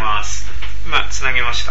ます。今つなげました。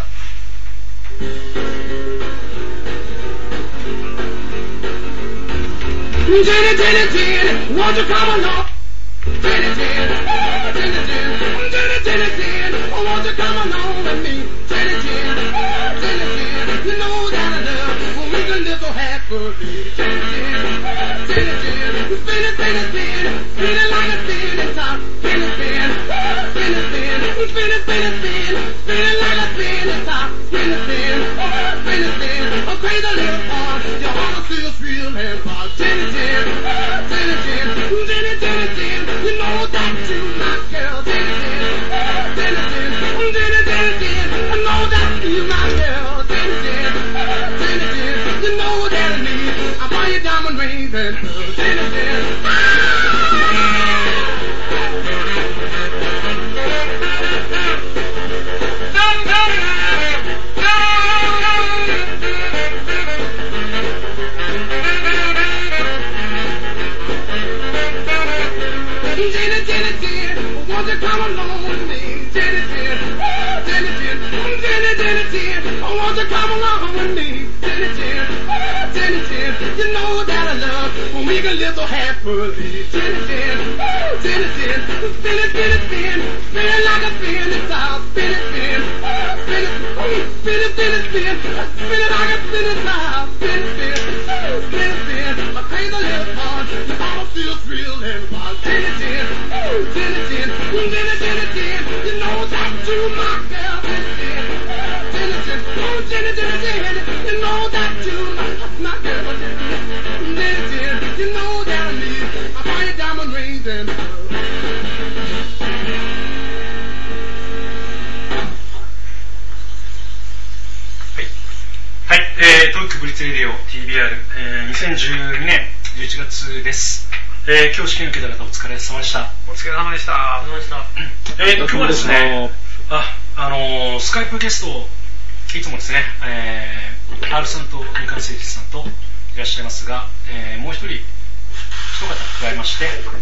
2012年11月です。今日試験受けた方お疲れ様でした。 お疲れ様でした。 今日はですね、スカイプゲストいつもですね、R さんと三上誠実さんといらっしゃいますが、もう一方加えまして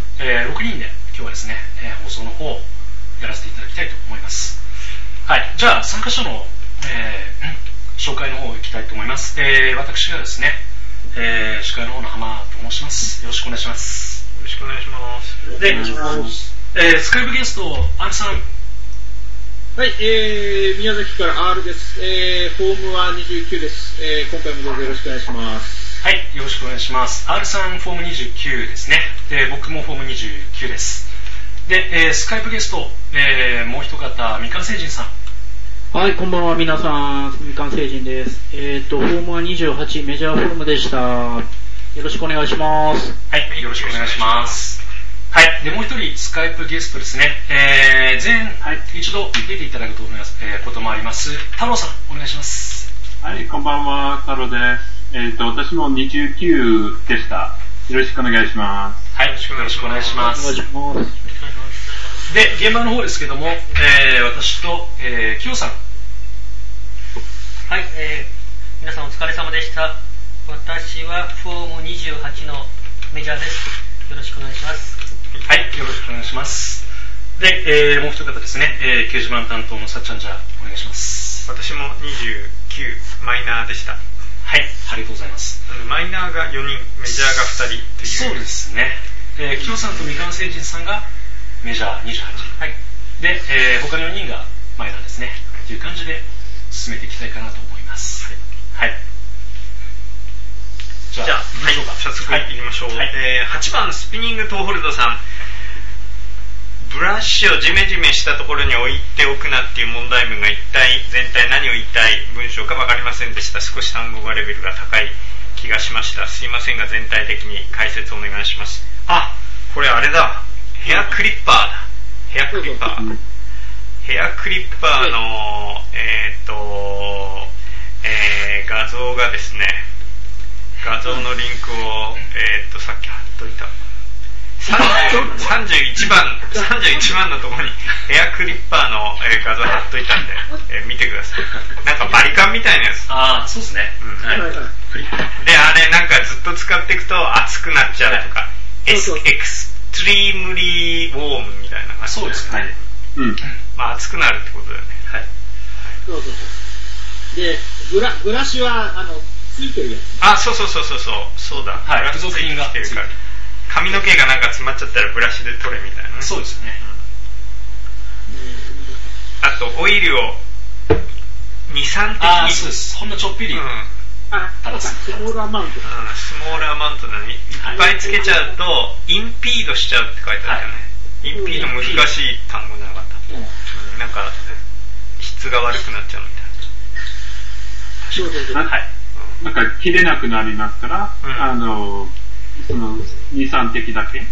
、6人で今日はですね、放送の方をやらせていただきたいと思います。はい、じゃあ参加者の、紹介の方行きたいと思います。私がですね、司会の方の浜と申します。よろしくお願いします。 よろしくお願いします。 で、スカイプゲスト R さん。 はい、宮崎から R です。フォームは29です。今回もどうぞよろしくお願いします。 はい、よろしくお願いします。R さんフォーム29ですね。で、僕もフォーム29です。で、スカイプゲスト、もう一方三上誠人さん。 はい、こんばんは、皆さん、三上誠人です。フォームは28、メジャーフォームでした。よろしくお願いします。 はい、よろしくお願いします。はい、で、もう一人、スカイプゲストですね。一度出ていただくと思います、こともあります。太郎さん、お願いします。 はい、こんばんは、太郎です。私も29でした。よろしくお願いします。 はい、よろしくお願いします。で、現場の方ですけども、私と、キヨさん。 はい、皆さんお疲れ様でした。私はフォーム28のメジャーです。よろしくお願いします。 はい、よろしくお願いします。で、もう一方ですね、掲示板担当のさっちゃんじゃお願いします。 私も29マイナーでした。 はい、ありがとうございます。 マイナーが4人、メジャーが2人という。 そうですね。キヨさんと三上誠人さんがメジャー28、はい、で、他の4人がマイナーですねという感じで進めていきたいかなと思います。はい、はい、 じゃあ、はい、早速いきましょう。はい、8番スピニングトーホルドさん。ブラシをジメジメしたところに置いておくなっていう問題文が一体全体何を言いたい文章か分かりませんでした。少し単語がレベルが高い気がしました。すいませんが全体的に解説お願いします。あ、これあれだ、ヘアクリッパーだ。ヘアクリッパー、ヘアクリッパーの画像がですね、画像のリンクをさっき貼っといた31番のところにヘアクリッパーの画像貼っといたんで、見てください。なんかバリカンみたいなやつ。 ああ、そうですね。うん、はい、 で、あれなんかずっと使っていくと熱くなっちゃうとか、はい、エクストリームリーウォームみたいな感じ。 そうですね。 まあ熱くなるってことだよね。 そうそう。で、ブラシは、ついてるやつ。 あ、そうだ。 はい、付属品がついてるから。髪の毛がなんか詰まっちゃったらブラシで取れみたいな、ね。 そうですね。 あと、オイルを2、3滴。 あ、そうです。ほんのちょっぴり。 スモールアマウント。 スモールアマウントだね。いっぱいつけちゃうと、インピードしちゃうって書いてあるよね。インピード難しい単語じゃなかった。なんか、質が悪くなっちゃうみたいな。 はい。なんか切れなくなりますから、その2、3滴だけ、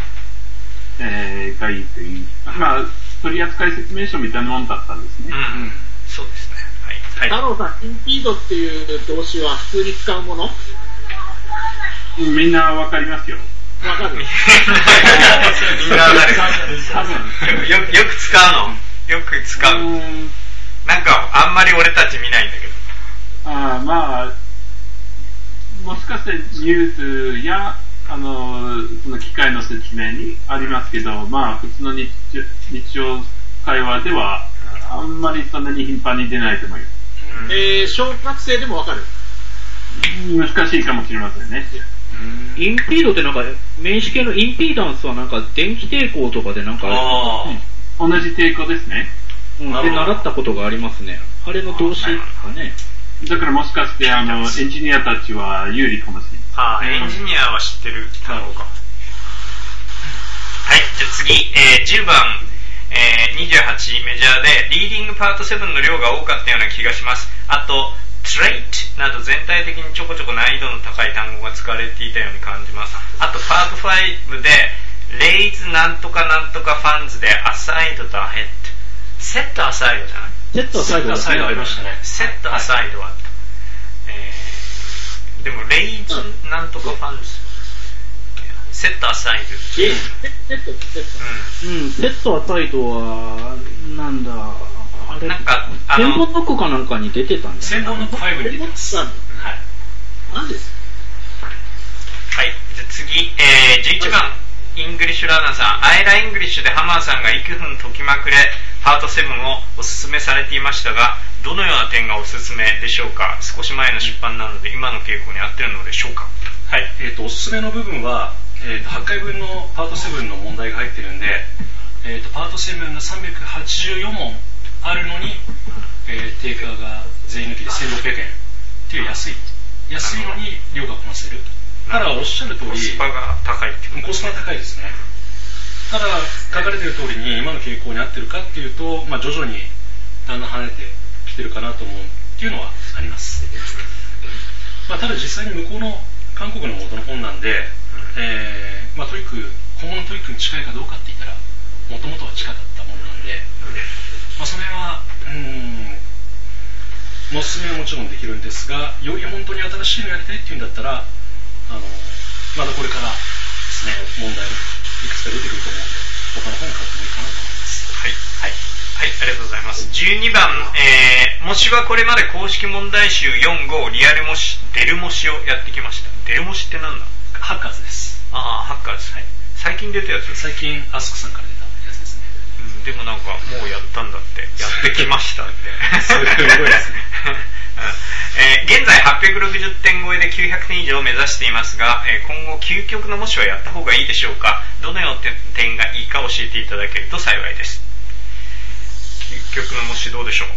がいいという、まあ、取扱説明書みたいなもんだったんですね。 そうですね。はい。 太郎さん、インピードっていう動詞は普通に使うもの？ みんなわかりますよ。 わかる。 みんなわかる。 多分。 よく使うの。よく使う。なんか、あんまり俺たち見ないんだけど。 まあ、もしかしてニュースや、その機械の説明にありますけど、まあ、普通の日常会話では、あんまりそんなに頻繁に出ないと思います。 小学生でもわかる？ 難しいかもしれませんね。 インピードってなんか、名詞系のインピーダンスはなんか電気抵抗とかでなんか、 同じ抵抗ですね。 で、習ったことがありますね。あれの動詞ですかね。 だからもしかしてエンジニアたちは有利かもしれない。 エンジニアは知ってるだろうか。はい、じゃあ次、10番、28メジャーでリーディングパート7の量が多かったような気がします。あと、トレイトなど全体的にちょこちょこ難易度の高い単語が使われていたように感じます。あと、パート5で、レイズなんとかなんとかファンズでアサイドとアヘッド。セットアサイドじゃない？ セットアサイドありましたね。 セットアサイドは、でもレイズなんとかファンズ、セットアサイド。 セット。 セットアサイドは、なんだ、あれ、 なんか、 千本ノックかなんかに出てたんです千本ノック5に出てます。はい。 何ですか？ はい、じゃあ次、11番、イングリッシュラーナーさん、アイライングリッシュでハマーさんが幾分解きまくれ、パート7をおすすめされていましたが、どのような点がおすすめでしょうか？少し前の出版なので、今の傾向に合っているのでしょうか？ はい、おすすめの部分は、8回分のパート7の問題が入ってるんで、パート7が384問あるのに、定価が税抜きで1600円っていう安いのに量がこなせる。ただおっしゃる通り、 コスパが高いってことですね。コスパが高いですね。ただ書かれている通りに今の傾向に合ってるかっていうと、徐々にだんだん離れてきてるかなと思うっていうのはあります。ただ実際に向こうの韓国の元の本なんで、トイック本物のトイックに近いかどうかって言ったらもともとは近かったものなんで、それはおすすめはもちろんできるんですが、より本当に新しいのやりたいっていうんだったらまだこれからですね、問題いくつか出てくると思うので、他の本を買ってもいいかなと思います。 はい、ありがとうございます。12番、模試はこれまで公式問題集4、5、リアル模試、デル模試をやってきました。デル模試って何だ？ ハッカーズです。 ハッカーズ。はい。最近出たやつ？ 最近、アスクさんから出たやつですね。 でもなんか、もうやったんだって、やってきましたって。 そういう声ですね。 現在860点超えで900点以上を目指していますが、今後究極の模試はやった方がいいでしょうか？どのような点がいいか教えていただけると幸いです。究極の模試どうでしょう？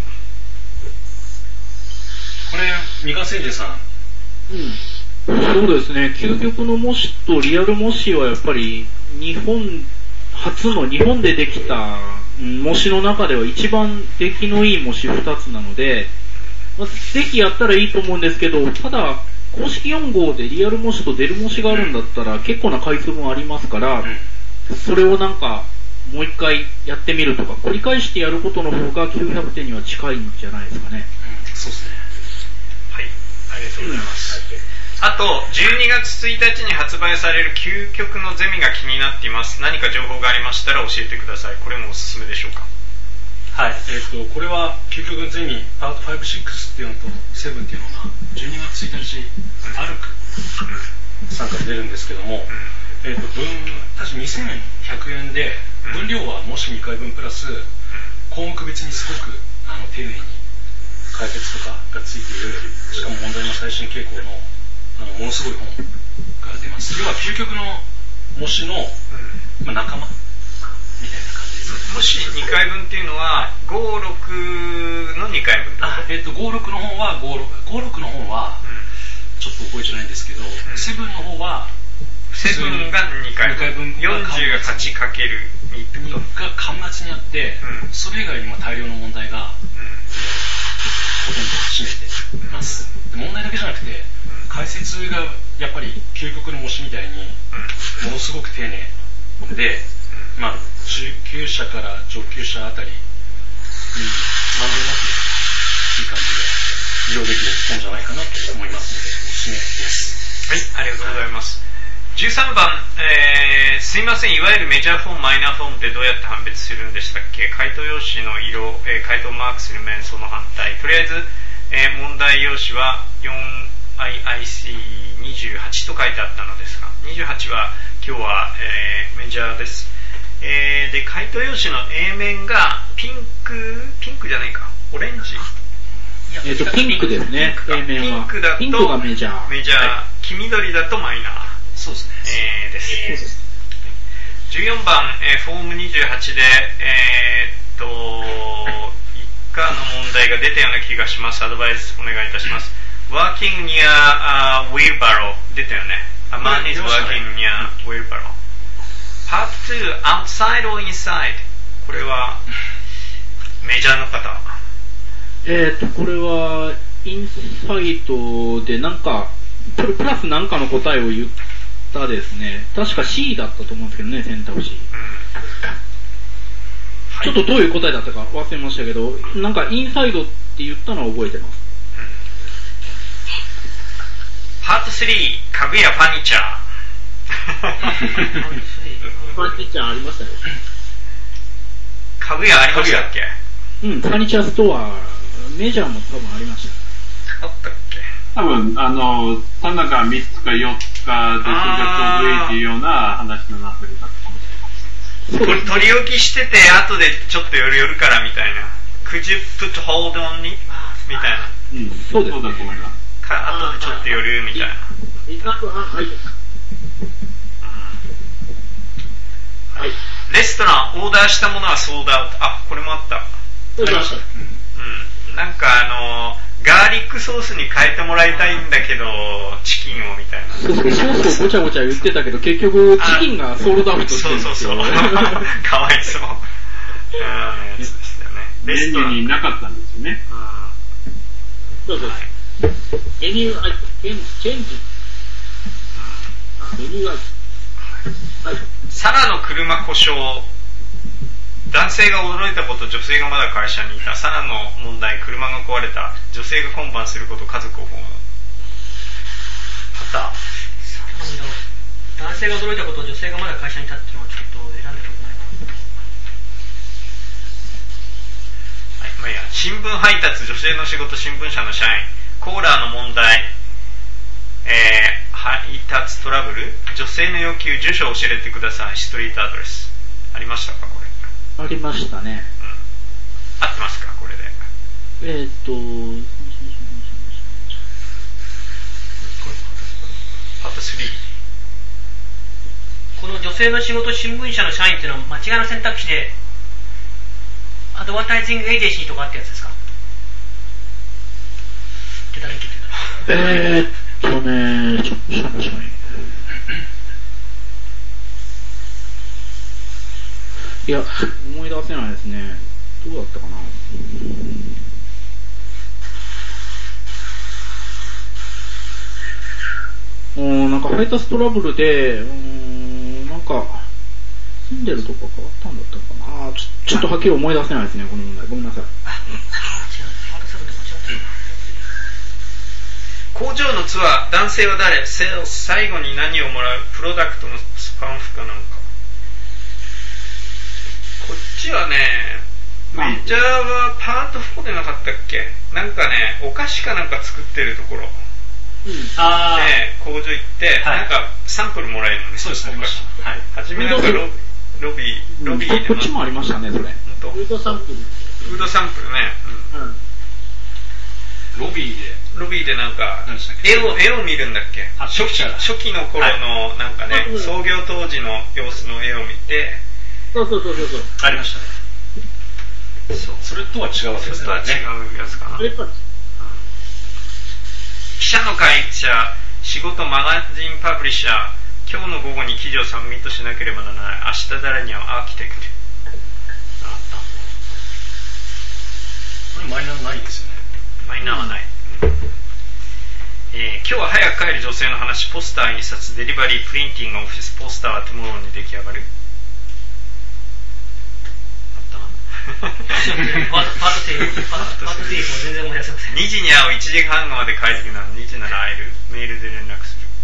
これ、三河誠司さん。 そうですね、究極の模試とリアル模試はやっぱり初の日本でできた模試の中では一番出来のいい模試2つなので、ぜひやったらいいと思うんですけど、ただ公式4号でリアル模試とデル模試があるんだったら結構な回数分ありますから、それをなんかもう一回やってみるとか繰り返してやることの方が900点には近いんじゃないですかね。 そうですね。 はい、ありがとうございます。あと12月1日に発売される究極のゼミが気になっています。何か情報がありましたら教えてください。これもおすすめでしょうか？ はい、これは究極のゼミパート5、6っていうのと7っていうのが12月1日アルクさんから出るんですけども、確か2100円で分量はもし2回分プラス項目別にすごく丁寧に解説とかがついている、しかも問題の最新傾向のものすごい本が出ます。要は究極の模試の、仲間みたいな感じです。 模試2回分っていうのは56の2回分 56の本は56の本はちょっと覚えてないんですけど、7の方は 7が2回分、48×2 ってことが巻末にあって、それ以外にも大量の問題が、ほとんど占めています。問題だけじゃなくて、解説がやっぱり究極の模試みたいにものすごく丁寧で、中級者から上級者あたりにまんべんなくいい感じで利用できる本じゃないかなと思いますので、おすすめです。 はい、ありがとうございます。13番、すいません、いわゆるメジャーフォーム、マイナーフォームってどうやって判別するんでしたっけ？回答用紙の色、回答をマークする面、その反対。とりあえず、問題用紙は 4IIC28 と書いてあったのですが、28は今日は、メジャーです。で、回答用紙の A 面がピンクじゃないか、オレンジ？ ピンクですね、A 面は。ピンクがメジャー。 黄緑だとマイナー。 そうですね。 です。14番、フォーム28で、以下の問題が出たような気がします。アドバイスお願いいたします。Working near wheelbarrow 出たよね。A man is working near wheelbarrow. Part 2, outside or inside? これはメジャーの方。 これはインサイドでなんかプラスなんかの答えを言ったですね。確か C だったと思うんですけどね、選択肢。ちょっとどういう答えだったか忘れましたけど、なんかインサイドって言ったのは覚えてます。 パート3、家具屋ファニチャー。 ファニチャーありましたね。 家具屋ありましたっけ？ ファニチャーストア、メジャーも多分ありました。 あったっけ？ 多分、棚が3つか4つかで、それがちょうどいいっていうような話の中でだったかもしれません。 取り置きしてて、後でちょっと寄るからみたいな。Could you put hold on it? みたいな。 そうです、ね。 そうだと思います。 後でちょっと寄るみたいな。レストランオーダーしたものはソールドアウト。あ、これもあった。 ありました。 なんかガーリックソースに変えてもらいたいんだけど、チキンをみたいな。 そうソースをごちゃごちゃ言ってたけど、結局チキンがソールドアウトしてるんですよ。 かわいそう。やつでしたよね。 メニューになかったんですよね。 そうそう。メニューアイテム、チェンジ。メニューアイテム。はい。 サラの車故障。男性が驚いたこと、女性がまだ会社にいた。サラの問題、車が壊れた。女性が今晩すること、家族を訪問。パター。 男性が驚いたこと、女性がまだ会社にいたっていうのはちょっと選んでことないな。 はい、新聞配達、女性の仕事、新聞社の社員。コーラーの問題、配達トラブル、女性の要求、住所を教えてください。ストリートアドレス。ありましたか、これ。 ありましたね。 合ってますか、これで。パート3。 この女性の仕事、新聞社の社員っていうのは間違いの選択肢で、アドバタイジングエージェンシーとかあったやつですか？って誰聞いてた？ ちょっと待ってください。いや、思い出せないですね。どうだったかな。なんか配達トラブルで、なんか住んでるとこ変わったんだったかな。ちょっとはっきり思い出せないですね、この問題。ごめんなさい。 工場のツアー、男性は誰？セールス、最後に何をもらう？プロダクトのスパンフかなんか。こっちはね、メジャーはパート4でなかったっけ？なんかね、お菓子かなんか作ってるところ。で、工場行って、なんかサンプルもらえるのね。 そうです、ありました。 初めなんかロビーで。 こっちもありましたね、それ。 フードサンプル。 フードサンプルね。 ロビーでなんか絵を見るんだっけ。初期の頃のなんかね、創業当時の様子の絵を見て。 そう。 ありましたね。それとは違うわけですね。 それとは違うやつかな。記者の会社、仕事マガジンパブリッシャー、今日の午後に記事をサブミットしなければならない、明日誰にはアーキテクト。 これマイナーないですよね。 マイナーはない。今日は早く帰る女性の話、ポスター印刷、デリバリー、プリンティング、オフィス、ポスターはトゥモローに出来上がる。 パート3も全然思い出せません。 2時に会う1時半まで帰ってくるなら2時なら会える。メールで連絡する。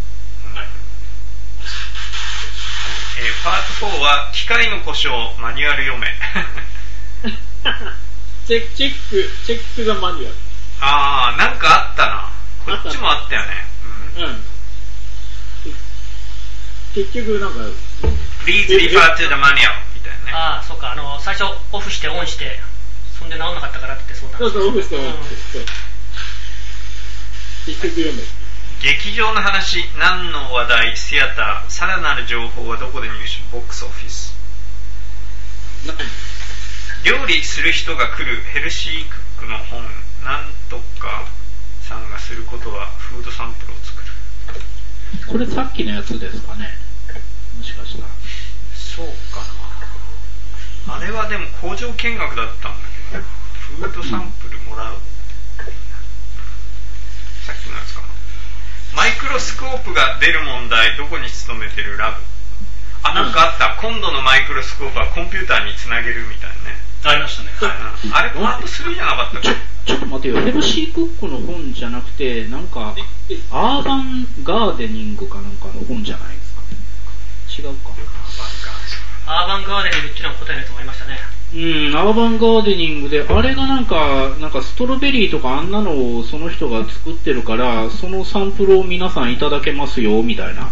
パート4は機械の故障、マニュアル読め。 チェックザマニュアル。 あー、なんかあったな。こっちもあったよね。 結局なんか Please refer to the manual みたいなね。 ああ、そっか。最初オフしてオンして、そんで治んなかったからってそうなんです。 そう、オフしてオンして。結局読め。 劇場の話、何の話題、シアター、さらなる情報はどこで入手？ボックスオフィス。料理する人が来るヘルシークックの本、なんとかさんがすることはフードサンプルを作る。 これさっきのやつですかね、もしかしたら。 そうかな。あれはでも工場見学だったんだけど、フードサンプルもらう。さっきのやつかな。マイクロスコープが出る問題、どこに勤めてるラブ。あ、なんかあった。今度のマイクロスコープはコンピューターにつなげるみたいなね。 ありましたね。 あれパート3じゃなかったっけ？ ちょっと待てよ、ヘルシークックの本じゃなくて、なんかアーバンガーデニングかなんかの本じゃないですか。違うか。 アーバンガーデニングっていうのは答えのやつもありましたね。 アーバンガーデニングで、あれがなんかストロベリーとかあんなのをその人が作ってるから、そのサンプルを皆さんいただけますよみたいな。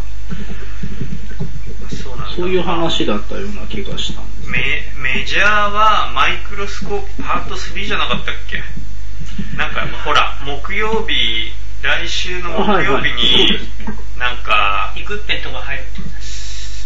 そういう話だったような気がしたんです。 メジャーはマイクロスコープパート3じゃなかったっけ？なんかほら、木曜日、来週の木曜日になんかイクイプメントが入るってことです。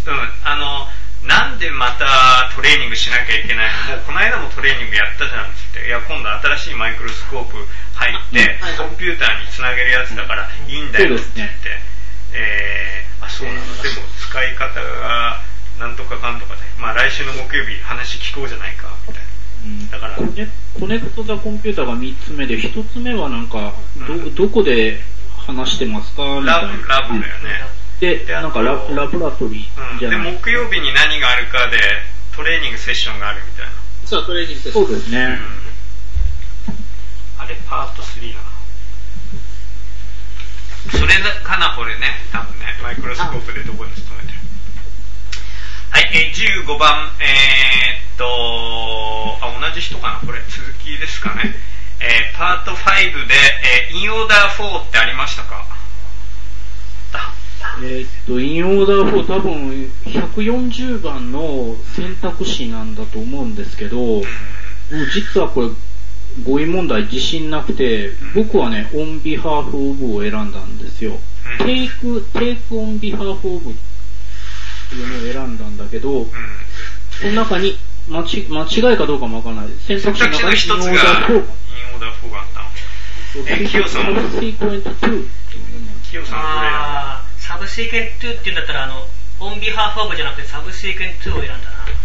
なんでまたトレーニングしなきゃいけないの？もうこの間もトレーニングやったじゃんって。いや、今度新しいマイクロスコープ入って、コンピューターにつなげるやつだからいいんだよって言って、そうなの。でも使い方がなんとかかんとかで、まあ来週の木曜日話聞こうじゃないかみたいな。だからコネクトザコンピューターが3つ目で、1つ目はなんか どこで話してますかみたいな。 ラブだよね。 で、なんかラボラトリーじゃない。 で、木曜日に何があるかでトレーニングセッションがあるみたいな。 そう、トレーニングセッション。 そうですね。 あれパート3だな。それかな、これね、多分ね、マイクロスコープでどこに勤めてる。はい、15番、同じ人かな、これ続きですかね。パート5で、インオーダー4ってありましたか？ インオーダー4多分140番の選択肢なんだと思うんですけど、実はこれ語彙問題自信なくて、僕はね、on behalf of を選んだんですよ。take on behalf of っていうのを選んだんだけど、その中に間違いかどうかもわからない。選択肢の中にインオーダー4があったの。キヨさんはサブシーケント2っていうんだったら、on behalf of じゃなくてサブシーケント2を選んだな。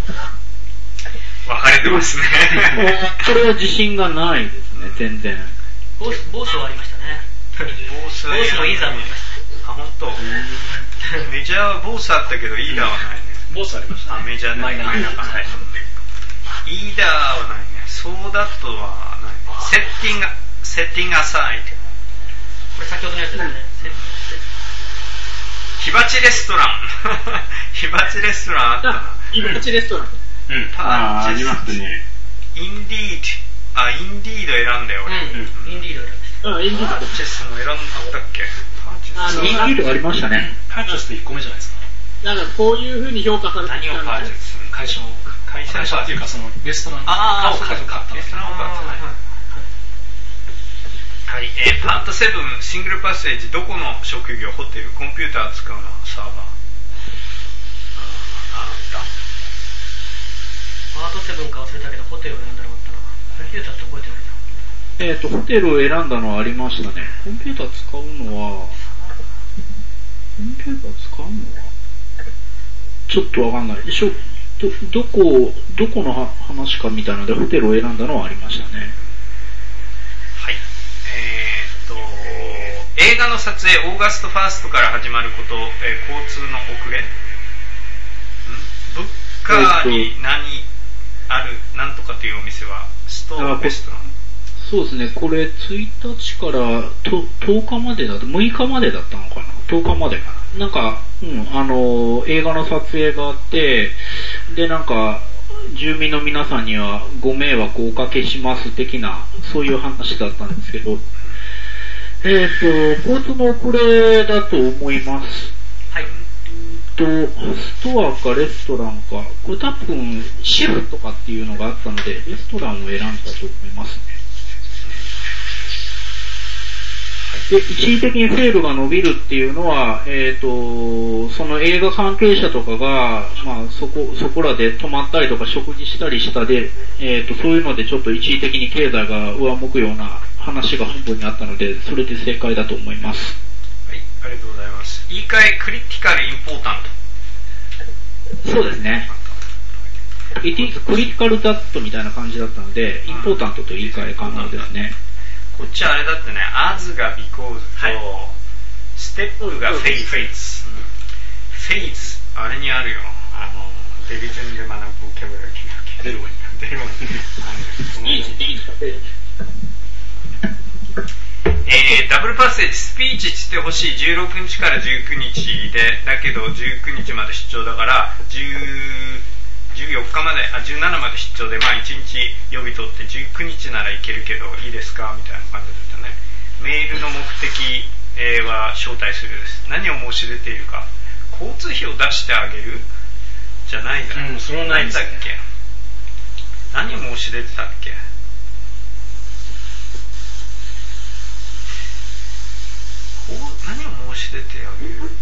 分かれてますね。 これは自信がないですね、全然。 ボースはありましたね。ボースもイーザーもありました。 あ、本当。メジャーはボースあったけど、イーダーはないね。 ボースありました。 メジャーないね。イーダーはないね。ソーダットはない。セッティングアサイド。 これ先ほどのやつですね。 火鉢レストラン。火鉢レストランあったな。 火鉢レストラン。 ありますね。 インディード選んだよ、俺。 インディード選んだ。 インディード。 パーチェスも選んだったっけ？ インディードありましたね。 パーチェスって1個目じゃないですか。 なんかこういう風に評価されてきた。 何をパーチェス？ 会社っていうか、そのレストランを買った。 レストランを買った。はい。 パート7、シングルパッセージ、どこの職業、ホテル、コンピューター使うの、サーバー。 パート7か忘れたけど、ホテルを選んだのあったな。コンピューターって覚えてないな。 ホテルを選んだのはありましたね。コンピューター使うのは、ちょっとわかんない。どこの話かみたいなので、ホテルを選んだのはありましたね。 はい。映画の撮影、オーガストファーストから始まること、交通の遅れ。ブッカーになんとかというお店は、ストーブレストラン。 そうですね、これ1日から10日までだと、6日までだったのかな ?10 日までかななんか、映画の撮影があって、で、なんか、住民の皆さんにはご迷惑をおかけします的な、そういう話だったんですけど、交通の遅れだと思います。 はい。 ストアかレストランか、これ多分、シェフとかっていうのがあったので、レストランを選んだと思いますね。で、一時的にセールが伸びるっていうのは、その映画関係者とかが、まあ、そこらで泊まったりとか食事したりしたで、そういうのでちょっと一時的に経済が上向くような話が本文にあったので、それで正解だと思います。 はい、ありがとうございます。言い換え、クリティカルインポータント。そうですね。It is critical that みたいな感じだったので、インポータントと言い換え可能ですね。 こっちはあれだってね、as が because と、ステップが phase。phase、あれにあるよ。デリジェンで学ぶボキャブラリー。ダブルパッセージ、スピーチしてほしい16日から19日で、だけど19日まで出張だから、14日まで、17まで出張で、まあ1日予備取って19日なら行けるけどいいですかみたいな感じだったね。メールの目的は招待するです。何を申し出ているか。交通費を出してあげるじゃないだろう。 それはないんだっけ。 何を申し出てたっけ。何を申し出てあげる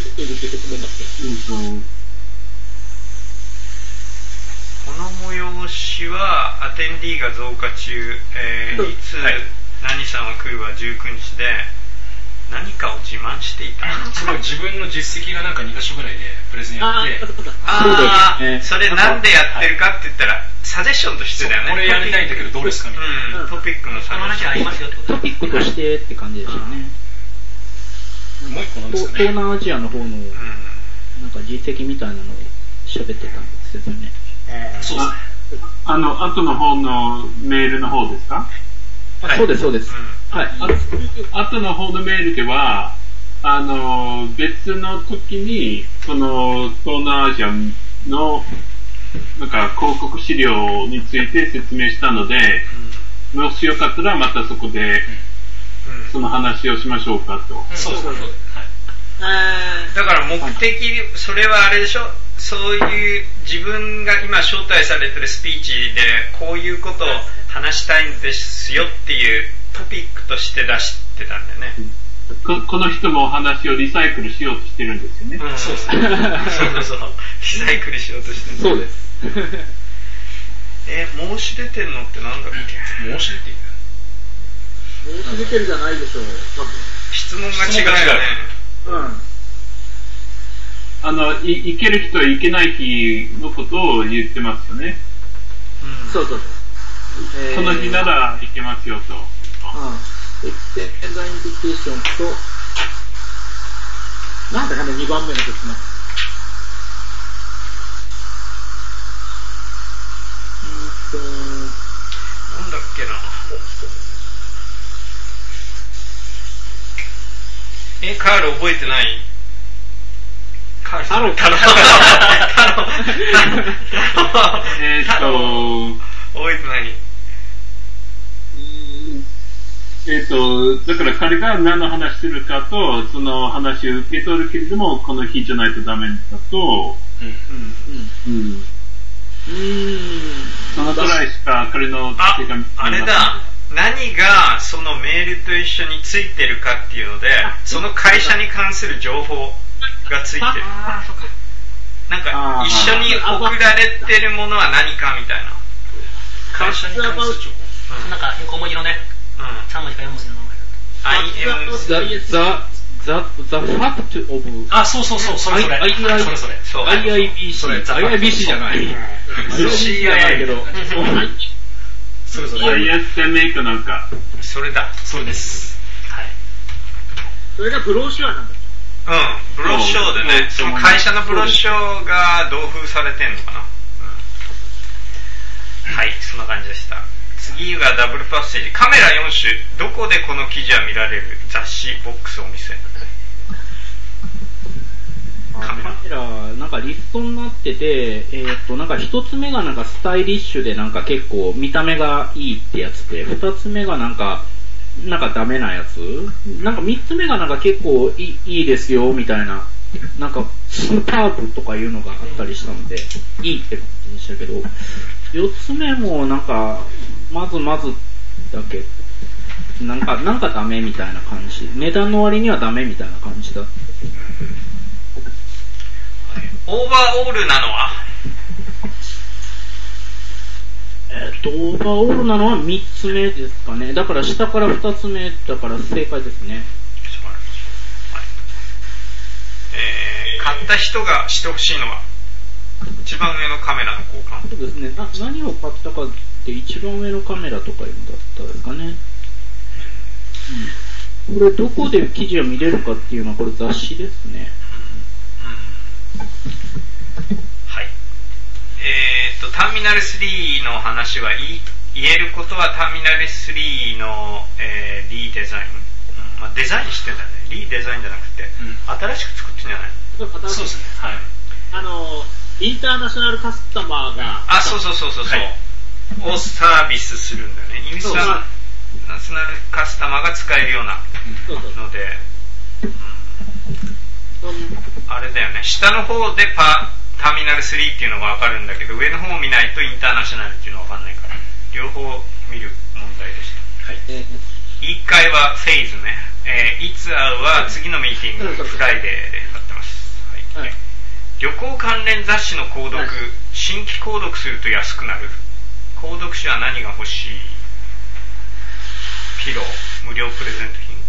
この催しはアテンディーが増加中、いつ、何さんは来るは19日で何かを自慢していた。 すごい自分の実績がなんか2カ所ぐらいでプレゼンやって、 それなんでやってるかって言ったら、サジェッションとしてだよね。 これやりたいんだけどどうですかみたいな。 トピックのサジェッション。 ありますよってこと。 トピックとしてって感じですよね。 もう一個なんですかね。 東南アジアの方の、なんか実績みたいなのを喋ってたんですよね。 そうですね。 後の方のメールの方ですか？ そうです、そうです。はい。 後の方のメールでは、別の時に、その、東南アジアの、なんか、広告資料について説明したので、もしよかったらまたそこで、その話をしましょうかと。 そうですね。 だから目的、それはあれでしょ、そういう自分が今招待されてるスピーチでこういうことを話したいんですよっていうトピックとして出してたんだよね。 この人も話をリサイクルしようとしてるんですよね。 そうそう。リサイクルしようとしてる。 そうです。 申し出てんのってなんだっけ？ 申し出ている。 申し出てるじゃないでしょう。 質問が違うよね。 行ける人は行けない日のことを言ってますよね。 そうそうそう。 この日なら行けますよと。 エクセンダインディケーションと、なんだかね、2番目の時の。 なんだっけな。カール覚えてない？カール覚えてない。 だから彼が何の話するかと、その話を受け取るけれども、この日じゃないとダメだと、 うんそのくらいしか彼の手紙あれだ、 何がそのメールと一緒についてるかっていうので、その会社に関する情報がついてる。なんか一緒に送られてるものは何かみたいな。 会社に関する情報。 なんか横文字のね、3文字か4文字の名前だと。 The fact of そう、それ。 IIBC じゃない。CIA けど。 それ。 ISMA なんか。 それだ。 それです。 はい。 それがブローシュアなんだ。 ブロッショーでね、その会社のブロッショーが同封されてんのかな。はい、そんな感じでした。次がダブルパッセージ。カメラ4種、どこでこの記事は見られる？雑誌、ボックス、お店。 カメラ、なんかリストになってて、なんか一つ目がなんかスタイリッシュでなんか結構見た目がいいってやつで、二つ目がなんかダメなやつ、なんか三つ目がなんか結構いいですよみたいな、なんかスーパーブとかいうのがあったりしたので、いいって感じでしたけど、四つ目もなんか、まずだけ、なんかダメみたいな感じ。値段の割にはダメみたいな感じだ。 オーバーオールなのはオーバーオールなのは3つ目ですかね。だから下から2つ目だから正解ですね。 買った人がしてほしいのは一番上のカメラの交換。 そうですね。何を買ったかって一番上のカメラとかいうんだったですかね。これどこで記事を見れるかっていうのはこれ雑誌ですね。 はい。ターミナル3の話は言えることはターミナル3の、リーデザイン、デザインしてんだね。リーデザインじゃなくて、新しく作ってんじゃない？ そうですね。はい。 インターナショナルカスタマーがそう、をサービスするんだよね。インターナショナルカスタマーが使えるようなので、あれだよね。下の方でターミナル3っていうのが分かるんだけど、上の方を見ないとインターナショナルっていうのが分かんないから、両方見る問題でした。はい。言い換えはフェーズね。いつ会うは次のミーティング、フライデーでやってます。はい。旅行関連雑誌の購読、新規購読すると安くなる。購読者は何が欲しい？ピロー、無料プレゼント品。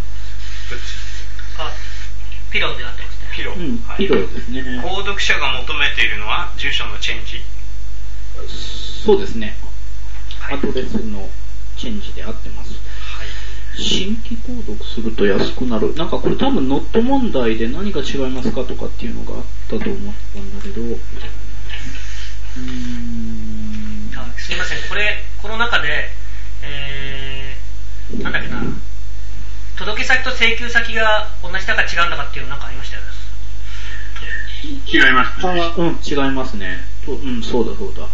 ピローでなってますね。 ピローですね。 購読者が求めているのは住所のチェンジ。 そうですね。アドレスのチェンジで合ってます。はい。新規購読すると安くなる。なんかこれ多分ノット問題で何が違いますかとかっていうのがあったと思ったんだけど。 すみません。この中で、なんだっけな。届け先と請求先が同じだか違うんだかっていうのなんかありましたよね。 違いますね。 違いますね。そうだ。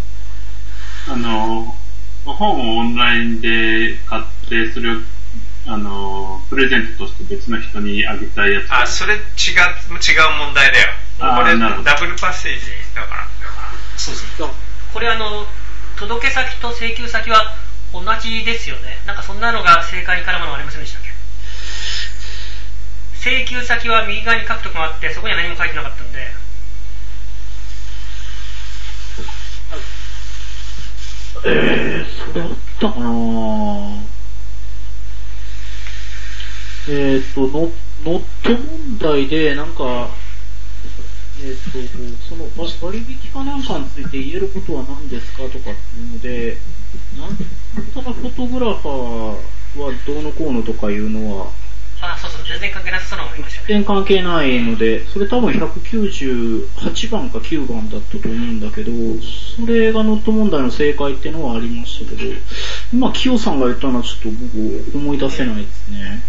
本をオンラインで買ってそれをプレゼントとして別の人にあげたいやつ。 それ違う問題だよ。これダブルパッセージだから。 そうですね。 これ届け先と請求先は同じですよね。なんかそんなのが正解に絡むのはありませんでしたっけ？請求先は右側に書くとこがあって、そこには何も書いてなかったんで。 それあったかなぁ。ノット問題で、なんか、その割引かなんかについて言えることは何ですかとかっていうので、なんとなフォトグラファーはどうのこうのとかいうのは、 そう、全然関係なさそうなのがありましたね。 全然関係ないので、それ多分198番か9番だったと思うんだけど、それがノット問題の正解っていうのはありましたけど、今、キヨさんが言ったのはちょっと僕思い出せないですね。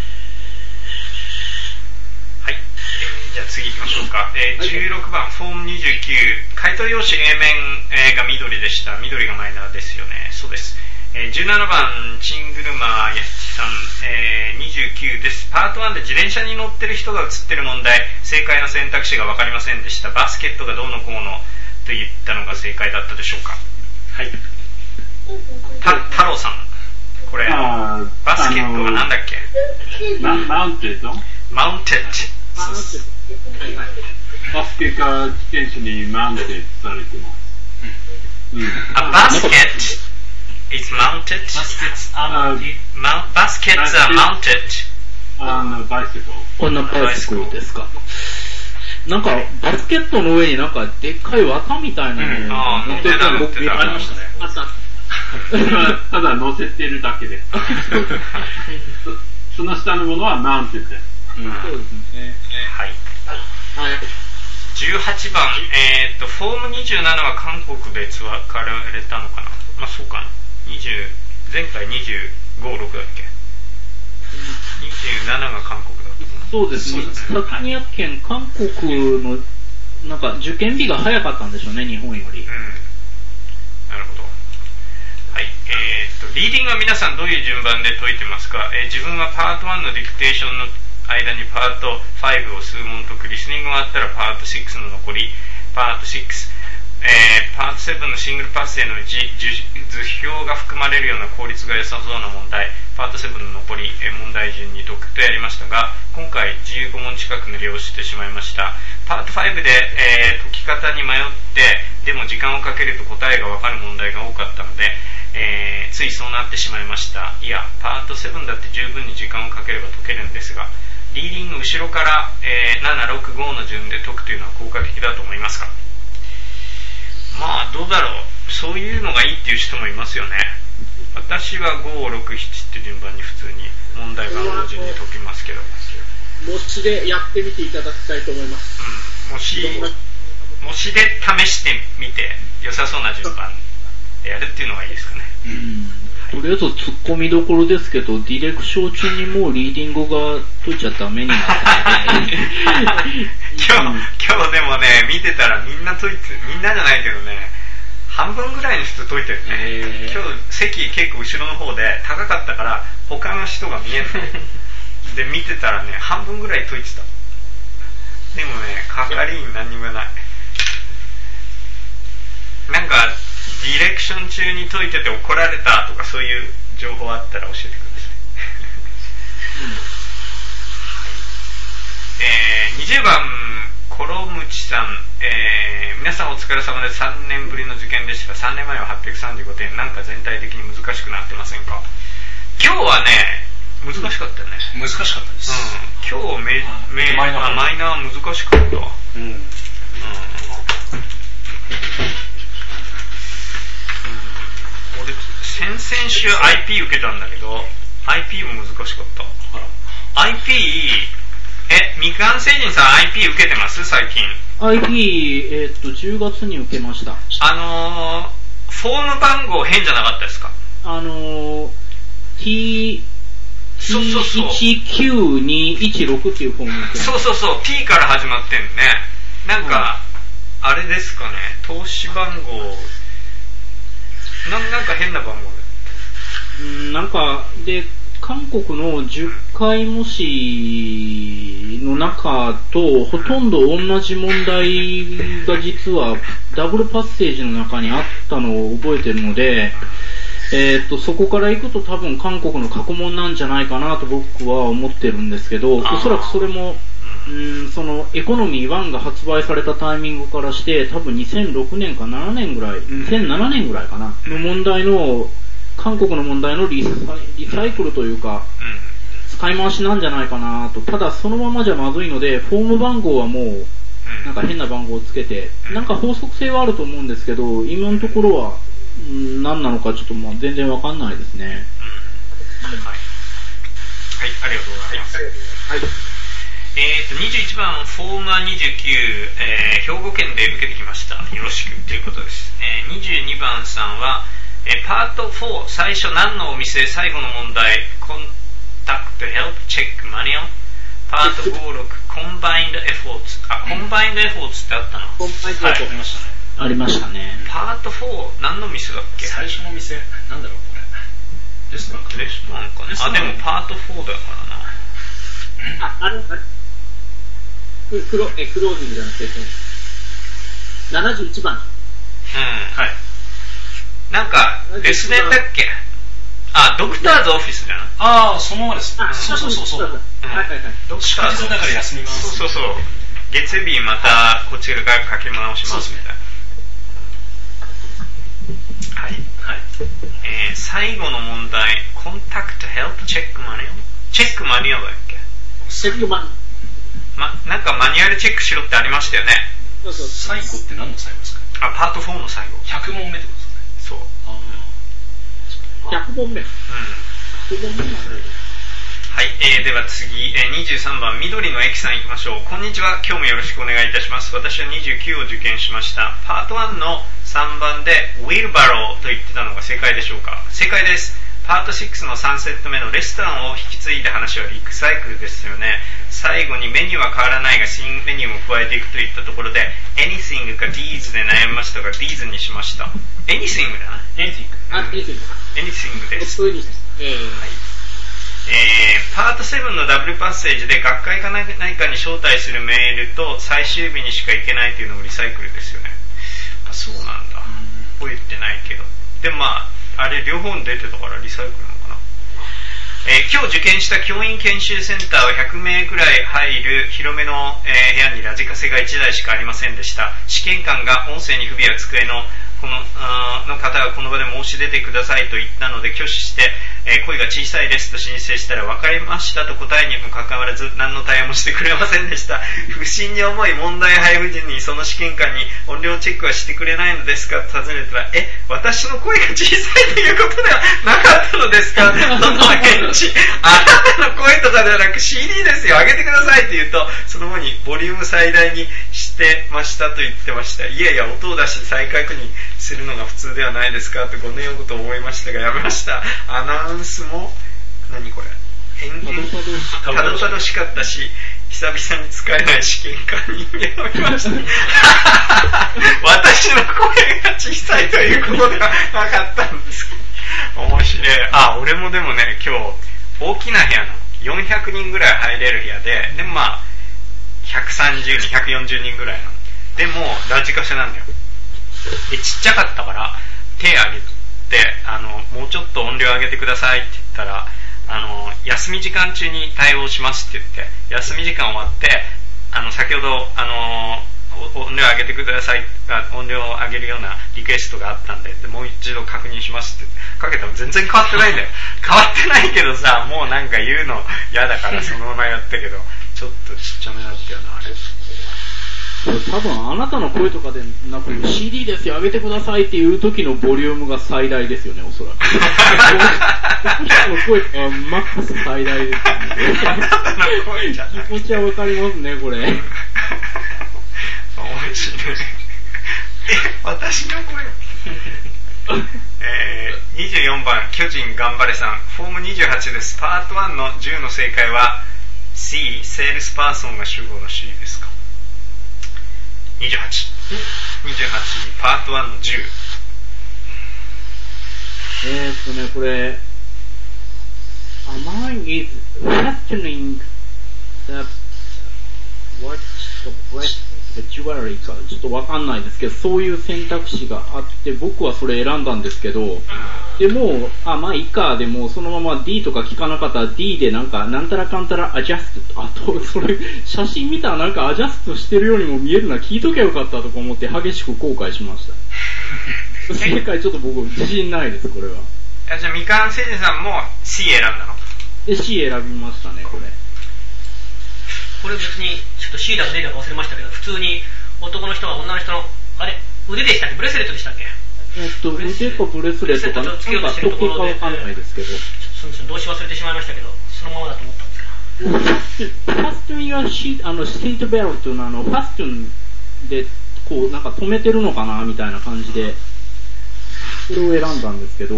はい。じゃあ次行きましょうか。16番、フォーム29、回答用紙 A 面、が緑でした。緑がマイナーですよね。そうです。17番、チングルマーやしさん、29です。パート1で自転車に乗ってる人が映ってる問題、正解の選択肢が分かりませんでした。バスケットがどうのこうのと言ったのが正解だったでしょうか。はい。太郎さん、これケットはなんだっけ？ マウンテッド？ マウンテッド。 バスケが自転車にマウンテッドされてます。 A basket is mounted. Baskets are mounted. Baskets are mounted on a bicycle. On a bicycle ですか。なんかバスケットの上になんかでっかい綿みたいなの乗ってたの僕ありましたね。 ただ乗せてるだけです。その下のものはマウンテッドです。 そうですね。 はい。18番、フォーム27は韓国で使われたのかな。まあそうかな。前回25、6だっけ。27が韓国だった。 そうですね。先にやっけん韓国のなんか受験日が早かったんでしょうね、日本より。 なるほど。はい。リーディングは皆さんどういう順番で解いてますか？自分はパート1のディクテーションの間にパート5を数問解く。リスニングがあったらパート6の残り、パート6、パート7のシングルパスへのうち図表が含まれるような効率が良さそうな問題、パート7の残り、問題順に解くとやりましたが、今回15問近くの利用してしまいました。パート5で、解き方に迷ってでも時間をかけると答えが分かる問題が多かったので、ついそうなってしまいました。いや、パート7だって十分に時間をかければ解けるんですが、リーディング後ろから、7、6、5の順で解くというのは効果的だと思いますか？まあどうだろう、そういうのがいいっていう人もいますよね。私は5、6、7って順番に普通に問題が同時に解きますけど、 模試でやってみていただきたいと思います。 模試で試してみて良さそうな順番でやるっていうのがいいですかね。 とりあえず突っ込みどころですけど、ディレクション中にもうリーディングが解いちゃダメになったので今日でもね、見てたらみんなじゃないけどね、半分ぐらいの人解いてるね。今日席結構後ろの方で高かったから他の人が見えないで見てたらね、半分ぐらい解いてた。でもね、係員何にもない。なんかディレクション中に解いてて怒られたとかそういう情報あったら教えてください。20番コロムチさん、皆さんお疲れ様です。3年ぶりの受験でしたが、3年前は835点、なんか全体的に難しくなってませんか？今日はね、難しかったね。 難しかったです。 今日マイナー難しかった。俺先々週 IP 受けたんだけど IP も難しかった。IP 未完成人さん IP 受けてます？最近 IP 10月に受けました。 フォーム番号変じゃなかったですか T19216 っていうフォーム。 そう T から始まってんね。なんか、あれですかね、投資番号なんか変な番号で。 なんかで韓国の10回模試の中とほとんど同じ問題が実はダブルパッセージの中にあったのを覚えてるので、そこから行くと多分韓国の過去問なんじゃないかなと僕は思ってるんですけど、おそらくそれもそのエコノミー1が発売されたタイミングからして多分2006年か7年ぐらい、2007年ぐらいかなの問題の韓国の問題のリサイクルというか、使い回しなんじゃないかなと。ただそのままじゃまずいので、フォーム番号はもうなんか変な番号をつけて、なんか法則性はあると思うんですけど、今のところは何なのかちょっともう全然わかんないですね。 はい、ありがとうございます。21番フォームは29、兵庫県で受けてきました。よろしくということです。22番さんはパート4最初何のお店、最後の問題コンタクトヘルプチェックマニュアル、パート5、6コンバインドエフォーツ、コンバインドエフォーツってあったの？ コンバインドエフォーツありましたね。 ありましたね。 パート4何の店だっけ？ 最初の店なんだろうこれ。レストランかね。 でもパート4だからな。 あれクロージングじゃなくて71番。 はい。なんかレスデンだっけ？ ドクターズオフィスじゃない？ そのままです。そう。 はいはいはい。 祝日だから休みます。 そう。月曜日またこっちがかけ直しますみたいな。はい。最後の問題、コンタクトヘルプチェックマニュアル？チェックマニュアルだっけ？ チェックマニュアル。 なんかマニュアルチェックしろってありましたよね。 そう。 最後って何の最後ですか？ パート4の最後。 100問目ってことですかね。 そう。 100問目。100問目。 はい、では次、23番、緑の駅さん行きましょう。こんにちは、今日もよろしくお願いいたします。私は29を受験しました。パート1の3番で、ウィルバローと言ってたのが正解でしょうか？正解です。パート6の3セット目のレストランを引き継いだ話はリサイクルですよね。最後にメニューは変わらないが新メニューを加えていくといったところで Anything か These で悩みましたが These にしました。 Anything だな。 Anything です。 はい。 パート7のダブルパッセージで学会か何かに招待するメールと最終日にしか行けないというのもリサイクルですよね。そうなんだ。覚えてないけど。でもあれ両方に出てたからリサイクルなのかな。今日受験した教員研修センターは100名くらい入る広めの、部屋にラジカセが1台しかありませんでした。試験官が音声に不備や机の方がこの場で申し出てくださいと言ったので拒否して、声が小さいですと申請したら分かりましたと答えにもかかわらず何の対応もしてくれませんでした。不審に思い問題配布時にその試験官に音量チェックはしてくれないのですかと尋ねたら私の声が小さいということではなかったのですかとの返事。あなたの声とかではなく CD ですよ、上げてくださいと言うとその後にボリューム最大にしてましたと言ってました。いやいや音を出して再確認するのが普通ではないですかと5年後と思いましたがやめました。アナウンスも何これたどたどしかったし久々に使えない試験官にやめました。私の声が小さいということではなかったんですけど面白い。俺もでもね今日大きな部屋の400人ぐらい入れる部屋でも130人140人ぐらいなのでもラジカセなんだよ。でちっちゃかったから手挙げてもうちょっと音量上げてくださいって言ったら休み時間中に対応しますって言って休み時間終わって先ほど音量上げてください音量を上げるようなリクエストがあったんでもう一度確認しますってかけたら全然変わってないんだよ。変わってないけどさもうなんか言うの嫌だからそのままやったけどちょっとちっちゃめだったよなあれ。 多分あなたの声とかでなく CD ですよ上げてくださいっていう時のボリュームが最大ですよねおそらく。僕の声がマックス最大ですよね。 あなたの声じゃない。 気持ちはわかりますねこれ。 面白い。私の声。24番巨人頑張れさんフォーム28です。パート1の10の正解は C セールスパーソンが主語の C ですか。28パート1の10。 これ Among is questioning the watch the breast of the jewelry かちょっとわかんないですけどそういう選択肢があって僕はそれ選んだんですけどでもいいかでもそのまま D とか聞かなかったら D でなんたらかんたらアジャストそれ写真見たらなんかアジャストしてるようにも見えるな聞いとけばよかったとか思って激しく後悔しました。正解ちょっと僕自信ないですこれは。 じゃあみかんせいじさんも C 選んだの？ C 選びましたねこれ別にちょっと C だか D だか忘れましたけど普通に男の人が女の人の腕でしたっけブレスレットでしたっけ？ 腕かブレスレットかなんか時計かわかんないですけどそうですね動詞忘れてしまいましたけどそのままだと思ったんですけどファストンやシートベルトのファストンでこうなんか止めてるのかなみたいな感じでこれを選んだんですけど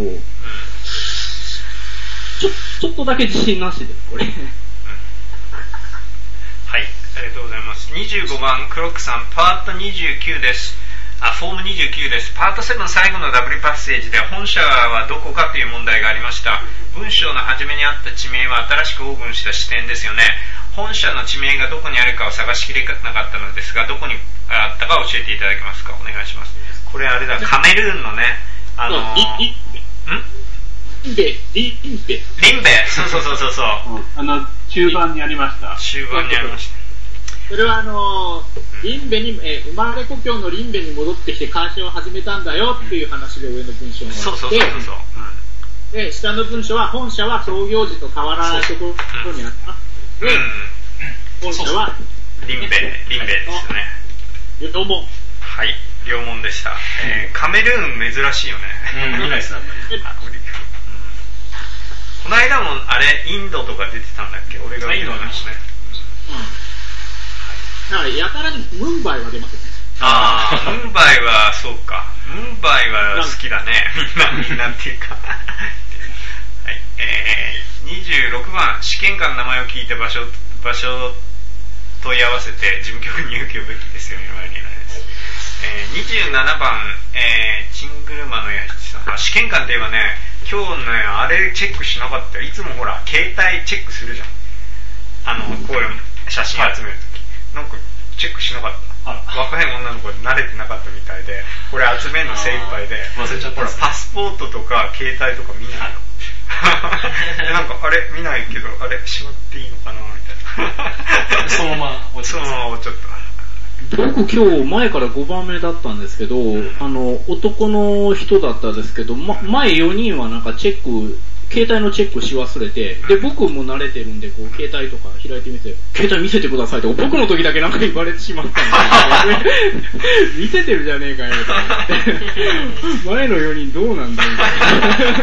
ちょっとだけ自信なしですこれ。 はい、ありがとうございます。25番クロックさんパート29です。フォーム29です。パート7最後のダブルパッセージで本社はどこかという問題がありました。文章の初めにあった地名は新しくオープンした視点ですよね。本社の地名がどこにあるかを探しきれなかったのですがどこにあったか教えていただけますか。お願いします。これあれだカメルーンのねリンベ。 そう。 中盤にありました。 中盤にありました。 それはリンベに、生まれ故郷のリンベに戻ってきて会社を始めたんだよっていう話で上の文章があって、 そう。 で、下の文章は本社は創業時と変わらないところにあった。で、本社はリンベですね。 両門。 はい、両門でした。カメルーン珍しいよね。 見ないですね。 この間もあれインドとか出てたんだっけ？俺が見るのね。 だからやたらにムンバイは出ますよね。 ムンバイはそうか。ムンバイは好きだね。みんなっていうか。はい。26番試験官の名前を聞いて場所問い合わせて事務局に勇気をべきですよね。27番、チングルマのやつさん。試験官といえばね、今日ね、あれチェックしなかったよ。いつもほら、携帯チェックするじゃん。こういう写真集めるとき。なんか、チェックしなかった。若い女の子で慣れてなかったみたいで、これ集めるの精一杯で、 忘れちゃった。 ほら、パスポートとか携帯とか見ないの。なんか、あれ、見ないけど、あれ、しまっていいのかなみたいな。 そのまま落ちちゃった。 僕今日前から5番目だったんですけど、男の人だったんですけど、前4人はなんか携帯のチェックし忘れて、で、僕も慣れてるんで、こう、携帯とか開いて携帯見せてくださいとか、僕の時だけなんか言われてしまったんで、見せてるじゃねえかよ、と思って。前の4人どうなんだみたいな。 そう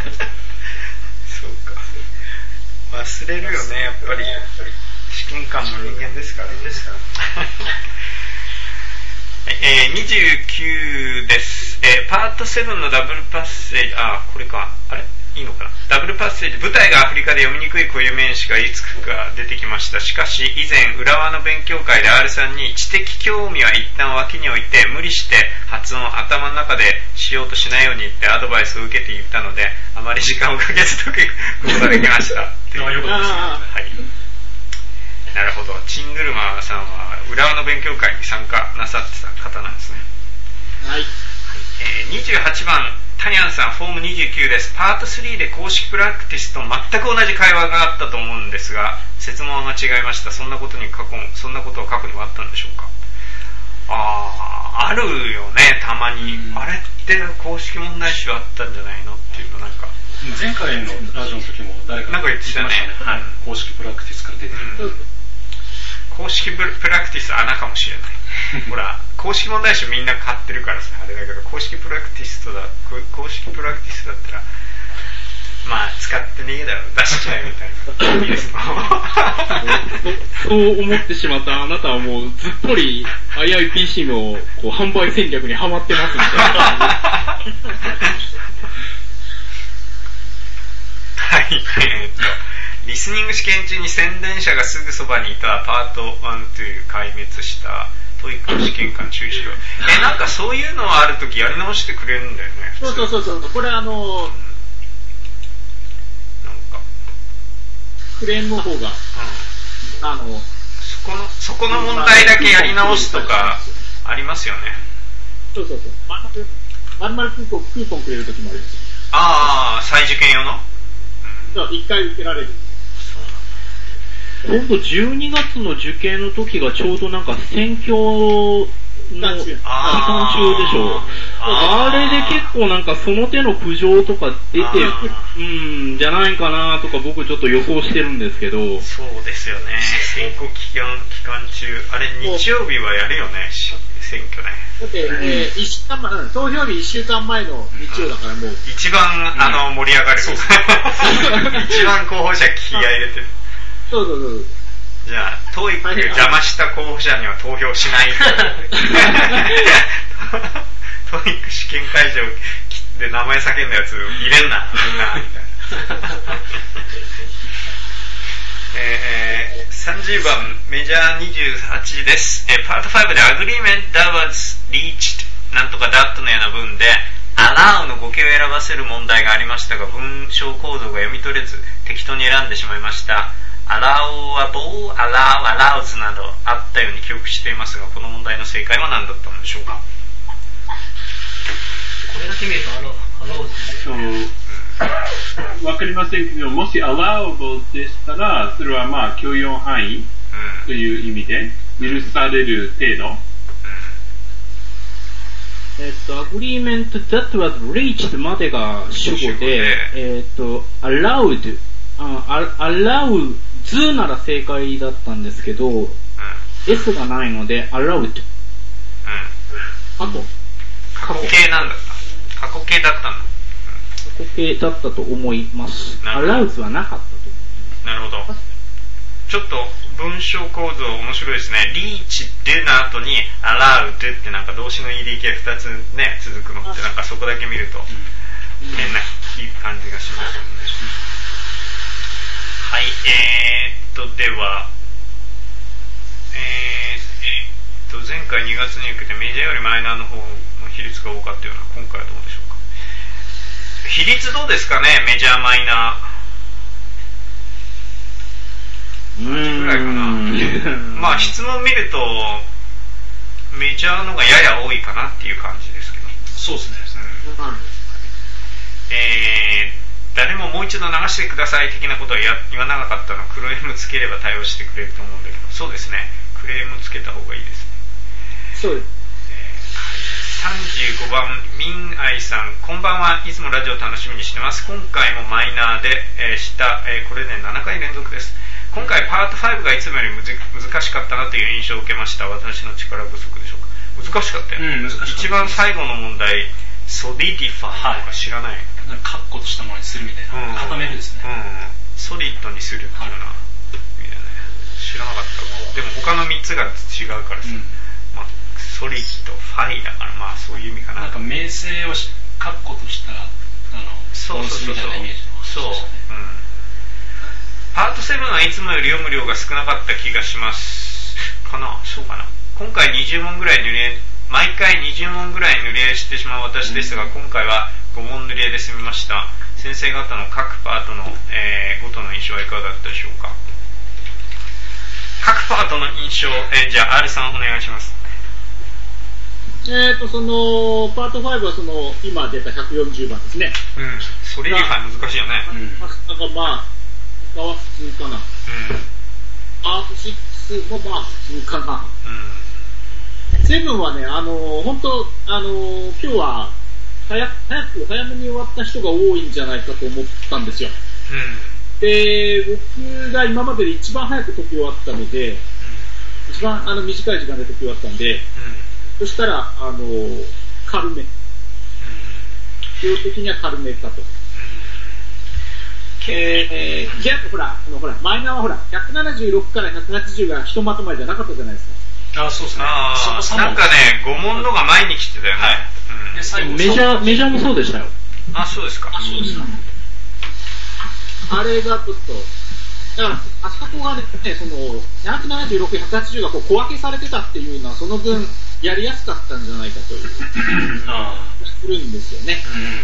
か。忘れるよね、やっぱり。試験官も人間ですからね。29です。パート7のダブルパッセージ、これか。あれいいのかな。ダブルパッセージ、舞台がアフリカで読みにくい固有名詞がいくつか出てきました。しかし、以前、浦和の勉強会で R さんに知的興味は一旦脇に置いて、無理して発音を頭の中でしようとしないようにってアドバイスを受けて言ったので、あまり時間をかけず解くことができました。はい。なるほど。チングルマさんは浦和の勉強会に参加なさってた方なんですね。 はい。 28番、タニャンさん、フォーム29です。パート3で公式プラクティスと全く同じ会話があったと思うんですが、設問が違いました。そんなことは過去にもあったんでしょうか。あるよね、たまに。あれって公式問題集あったんじゃないのっていうのなんか。 前回のラジオの時も誰かなんか言ってたね。 はい。公式プラクティスから出てる。 公式プラクティス穴かもしれない。ほら、公式問題集みんな買ってるからさ、あれだけど、公式プラクティスだったら、まあ、使ってねえだろ、出しちゃえみたいな。いいですかそう思ってしまったあなたはもう、ずっぽり IIPC のこう販売戦略にはまってますみたいな。 はい、リスニング試験中に宣伝者がすぐそばにいたパート1、2壊滅したトイックの試験官注意しろ。なんかそういうのあるときやり直してくれるんだよね。 そう。これなんかクレームの方が、 そこの問題だけやり直すとかありますよね。 そう。丸々クーポンくれるときもあります。 再受験用の？ 一回受けられる。 今度12月の受験の時がちょうどなんか選挙の期間中でしょ。あれで結構なんかその手の苦情とか出てるじゃないかなとか僕ちょっと予想してるんですけど。 そうですよね。選挙期間中、あれ日曜日はやるよね、選挙ね。 だって、投票日1週間前の日曜だからもう。 一番盛り上がる。一番候補者気合い入れてる。 そう。 じゃあ、トーイック邪魔した候補者には投票しない。トーイック試験会場で名前叫んだやつ入れんな、みんな、みたいな。30番、メジャー28です。パート5で Agreement that was reached なんとか that のような文で Allow の語形を選ばせる問題がありましたが、文章構造が読み取れず適当に選んでしまいました。allowable, allows などあったように記憶していますが、この問題の正解は何だったのでしょうか。 これだけ見るとallows そう、 わかりませんけど、もし allowable でしたら、それはまあ許容範囲という意味で、許される程度。 agreement that was reached までが主語で、allowed、allow なら正解だったんですけど、S がないので allowed。 過去形なんだった。過去形だったんだ。 過去形だったと思います。allowed はなかったと思います。 なるほど。ちょっと文章構造面白いですね。reach での後に allowed ってなんか動詞の ED 形2つね続くのってなんかそこだけ見ると変ないい感じがしますよね。はい、では前回2月に受けてメジャーよりマイナーの方の比率が多かったような、今回はどうでしょうか。比率どうですかね、メジャーマイナー。ぐらいかな。まあ質問見るとメジャーのがやや多いかなっていう感じですけど。 そうですね。 誰ももう一度流してください的なことは言わなかったの。クレームつければ対応してくれると思うんだけど、そうですね。クレームつけた方がいいですね。 そうです。 35番、ミンアイさん、こんばんは。いつもラジオ楽しみにしてます。今回もマイナーで、これね、7回連続です。今回パート5がいつもより難しかったなという印象を受けました。私の力不足でしょうか。難しかったよ、難しかった。一番最後の問題、ソリディファイとか知らない。 カッコとしたものにするみたいな、固めるですね、 ソリッドにするっていうのは、知らなかった。でも他の3つが違うからさ、まあ、ソリッド、ファイだからまあそういう意味かな。 なんか名声をカッコとしたそうみたいなイメージ。そう、パート7はいつもより読む量が少なかった気がしますかな。そうかな。今回20問ぐらい毎回20問ぐらい塗り絵してしまう私ですが、今回は5問塗り絵で済みました。先生方の各パートの、ごとの印象はいかがだったでしょうか。各パートの印象、じゃあ R さんお願いします。 そのパート5は今出た140番ですね。 それ以外難しいよね。 まあ他は普通かな。パート6もまあ普通かな。7はね、本当今日は早めに終わった人が多いんじゃないかと思ったんですよ。で、僕が今までで一番早く解き終わったので、一番短い時間で解き終わったんで、そしたら軽め、量的には軽めかと。じゃあほらマイナーはほら176から180がひとまとまりじゃなかったじゃないですか。 あ、そうですね。 なんかね、5問のが前に来てたよね。 で最後メジャーもそうでしたよ。 あ、そうですか。 あれがちょっと、だからあそこがね、176、180がこう小分けされてたっていうのはその分やりやすかったんじゃないかというするんですよね。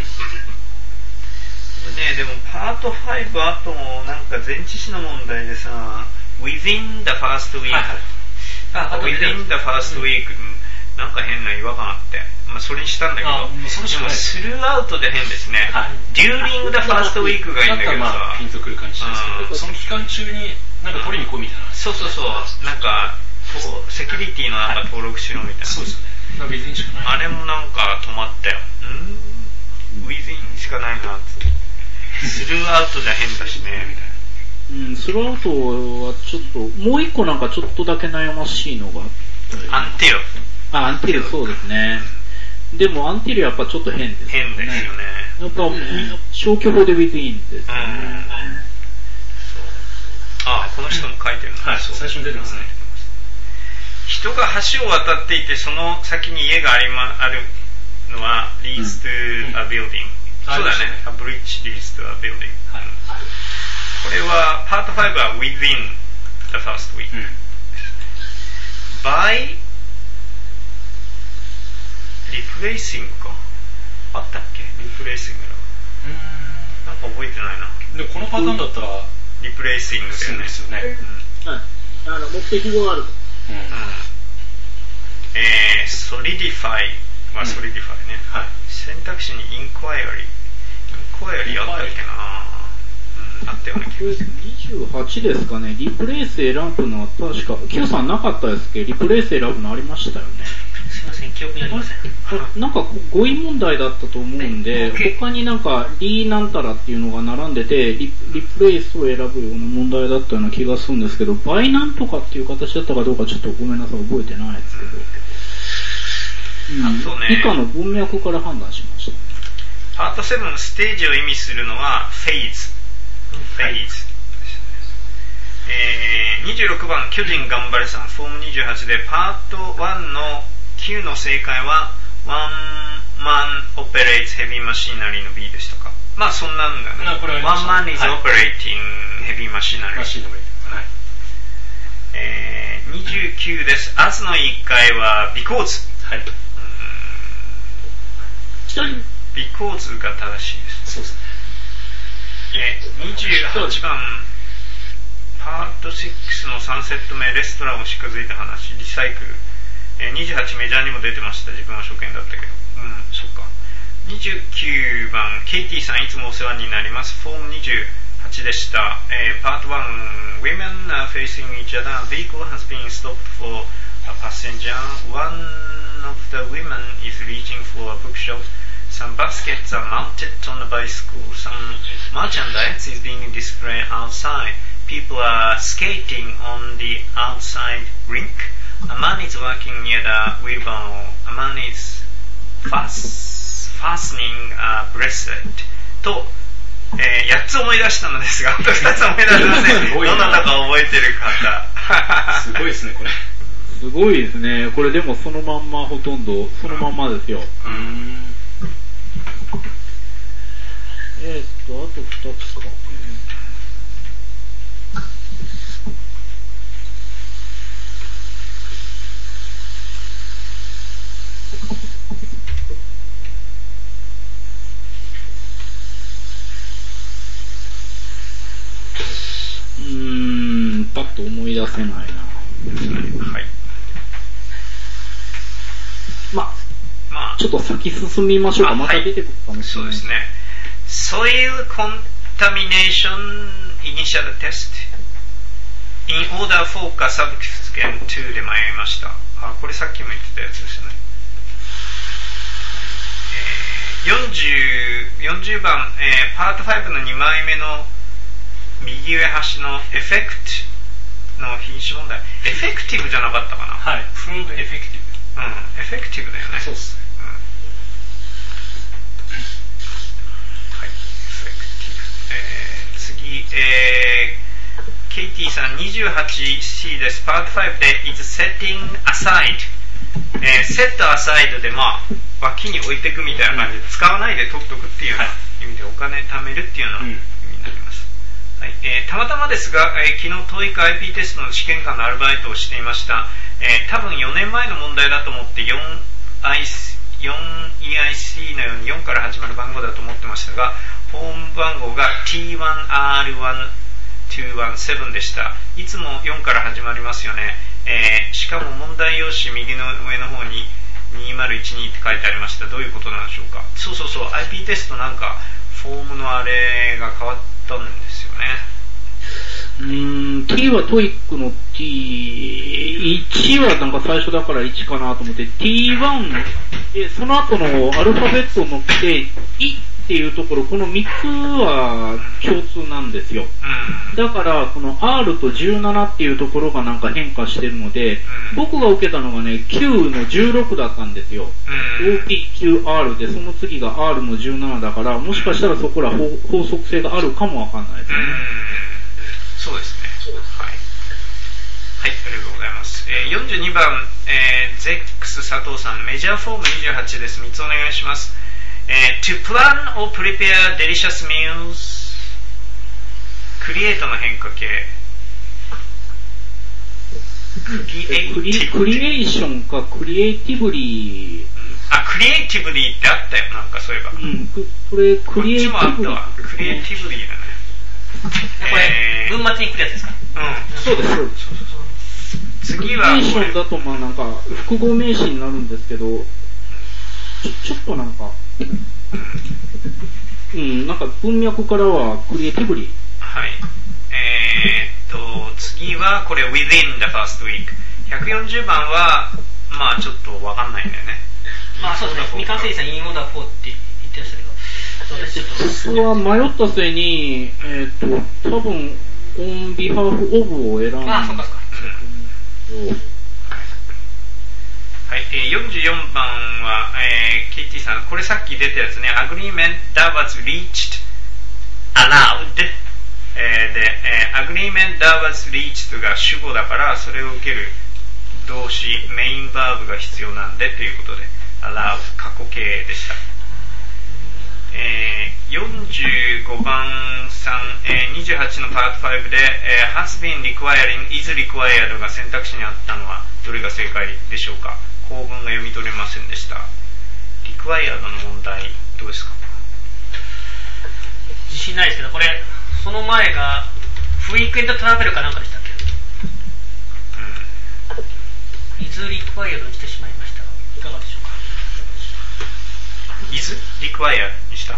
でもパート5あとなんか前置詞の問題でさ、within the first week、within the first week、なんか変な違和感あって、まあそれにしたんだけど、でもスルーアウトで変ですね。during the first week がいいんだけどさ、 ピンとくる感じですけど、その期間中になんか取りに行こうみたいな。 そう、なんかセキュリティのなんか登録しろみたいな。 そうですよね。within しかない。 あれもなんか止まったよ。within しかないなって。スルーアウトじゃ変だしねみたいな。 スルーアウトはちょっともう一個なんかちょっとだけ悩ましいのがあったり。 アンティル。 アンティル、そうですね。でもアンティルやっぱちょっと変ですね。 変ですよね。 やっぱ消去法で within ですね。 この人も書いてるの。 最初に出てますね。 人が橋を渡っていてその先に家があるのは leads to a building。そうだね。A bridge leads to a building。これはパート5は within the first week。by replacing か。あったっけ？ replacing なんか覚えてないな。 でこのパターンだったらリプレイシングだよね。 ですよね。 目的語がある。 solidify は solidify ね。選択肢に inquiry 声よりあったっけな。あったよね。 28ですかね。リプレイス選ぶのは確か、Q さんなかったですっけ？リプレイス選ぶのありましたよね。 すいません、記憶にありません。 なんか語彙問題だったと思うんで、他になんかリなんたらっていうのが並んでて、リプレイスを選ぶような問題だったような気がするんですけど、倍なんとかっていう形だったかどうかちょっとごめんなさい、覚えてないですけど。 あとね、 以下の文脈から判断しました。 パート7、ステージを意味するのはフェーズ。26番、巨人頑張れさん、フォーム28で、パート1の9の正解は、ワンマンオペレイツヘビーマシナリーの B でしたか。まあそんなんだね。ワンマン is operating heavy machinery。29です。as の言い換えは because。はい。because が正しいです。そうですね。28番、パート6の3セット目、レストランを近づいた話、リサイクル。28メジャーにも出てました。自分は初見だったけど。そっか。29番、ケイティさん、いつもお世話になります。フォーム28でした。パート1、Women are facing each other. A vehicle has been stopped for a passenger. One of the women is reaching for a bookshop. Some baskets are mounted on a bicycle. Some merchandise is being displayed outside. People are skating on the outside rink.A man is working near the wheelbarrow. A man is fastening a bracelet. と、8つ思い出したのですが、あと2つ思い出せません。どなたか覚えてる方。 すごいですね、これ。 すごいですね。これでもそのまんまほとんど、そのまんまですよ。あと2つか。パッと思い出せないな。はい。まあ、ちょっと先進みましょうか。また出てくるかもしれない。 そうですね。Soil contamination initial test in order for subsequent to で参りました。これさっきも言ってたやつですね。40番、パート5の2枚目の右上端のエフェクトの品種問題。エフェクティブじゃなかったかな。 はい。prove effective。 エフェクティブだよね。 そうです。 はい。エフェクティブ。次、ケイティさん 28C です。パート5で is setting aside。set aside で脇に置いていくみたいな感じで使わないで取っとくっていうような意味でお金貯めるっていうような意味になります。はい。たまたまですが、昨日 TOEIC IP テストの試験官のアルバイトをしていました。多分4年前の問題だと思って4EIC のように4から始まる番号だと思ってましたが、ホーム番号が T1R1217 でした。いつも4から始まりますよね。しかも問題用紙右の上の方に2012って書いてありました。どういうことなんでしょうか。そう IP テストなんかフォームのあれが変わったんですよね。 T はトイックの T1 はなんか最初だから1かなと思って T1 その後のアルファベットのっていっていうところ、この3つは共通なんですよ。だからこの R と17っていうところがなんか変化してるので、僕が受けたのがね Q の16だったんですよ。大きい QR でその次が R の17だから、もしかしたらそこら法則性があるかもわかんないですよね。 そうですね。はい。はい、ありがとうございます。42番、ゼックス佐藤さん、メジャーフォーム28です。3つお願いします。to plan or prepare delicious meals クリエイトの変化形クリエーションかクリエイティブリー、 クリエイティブリーってあったよ、なんかそういえば。 これクリエイティブリー、 クリエイティブリーだね。 これ文末に来るやつですか。 そうです。 次はクリエーションだとなんか複合名詞になるんですけど、ちょっとなんかなんか文脈からはクリエイティブリ。 はい。次はこれ within the first week。140番は、まあちょっとわかんないんだよね。 そうですね。未完成さん、インオーダー4って言ってましたけど、私ちょっと。 それは迷った末に、多分、on behalf of を選んだ。 そうか。 はい、44番は、ケイティさん、これさっき出たやつね、agreement that was reached allowed、で、agreement that was reached が主語だから、それを受ける動詞、メインバーブが必要なんでということで、allowed、過去形でした。45番さん、28のパート5で、has been requiring is required が選択肢にあったのはどれが正解でしょうか。構文が読み取れませんでした。required の問題どうですか。 自信ないですけど、これその前がウィークエンドトラベルかなんかでしたっけ。is required にしてしまいましたが、いかがでしょうか。 is required にした。はい。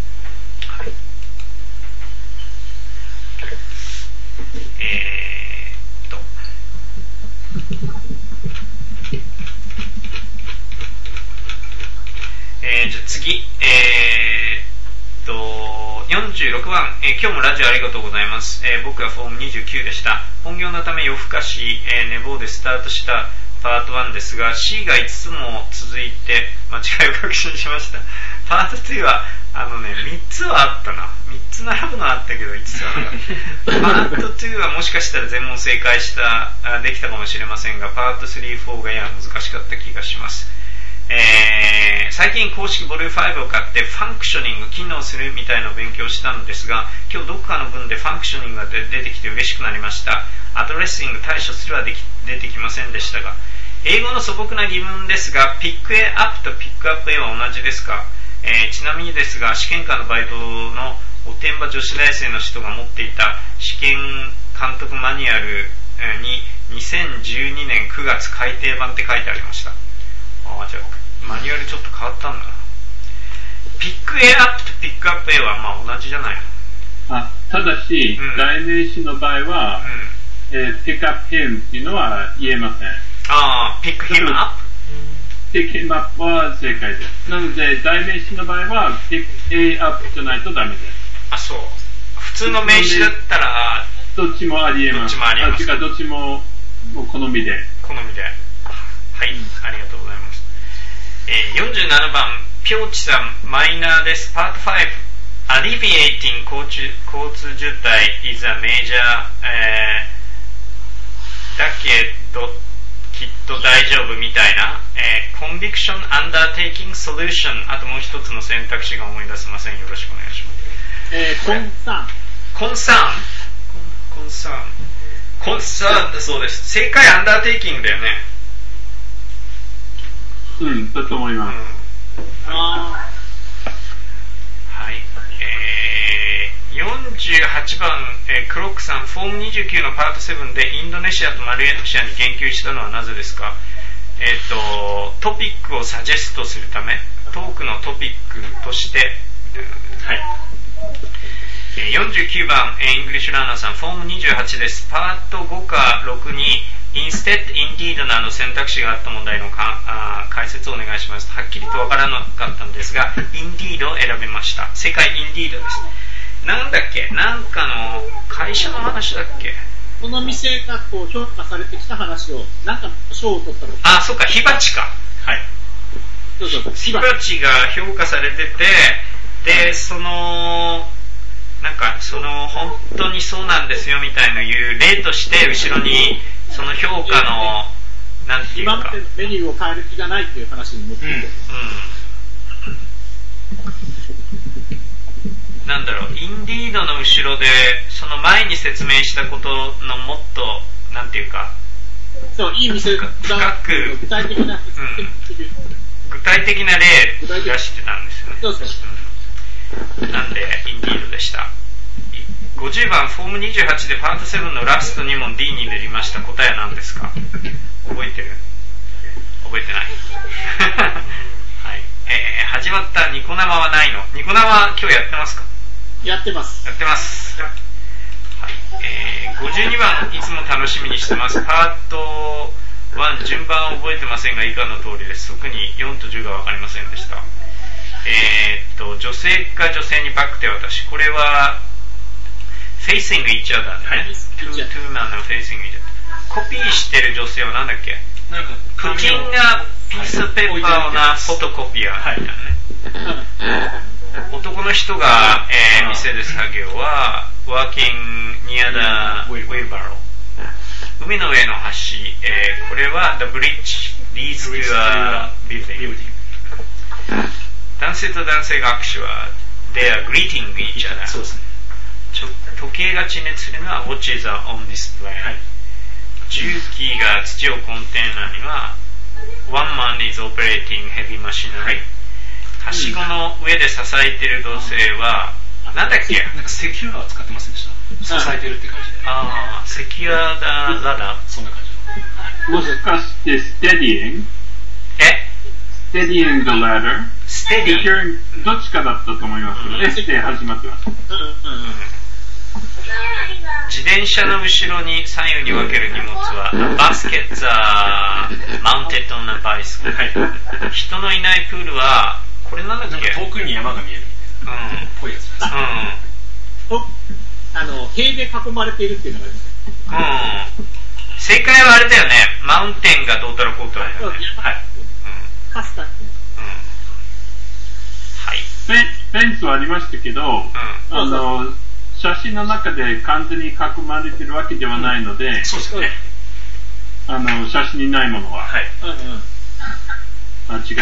じゃあ次、46番、今日もラジオありがとうございます。僕はフォーム29でした。本業のため夜更かし、寝坊でスタートしたパート1ですが C が5つも続いて間違いを確信しました。パート2は3つはあったな。3つ並ぶのはあったけど5つはなかった。パート2はもしかしたら全問正解できたかもしれませんが、パート3、4がやや難しかった気がします。最近公式ボリューム5を買ってファンクショニング、機能するみたいなのを勉強したのですが、今日どこかの文でファンクショニングが出てきて嬉しくなりました。アドレッシング対処すら出てきませんでしたが、英語の素朴な疑問ですが、ピック A アップとピックアップ A は同じですか。ちなみにですが、試験官のバイトのおてんば女子大生の人が持っていた試験監督マニュアルに2012年9月改訂版って書いてありました。じゃあマニュアルちょっと変わったんだな。ピック A アップとピックアップ A はまあ同じじゃない。 ただし、代名詞の場合は、ピックアップ him っていうのは言えません。 ピック him up？ ピック him up は正解です。なので、代名詞の場合は、ピック A アップじゃないとダメです。 そう。普通の名詞だったら、 どっちもありえます。どっちも好みで。 好みで。はい、ありがとうございます。47番、ぴょうちさん、マイナーです。パート5、Alleviating 交通渋滞 is a major、だけどきっと大丈夫みたいな、Conviction Undertaking Solution、 あともう一つの選択肢が思い出せません。よろしくお願いします。コンサーンだそうです。正解アンダーテイキングだよね。 だと思います。 はい。48番、クロックさん、フォーム29のパート7でインドネシアとマレーシアに言及したのはなぜですか。トピックをサジェストするため、トークのトピックとしてみたいな。はい。49番、イングリッシュランナーさん、フォーム28です。パート5か6にInstead, Indeed の選択肢があった問題の解説をお願いします。はっきりとわからなかったのですが、Indeed を選びました。正解 Indeed です。なんだっけ、なんかの会社の話だっけ。 この店がこう評価されてきた話を、なんか賞を取ったの。 そうか、火鉢か。はい。火鉢が評価されてて、で、なんか本当にそうなんですよみたいないう例として後ろにその評価のなんていうか今までのメニューを変える気がないっていう話に持ってきて、 なんだろう、インディードの後ろでその前に説明したことのもっとなんていうか、 そういい店が深く具体的な例出してたんですよね。 そうなんでインディードでした。50番、フォーム28でパート7のラスト2問 D に塗りました。答えは何ですか。覚えてる？覚えてない。はい。 始まったニコ生はないの。ニコ生今日やってますか？ やってます。 やってます。はい。52番いつも楽しみにしてます。パート1順番を覚えてませんが以下の通りです。特に4と10が分かりませんでした。女性か女性にバックで私。これはフェイシングイチャーだね。はい。トゥーマンのフェイシングイチャー。コピーしてる女性はなんだっけ？なんかプキンがピースペーパーなフォトコピアみたいなね。男の人が、店で作業は working near the wheelbarrow。海の上の橋、これは the bridge leads to a building。男性と男性が握手は they are greeting each other。そうですね。時計が地熱するのは watches are on display。はい。重機が土をコンテナには one man is operating heavy machinery。はい。はしごの上で支えている同性は、なんだっけ？ なんかセキュアを使ってませんでした。支えてるって感じで。 ああ、セキュアだ、ラダ。 そんな感じ。 もしかして、steadying？ steadying the ladder？ steady？ どっちかだったと思いますけど、S で始まってます。 自転車の後ろに左右に分ける荷物は、バスケッツァー、マウンテッドなバイスク。人のいないプールは、これなんだっけ？ 遠くに山が見えるみたいな。ぽいやつです。 塀で囲まれているっていうのがあります。 正解はあれだよね。マウンテンがどうたらこうたらだよね。はい。 カスタ。はい。 フェンスはありましたけど、写真の中で完全に囲まれてるわけではないので、 そうですね。 写真にないものは、はい。間違いです。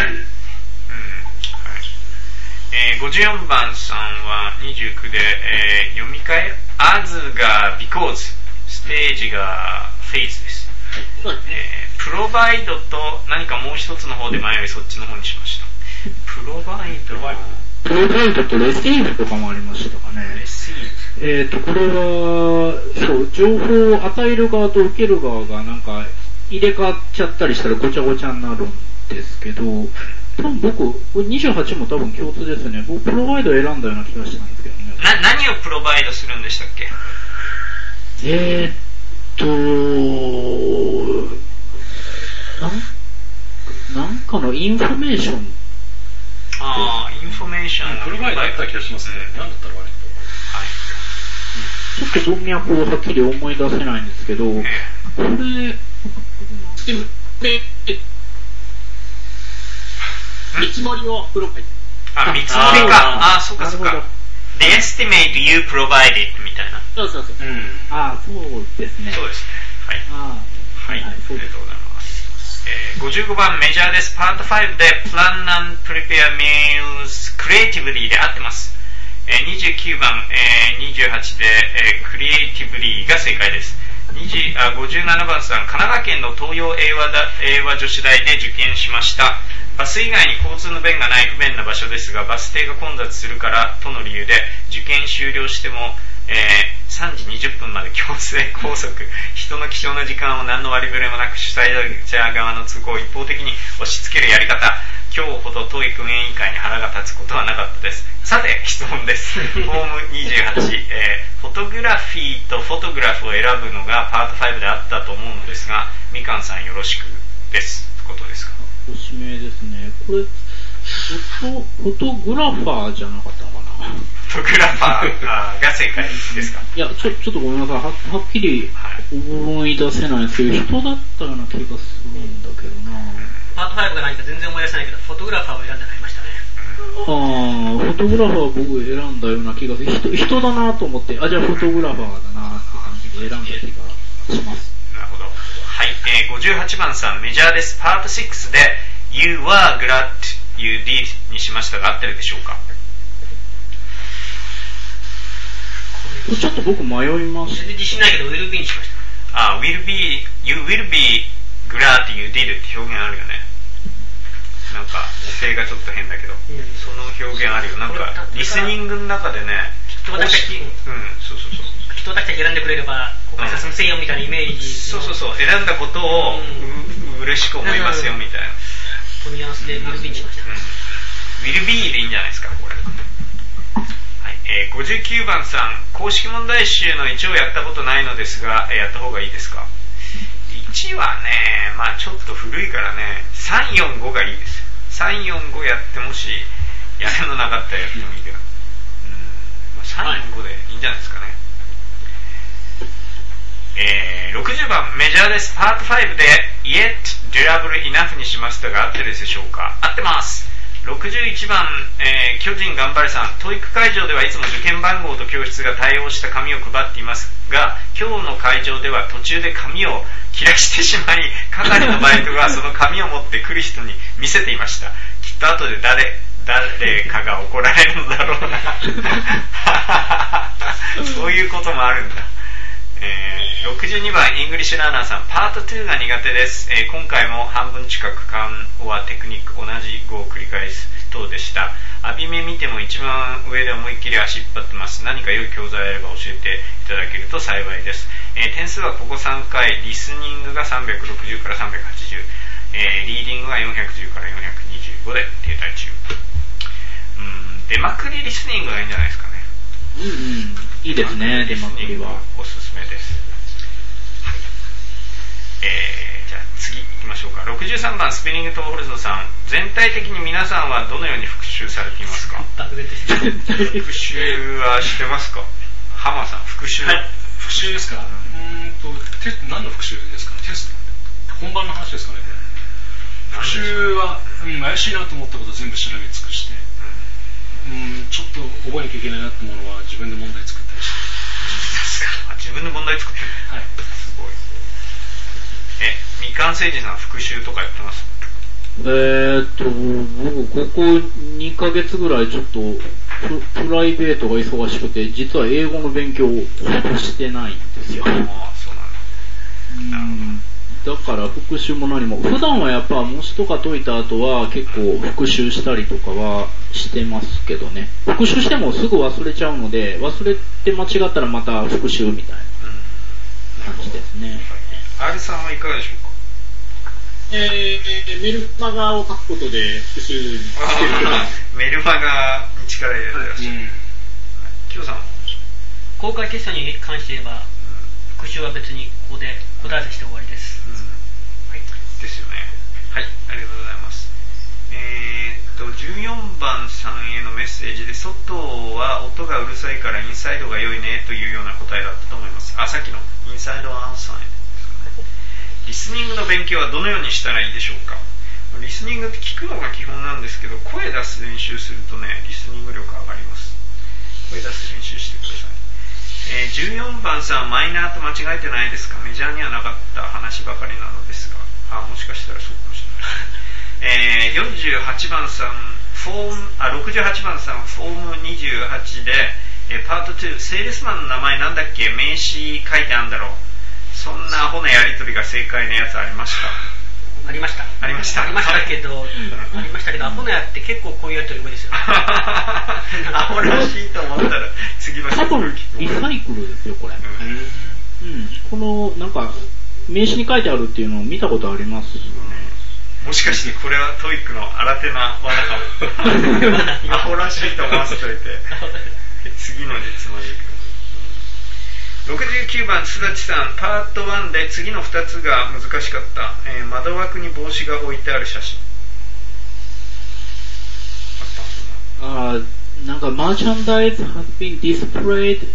54番さんは29で、読み替え as が because ステージが phase です、はい。プロバイドと何かもう一つの方で迷いそっちの方にしました。プロバイドとレシーブとかもありましたかね。 レシーブ、 これはそう情報を与える側と受ける側がなんか入れ替わっちゃったりしたらごちゃごちゃになるんですけど、多分僕、28も多分共通ですね。僕、プロバイドを選んだような気がしたんですけどね。 何をプロバイドするんでしたっけ？ なんかのインフォメーション。 インフォメーション。 プロバイドあった気がしますね。何だったらあれ。 はい。ちょっと文脈をはっきり思い出せないんですけど、これ、 見積もりをプロバイド。 見積もりか。そうかそうか。The estimate you provided みたいな。 そう。 そうですね。 そうですね。はい。はい。ありがとうございます。55番メジャーです。パート5で Plan and Prepare Meals Creatively で合ってます。29番、28で、Creatively が正解です。57番さん、神奈川県の東洋英和女子大で受験しました。バス以外に交通の便がない不便な場所ですが、バス停が混雑するからとの理由で受験終了しても、3時20分まで強制拘束、人の貴重な時間を何の割り振れもなく主催者側の都合を一方的に押し付けるやり方、今日ほどTOEIC運営委員会に腹が立つことはなかったです。さて質問です。フォーム28、フォトグラフィーとフォトグラフを選ぶのがパート5であったと思うのですが、みかんさんよろしくですってことですか？ ご指名ですね。これフォトグラファーじゃなかったのかな。 フォトグラファーが正解ですか？ いや、ちょっとごめんなさい。はっきり思い出せないんですけど、人だったような気がするんだけどな。 パート5が何か全然思い出せないけど、フォトグラファーを選んでありましたね。 フォトグラファー僕選んだような気がする。人だなと思って、じゃあフォトグラファーだなって感じで選んだ気がします。 なるほど。はい、58番さん、メジャーです。パート6で You were glad you did にしましたが合ってるでしょうか？ ちょっと僕迷います。 全然自信ないけど will be にしました。 you will be glad you did って表現あるよね。なんか語弊がちょっと変だけど、その表現あるよ。なんかリスニングの中でね、 そうきっと私たち選んでくれれば公開させませんよみたいなイメージ。 そう選んだことを嬉しく思いますよみたいな。 ニュアンスでwill beにしました。 will be でいいんじゃないですか、これ。はい、59番さん、公式問題集の1をやったことないのですが、やった方がいいですか。1はね、まあちょっと古いからね、3、4、5がいいです。3、4、5やって、もしやるのなかったらやってもいいけど、まあ、3、4、5でいいんじゃないですかね。60番メジャーです。パート5で Yet Durable Enough にしましたが合ってるでしょうか。合ってます。61番、巨人頑張れさん、トイック会場ではいつも受験番号と教室が対応した紙を配っていますが、今日の会場では途中で紙を切らしてしまい、係のバイトがその紙を持って来る人に見せていました。きっと後で誰かが怒られるのだろうなそういうこともあるんだ。62番イングリッシュラーナーさん、パート2が苦手です。今回も半分近く勘はテクニック同じ語を繰り返す等でした。アビメ見ても一番上で思いっきり足引っ張ってます。何か良い教材あれば教えていただけると幸いです。点数はここ3回、リスニングが360から380、リーディングが410から425で停滞中。出まくりリスニングがいいんじゃないですかね。 いいですね、出まくりは。 おすすめです。はい。じゃあ次行きましょうか。63番スピニングトーホルズドさん、全体的に皆さんはどのように復習されていますか。復習はしてますか。ハマさん、復習。 はい、復習ですか。何の復習ですかね。テスト本番の話ですかね。復習は、怪しいなと思ったことを全部調べ尽くして、ちょっと覚えなきゃいけないなってものは自分で問題作ったりして。 自分で問題作ってる。 はい。 すごい。未完成時さん復習とかやってます？ 僕ここ2ヶ月ぐらいちょっとプライベートが忙しくて、実は英語の勉強をほぼしてないんですよ。 ああ、そうなんだ。 だから復習も何も、普段はやっぱ模試とか解いた後は結構復習したりとかはしてますけどね。復習してもすぐ忘れちゃうので、忘れて間違ったらまた復習みたいな感じですね。 R さんはいかがでしょうか。 メルマガを書くことで復習してる。 メルマガに力入れてらっしゃる。キヨさんは公開テストに関して言えば、復習は別にここで答えてして終わりです。 はい、ですよね。はい、ありがとうございます。14番さんへのメッセージで、外は音がうるさいからインサイドが良いねというような答えだったと思います。さっきのインサイドアウトサイドですかね。リスニングの勉強はどのようにしたらいいでしょうか。リスニングって聞くのが基本なんですけど、声出す練習するとね、リスニング力上がります。声出す練習してください。14番さん、マイナーと間違えてないですか。メジャーにはなかった話ばかりなのですが、もしかしたらそうかもしれない。48番さん、68番さん、フォーム28で、パート2、セールスマンの名前なんだっけ、名詞書いてあるんだろう。そんなアホなやり取りが正解のやつありました。 ありました。 ありました。 ありましたけど、アホなやって結構こういうやり取り多いですよね。 アホらしいと思ったら、次の人多分リサイクルですよ、これ。この、なんか、名詞に書いてあるっていうのを見たことあります。 もしかしてこれはトイックの新手な罠かも。アホらしいと思わせといて、次の実問に行く。69番すだちさん、パート1で次の2つが難しかった。窓枠に帽子が置いてある写真。 なんかマーチャンダイズ has been displayed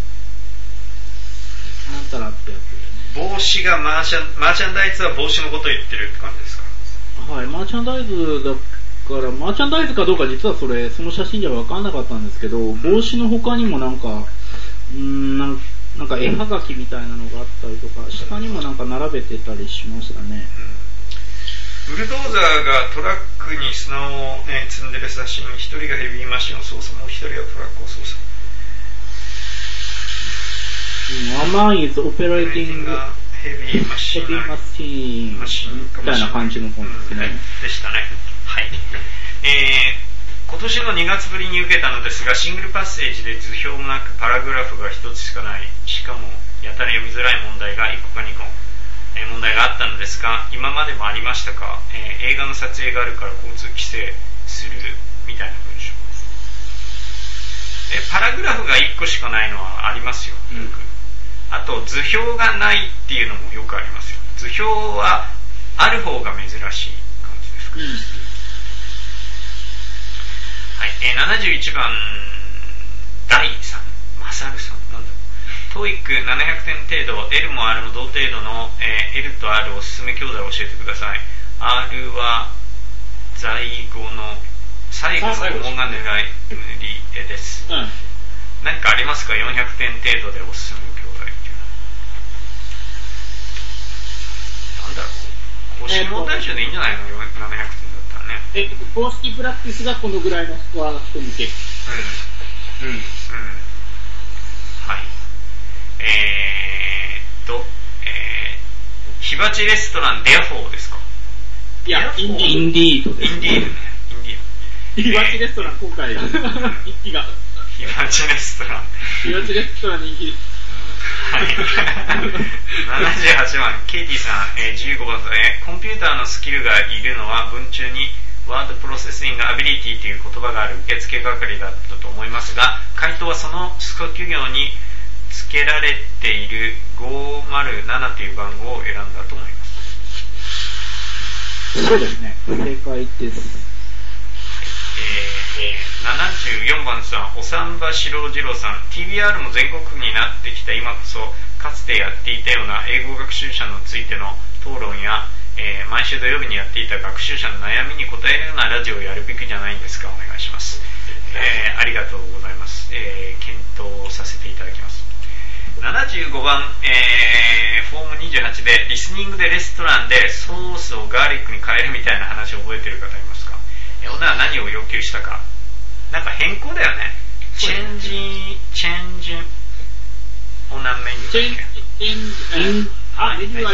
なんたらってやつ。 帽子がマーチャンダイズは帽子のことを言ってるって感じですか。 はい、マーチャンダイズだから、マーチャンダイズかどうか実はその写真じゃ分かんなかったんですけど、帽子の他にもなんか絵はがきみたいなのがあったりとか、下にもなんか並べてたりしましたね。 ブルドーザーがトラックに砂を、積んでる写真、一人がヘビーマシンを操作、もう一人はトラックを操作。 A man is operating heavy machine みたいな感じの本ですね。 でしたね。はい。今年の2月ぶりに受けたのですが、シングルパッセージで図表もなくパラグラフが1つしかない、しかもやたら読みづらい問題が1個か2個、問題があったのですが、今までもありましたか。映画の撮影があるから交通規制するみたいな文章。パラグラフが1個しかないのはありますよ、よく。あと図表がないっていうのもよくありますよ。図表はある方が珍しい感じですか。はい、71番第3マサルさん、なんだろう。TOEIC700 点程度、L も R も同程度の、L と R おすすめ教材を教えてください。R は最後の5問が狙い無理です。何かありますか？ 400 点程度でおすすめ教材っていうのは。なんだろう。公式問題集でいいんじゃないの？ 700 点だったらね。 公式プラクティスがこのぐらいのスコアの人向け。 はい。火鉢レストランデアフォーですか？ いや、インディードです。 インディードね。 火鉢レストラン、今回、人気が。 火鉢レストラン。 火鉢レストラン人気です。 はい。78番、ケイティさん、15番、コンピューターのスキルがいるのは文中にワードプロセッシングアビリティという言葉がある受付係だったと思いますが、回答はその職業に付けられている507という番号を選んだと思います。 そうですね、正解です。 74番さん、おさんばしろうじろうさん、 TBR も全国区になってきた今こそかつてやっていたような英語学習者についての討論や、毎週土曜日にやっていた学習者の悩みに答えるようなラジオをやるべきじゃないんですか？お願いします。ありがとうございます。検討させていただきます。75番、フォーム28でリスニングでレストランでソースをガーリックに変えるみたいな話を覚えている方いますか？オナは何を要求したか、なんか変更だよね。チェンジオナメニューだっけ？ メニューアイテム。 はい。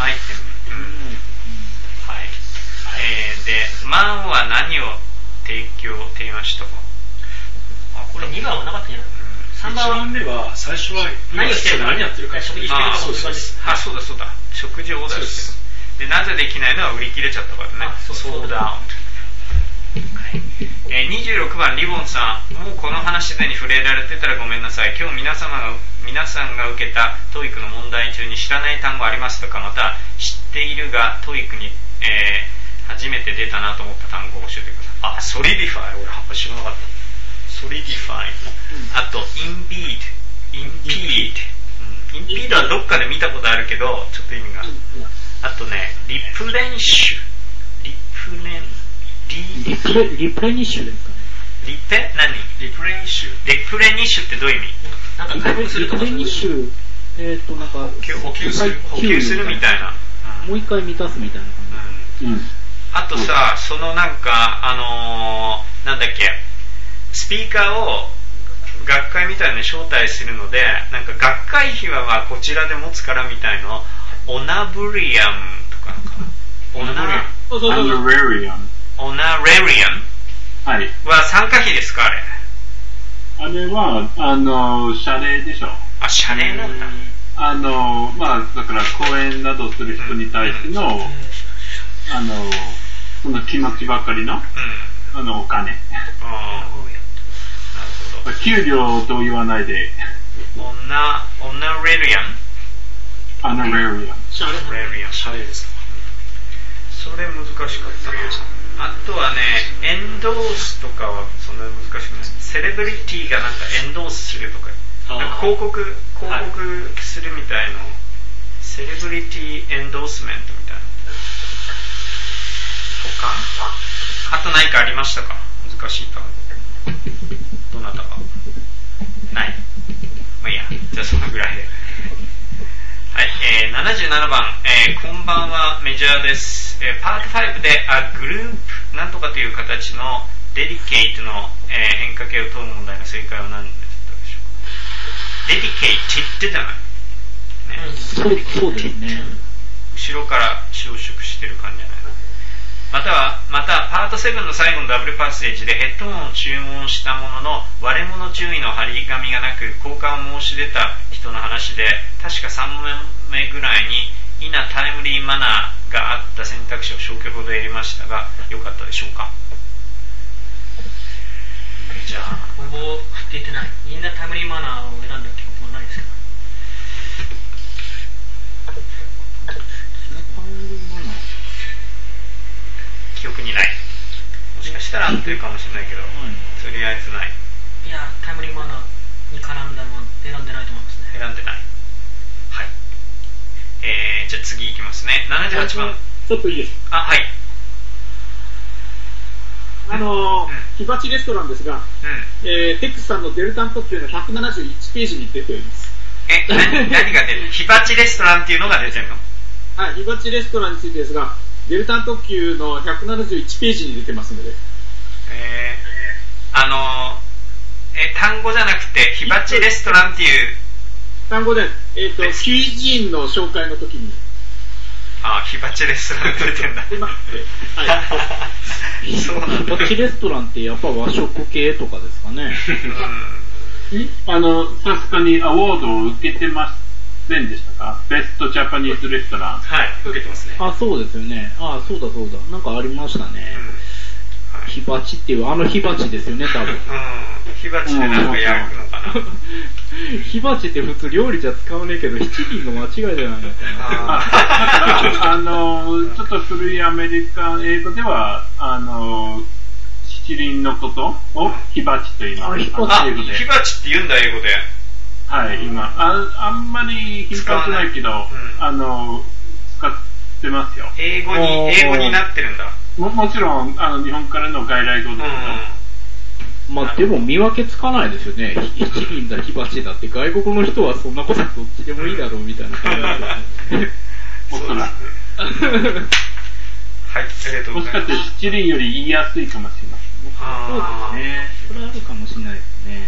で、マンは何を提案したか。 これ2番はなかったんじゃない？ 3番目は最初は何をしてるか、 何やってるか、 食事してるか、 そうだ、食事をオーダーしてる。で、なぜできないのは売り切れちゃったからね。ソールドアウト。26番リボンさん、もうこの話すでに触れられてたらごめんなさい。今日皆さんが受けた TOEIC の問題中に知らない単語ありますとか、また知っているが TOEIC に、初めて出たなと思った単語を教えてください。ソリディファイ、俺知らなかった。ソリディファイ、あとインピードはどっかで見たことあるけどちょっと意味が、あとね、リプレニッシュですかね。 リプレニッシュってどういう意味？ なんか回復するとか。 リプレニッシュ、なんか補給するみたいな、 もう一回満たすみたいな感じ。 あとさ、そのなんかなんだっけ、スピーカーを学会みたいなのに招待するので、なんか学会費はまあこちらで持つからみたいのオナブリアムとかオナレリアムは参加費ですか？ あれは謝礼でしょ。 謝礼なんだ。 だから講演などする人に対してのその気持ちばかりのお金。なるほど。給料と言わないで。 オナレリアム。 謝礼ですか。 それ難しかったな。あとはね、エンドースとかはそんな難しくない。セレブリティがなんかエンドースするとか、なんか広告するみたいの、セレブリティエンドースメントみたいなとか。あと何かありましたか？難しい単語。どなたかない。まあいいや、じゃあそのぐらいで。はい、77番、こんばんは、メジャーです。パート5でグループなんとかという形のデディケイトの、変化形を問う問題の正解は何だったでしょうか。デディケイティッドじゃない、ね、 そうですね。 後ろから消縮してる感じじゃない。またパート7の最後のダブルパッセージでヘッドホンを注文したものの割れ物注意の張り紙がなく交換を申し出た人の話で、確か3問目ぐらいにイナタイムリーマナーがあった選択肢を消去ほどやりましたが、良かったでしょうか。 じゃあほぼ出てない。みんなタイムリーマナーを選んだ記憶もないですけど。 記憶にない。もしかしたら合ってるかもしれないけど、とりあえずない。 いや、タイムリーマナーに絡んだのは選んでないと思いますね。 選んでない。はい。じゃあ次いきますね。78番。 ちょっといいです。 はい。 火鉢レストランですが、テックスさんのデルタン特急の171ページに出ております。 何が出るの？火鉢レストランっていうのが出てるの？ はい、火鉢レストランについてですが、デルタン特急の171ページに出てますので。 単語じゃなくて、火鉢レストランっていう。 単語で、キュイジーンの紹介の時に。 火鉢レストランって出てんだ。そうなんだ。火鉢レストランってやっぱ和食系とかですかね。 さすがにアワードを受けてませんでしたか？ベストジャパニーズレストラン。 はい、受けてますね。 そうですよね。そうだ。なんかありましたね。火鉢っていう、火鉢ですよね、多分。 火鉢でなんか焼くのかな。 火鉢って普通料理じゃ使わねえけど、七輪の間違いじゃないのかな。ちょっと古いアメリカ英語では、七輪のことを火鉢と言います。 火鉢って言うんだ、英語で。 はい、今。あんまり頻繁じゃないけど、使ってますよ。 英語になってるんだ。 もちろん、日本からの外来語ですけど。 でも見分けつかないですよね。七輪だ、火鉢だって。外国の人はそんなことどっちでもいいだろうみたいな感じですね。 おそらく。 はい、ありがとうございます。 もしかして七輪より言いやすいかもしれませんね。 そうですね。それはあるかもしれないですね。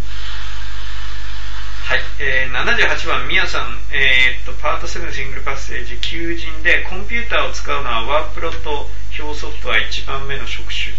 はい、78番、みやさん、パート7シングルパッセージ、求人でコンピューターを使うのはワープロと表ソフトは1番目の職種。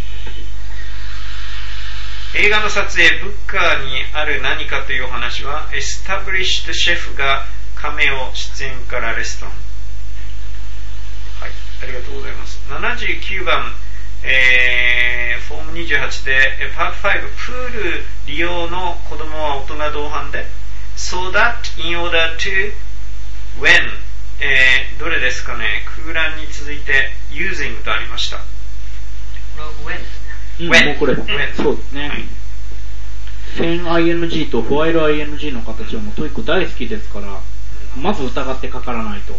映画の撮影、ブッカーにある何かというお話は、エスタブリッシュドシェフがカメオ出演からレストラン。はい、ありがとうございます。79番、フォーム28で、パート5、プール利用の子供は大人同伴で、so that in order to when、どれですかね、空欄に続いて using とありました。これは when ですね。 もうこれ、そうですね。1000 ing とフォアイル ing の形はもうトイック大好きですから、まず疑ってかからないと。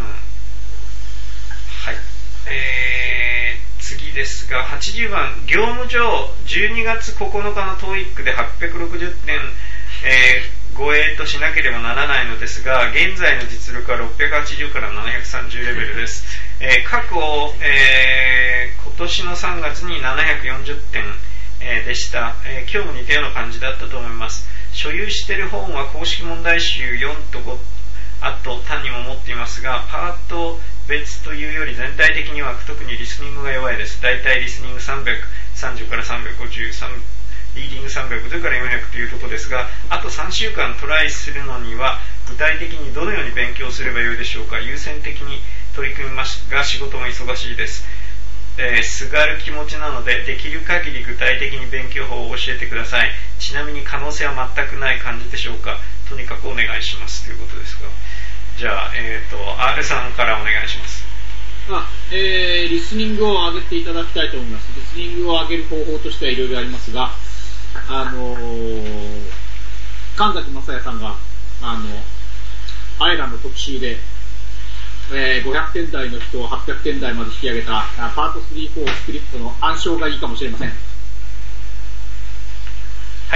はい。次ですが、80番、業務上12月9日のトイックで860点、護衛としなければならないのですが、現在の実力は680から730レベルです。過去、今年の3月に740点、でした。今日も似たような感じだったと思います。所有している本は公式問題集4と5、あと他にも持っていますが、パート別というより全体的には特にリスニングが弱いです。だいたいリスニング330から350、リーディング300、それから400というところですが、あと3週間トライするのには具体的にどのように勉強すればよいでしょうか。優先的に取り組みますが仕事も忙しいです。すがる気持ちなのでできる限り具体的に勉強法を教えてください。ちなみに可能性は全くない感じでしょうか。とにかくお願いしますということですが、じゃあ、R さんからお願いします。 リスニングを上げていただきたいと思います。リスニングを上げる方法としてはいろいろありますが、神崎雅也さんがアイランの特集で、500点台の人を800点台まで引き上げたパート3、4スクリプトの暗唱がいいかもしれません。 はい、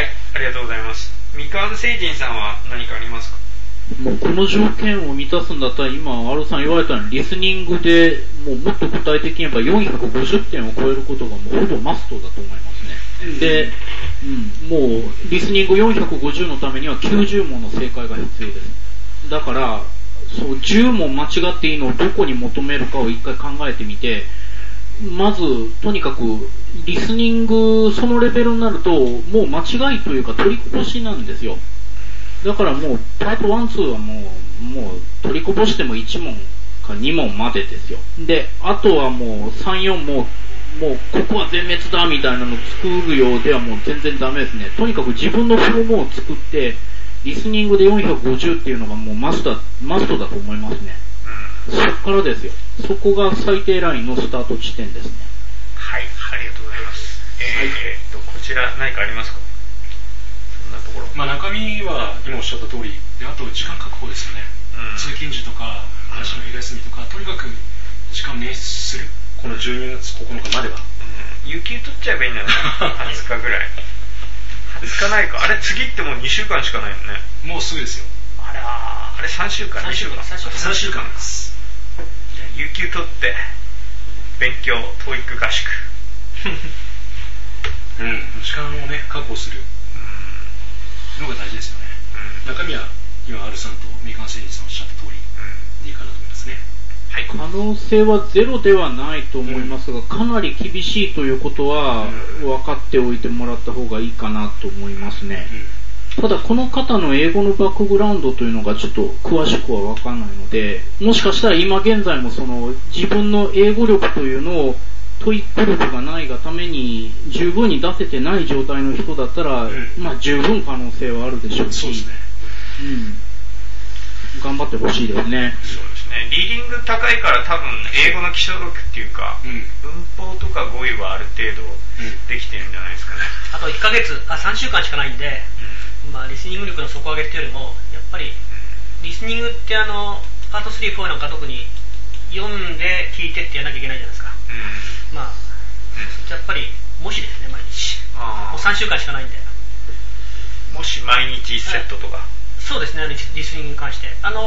ありがとうございます。三河聖人さんは何かありますか？ もうこの条件を満たすんだったら今 R さん言われたようにリスニングでもっと具体的に言えば450点を超えることがもうほぼマストだと思いますね。で、もうリスニング450のためには90問の正解が必要です。だからそう10問間違っていいのをどこに求めるかを一回考えてみて、まずとにかくリスニングそのレベルになるともう間違いというか取りこぼしなんですよ。だからもうパート1、2はもう取りこぼしても1問か2問までですよ。で、あとはもう3、4ももうここは全滅だみたいなのを作るようではもう全然ダメですね。とにかく自分のフロムを作って、リスニングで450っていうのがもうマストだと思いますね。そっからですよ。そこが最低ラインのスタート地点ですね。 はい、ありがとうございます。こちら何かありますか？そんなところ。 中身は今おっしゃった通りで、あと時間確保ですよね。通勤時とか、私の昼休みとか、とにかく時間を捻出する。この12月9日までは。 有給取っちゃえばいいんだよね。20日ぐらい。20日ないか。あれ、次ってもう2週間しかないよね。 もうすぐですよ。 あれ3週間、2週間。3週間です。じゃあ、有給取って、勉強、TOEIC合宿。 時間をね、確保するのが大事ですよね。中身は今、アルさんと三河誠二さんおっしゃった通りでいいかなと思いますね。 はい、可能性はゼロではないと思いますが、かなり厳しいということは分かっておいてもらった方がいいかなと思いますね。ただこの方の英語のバックグラウンドというのがちょっと詳しくは分かんないので、もしかしたら今現在もその自分の英語力というのをトイック力がないがために十分に出せてない状態の人だったら、十分可能性はあるでしょうし、 そうですね。 頑張ってほしいですね。 そうですね。リーディング高いから多分英語の基礎力っていうか、文法とか語彙はある程度できてるんじゃないですかね。 あと3週間しかないんで、リスニング力の底上げっていうよりも、やっぱりリスニングってパート3、4なんか特に読んで聞いてってやらなきゃいけないじゃないですか。やっぱり模試ですね、毎日。もう3週間しかないんで。 もし毎日1セットとか。 そうですね、リスニングに関して。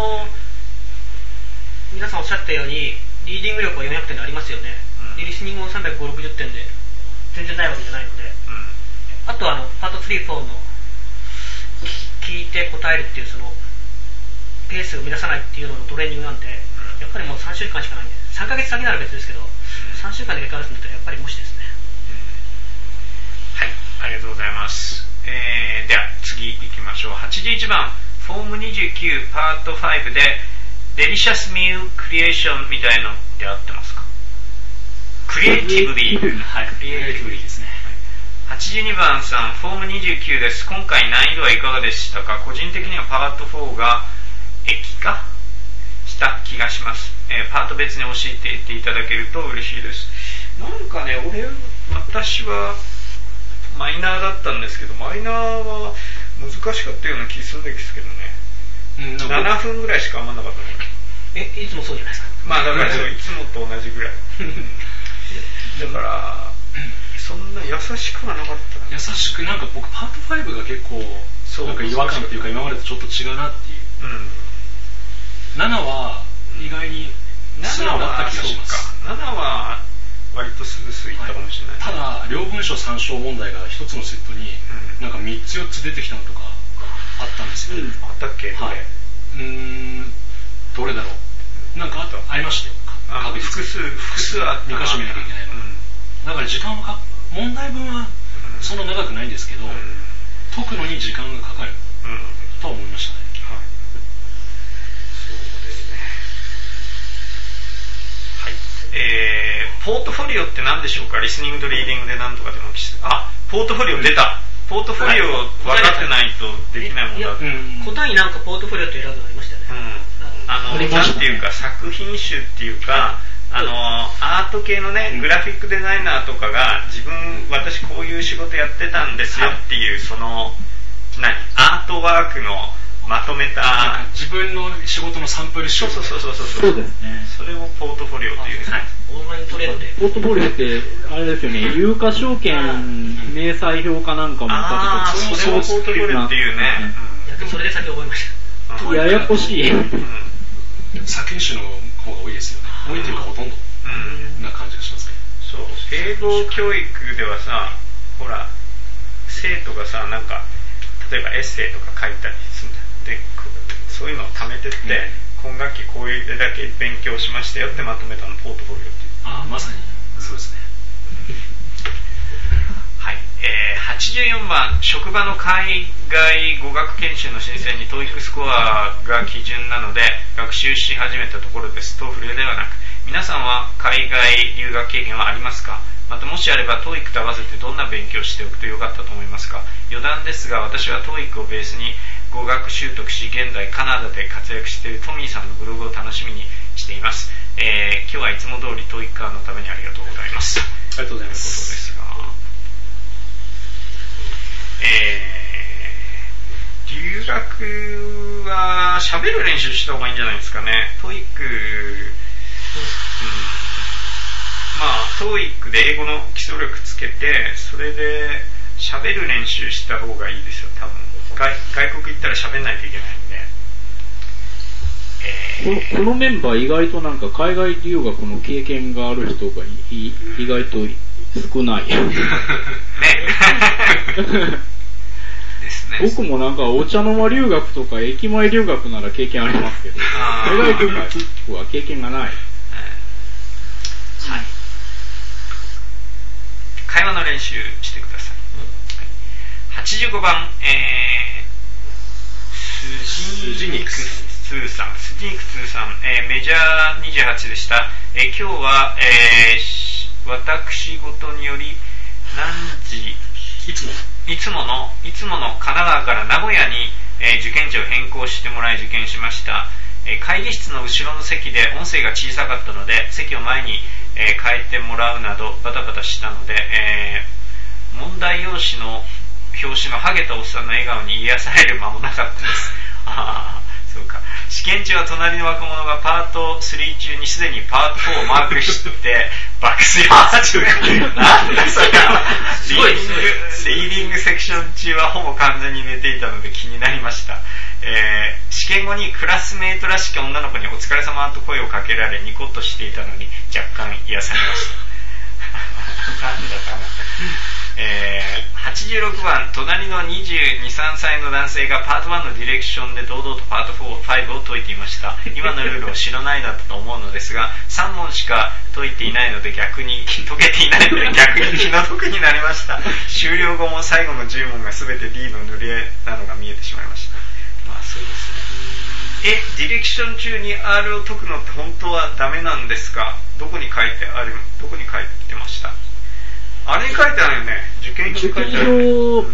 皆さんおっしゃったように、リーディング力は400点でありますよね。でリスニングも350、60点で全然ないわけじゃないので、あとはパート3、4の聞いて答えるっていうそのペースを乱さないっていうののトレーニングなんで、やっぱりもう3週間しかないんで、3ヶ月先なら別ですけど、3週間で結果出すんだったらやっぱり模試ですね。 はい、ありがとうございます。では次行きましょう。81番、フォーム29パート5でデリシャスミールクリエーションみたいのって合ってますか？クリエイティブリー。 はい、クリエイティブリーですね。 82番さん、フォーム29です。今回難易度はいかがでしたか？個人的にはパート4が益化した気がします。パート別に教えていっていただけると嬉しいです。なんかね、私はマイナーだったんですけど、マイナーは難しかったような気するんですけどね。7分ぐらいしか余らなかったね。 いつもそうじゃないですか。 だからいつもと同じぐらい。だからそんな優しくはなかった。 優しく、なんか僕パート5が結構なんか違和感っていうか今までとちょっと違うなっていう。7は意外に素直だった気がします。 7は割とスースーいったかもしれない。 ただ両文章参照問題が一つのセットになんか3つ4つ出てきたのとかあったんですよ。 あったっけ？ はい。どれだろう。なんかありましたよ。 複数あった。 2箇所見なきゃいけないの。だから時間は問題文はそんな長くないんですけど、解くのに時間がかかるとは思いましたね。 そうですね。はい。ポートフォリオって何でしょうか？リスニングとリーディングで何とかでもポートフォリオ出た。ポートフォリオ分かってないとできないもんだ。 答えになんかポートフォリオって選ぶのありましたよね。 なんていうか作品集っていうか、アート系のね、グラフィックデザイナーとかが私こういう仕事やってたんですよっていう、そのアートワークのまとめた自分の仕事のサンプル集。 そうですね。それをポートフォリオという。 オンライントレードで。 ポートフォリオってあれですよね。有価証券明細表かなんかも確かそれをポートフォリオっていうね。 それで先覚えました。 ややこしい。 作品集の方が多いですよね。多いというかほとんどな感じがしますね。 そう。英語教育ではさ、ほら生徒がさ、なんか例えばエッセイとか書いたりするんだ。でそういうのを貯めてって、今学期こういうだけ勉強しましたよってまとめたのポートフォリオっていう。 まさにそうですね。 はい。84番、職場の海外語学研修の申請に TOEIC スコアが基準なので学習し始めたところです。TOEFLではなく、皆さんは海外留学経験はありますか？ またもしあれば TOEIC と合わせてどんな勉強をしておくとよかったと思いますか。余談ですが、私は TOEIC をベースに語学習得し、現在カナダで活躍しているトミーさんのブログを楽しみにしています。今日はいつも通り TOEIC カーのためにありがとうございます。 ありがとうございます。 留学は喋る練習した方がいいんじゃないですかね。TOEIC、TOEIC で英語の基礎力つけて、それで喋る練習した方がいいですよ、多分。外国行ったら喋んないといけないんで。 このメンバー意外となんか海外留学の経験がある人が意外と少ない。ね。ですね。僕もなんかお茶の間留学とか駅前留学なら経験ありますけど、海外留学は経験がない。はい。 会話の練習してください。85番、スジニク2さん、メジャー28でした。今日は、私事により何時、いつもの神奈川から名古屋に、受験地を変更してもらい受験しました。会議室の後ろの席で音声が小さかったので席を前に、変えてもらうなどバタバタしたので、問題用紙の表紙のハゲたおっさんの笑顔に癒される間もなかったです。そうか。試験中は隣の若者がパート3中にすでにパート4をマークして爆睡を始める。なんだそれは。リーディングセクション中はほぼ完全に寝ていたので気になりました。試験後にクラスメートらしき女の子にお疲れ様と声をかけられニコッとしていたのに若干癒されました。なんだかな。86番、隣の22、3歳の男性がパート1のディレクションで堂々とパート4、5を解いていました。今のルールを知らないだと思うのですが、3問しか解いていないので逆に解けていないので逆に気の毒になりました。終了後も最後の10問が全て D の塗り絵なのが見えてしまいました。まあそうですね。ディレクション中に R を解くのって本当はダメなんですか？どこに書いてました？あれに書いてあるよね。受験票にも、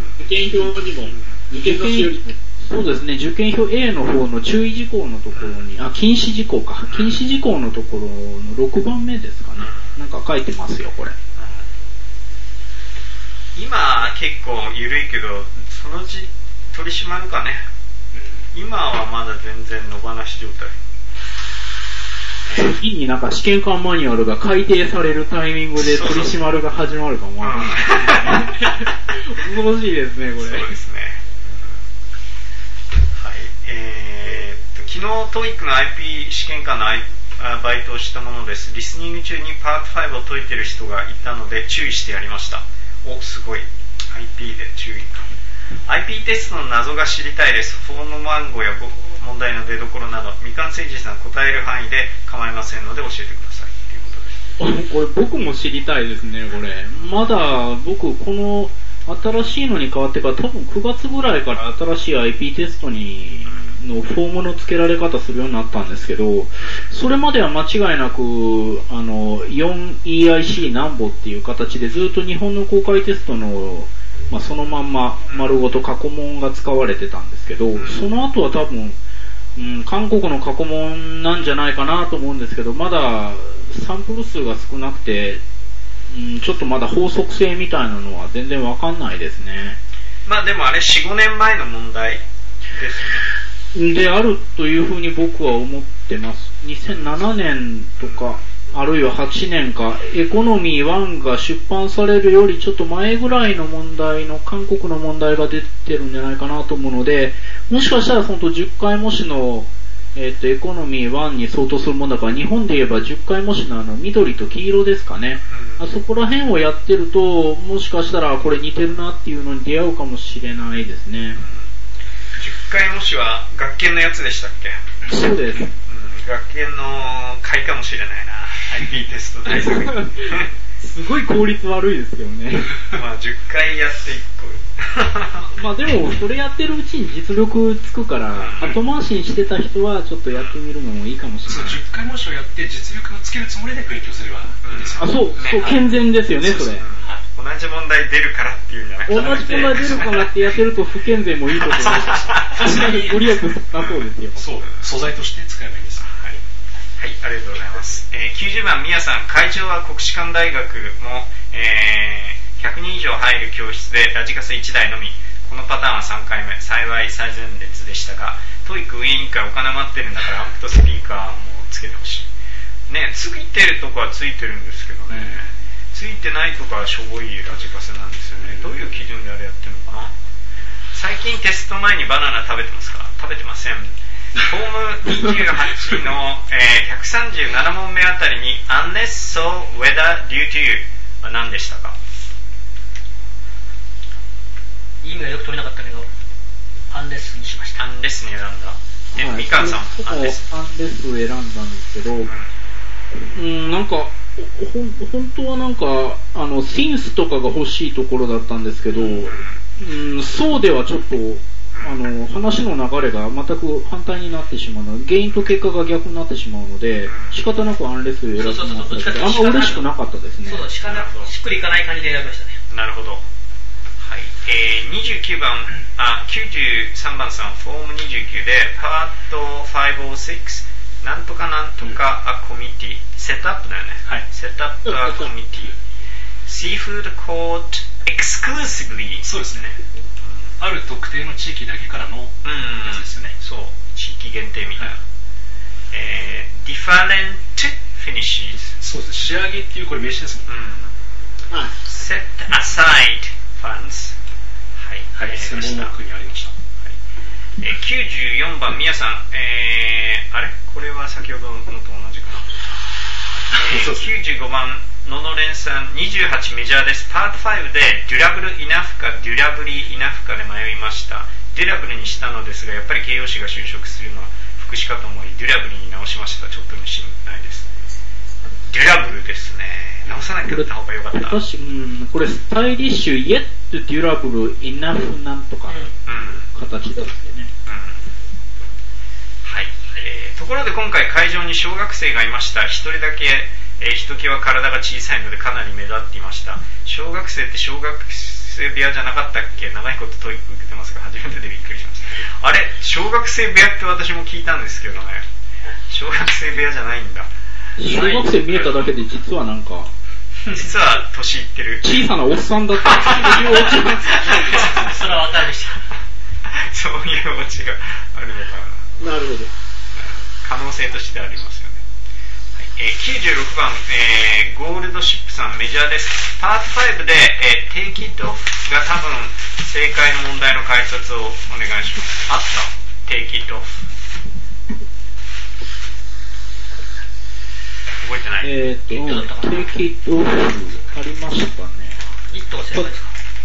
そうですね、受験票 A の方の注意事項のところに、禁止事項か。禁止事項のところの6番目ですかね。なんか書いてますよ、これ。 今結構緩いけど、そのうち取り締まるかね。今はまだ全然野放し状態。 次になんか試験官マニュアルが改訂されるタイミングで取り締まるが始まるかもわからない。恐ろしいですね、これ。 そうですね。はい。昨日 TOEIC の IP 試験官のバイトをしたものです。リスニング中にパート5を解いてる人がいたので注意してやりました。すごい。IP で注意。IP テストの謎が知りたいです。フォーム番号や問題の出所など未完成時さん答える範囲で構いませんので教えてくださいということです。 これ僕も知りたいですね。これまだ僕この新しいのに変わってから多分9月ぐらいから新しい IP テストにのフォームの付けられ方するようになったんですけど、それまでは間違いなく4EIC 何歩っていう形でずっと日本の公開テストのそのまんま丸ごと過去問が使われてたんですけど、その後は多分、韓国の過去問なんじゃないかなと思うんですけど、まだサンプル数が少なくて、ちょっとまだ法則性みたいなのは全然わかんないですね。 まあでもあれ 4,5 年前の問題ですね。 であるというふうに僕は思ってます。2007年とか、あるいは8年か、エコノミー1が出版されるよりちょっと前ぐらいの問題の韓国の問題が出てるんじゃないかなと思うので、もしかしたらその10回模試の、エコノミー1に相当するものだから、日本で言えば10回模試の緑と黄色ですかね、あそこら辺をやってると、もしかしたらこれ似てるなっていうのに出会うかもしれないですね。 10回模試は学研のやつでしたっけ？ そうです。 学研の会かもしれないな。IP テスト対策に。 すごい効率悪いですけどね。 まあ10回やって1個。 まあでも、それやってるうちに実力つくから、後回しにしてた人はちょっとやってみるのもいいかもしれない。 そう、10回模試をやって実力をつけるつもりで勉強すればいいですよ。 そう、健全ですよね、それ。 同じ問題出るからっていうんじゃなくて。 同じ問題出るからってやってると不健全もいいことです。確かにご利益なそうですよ。 そう、素材として使えばいいです。 はい。はい、ありがとうございます。90番、みやさん、会場は国士舘大学も、100人以上入る教室でラジカセ1台のみ。このパターンは3回目。幸い最前列でしたが、トイック運営委員会お金待ってるんだからアンプとスピーカーもつけてほしい。ね、ついてるとこはついてるんですけどね。ついてないとかはしょぼいラジカセなんですよね。どういう基準であれやってるのかな。最近テスト前にバナナ食べてますか？食べてません。フォーム28の、137問目あたりに Unless so whether due to you は何でしたか？ 意味がよく取れなかったけど、アンレスにしました。 アンレスに選んだ。 はい、 みかんさんアンレスを選んだんですけど、なんか本当はなんかシンスとかが欲しいところだったんですけど、そうではちょっと話の流れが全く反対になってしまうので、原因と結果が逆になってしまうので、仕方なくアンレスを選びましたけど、あんま嬉しくなかったですね。 そう、しっくりいかない感じで選びましたね。 なるほど。はい、29番、93番さん、フォーム29で、パート506、なんとかなんとかアコミティ、セットアップだよね。 はい。 セットアップアコミティ、シーフードコートエクスクルーシブリー。 そうですね。ある特定の地域だけからのやつですよね。 そう、地域限定みたいな。ディファレントフィニッシュズ。 そうです。仕上げっていうこれ名詞ですもんね。 set aside funds。はい。 はい。専門学にありました。 94番、みやさん、あれこれは先ほどのと同じかな。95番、ののれんさん、28メジャーです。パート5で、デュラブルイナフかデュラブリーイナフかで迷いました。デュラブルにしたのですが、やっぱり形容詞が就職するのは副詞かと思い、デュラブリーに直しました。ちょっと無心ないです。デュラブルですね。直さなきゃった方がよかった。 これスタイリッシュ、yet durable enough なんとか、形だってね。 はい。ところで今回会場に小学生がいました。一人だけ、ひときわ体が小さいのでかなり目立っていました。小学生って小学生部屋じゃなかったっけ？長いことトイック受けてますが、初めてでびっくりしました。あれ？小学生部屋って私も聞いたんですけどね。小学生部屋じゃないんだ。 小学生見えただけで実はなんか、 実は年いってる。 小さなおっさんだったっていうオチなんですそれはわかるでしょ。 そういうオチがあるのかな。なるほど。 可能性としてありますよね。96番、ゴールドシップさんメジャーです。パート5で、Take It Off が多分正解の問題の解説をお願いします。あった Take It Off 覚えてない。 Take It Off ありましたね。 一等正解ですか。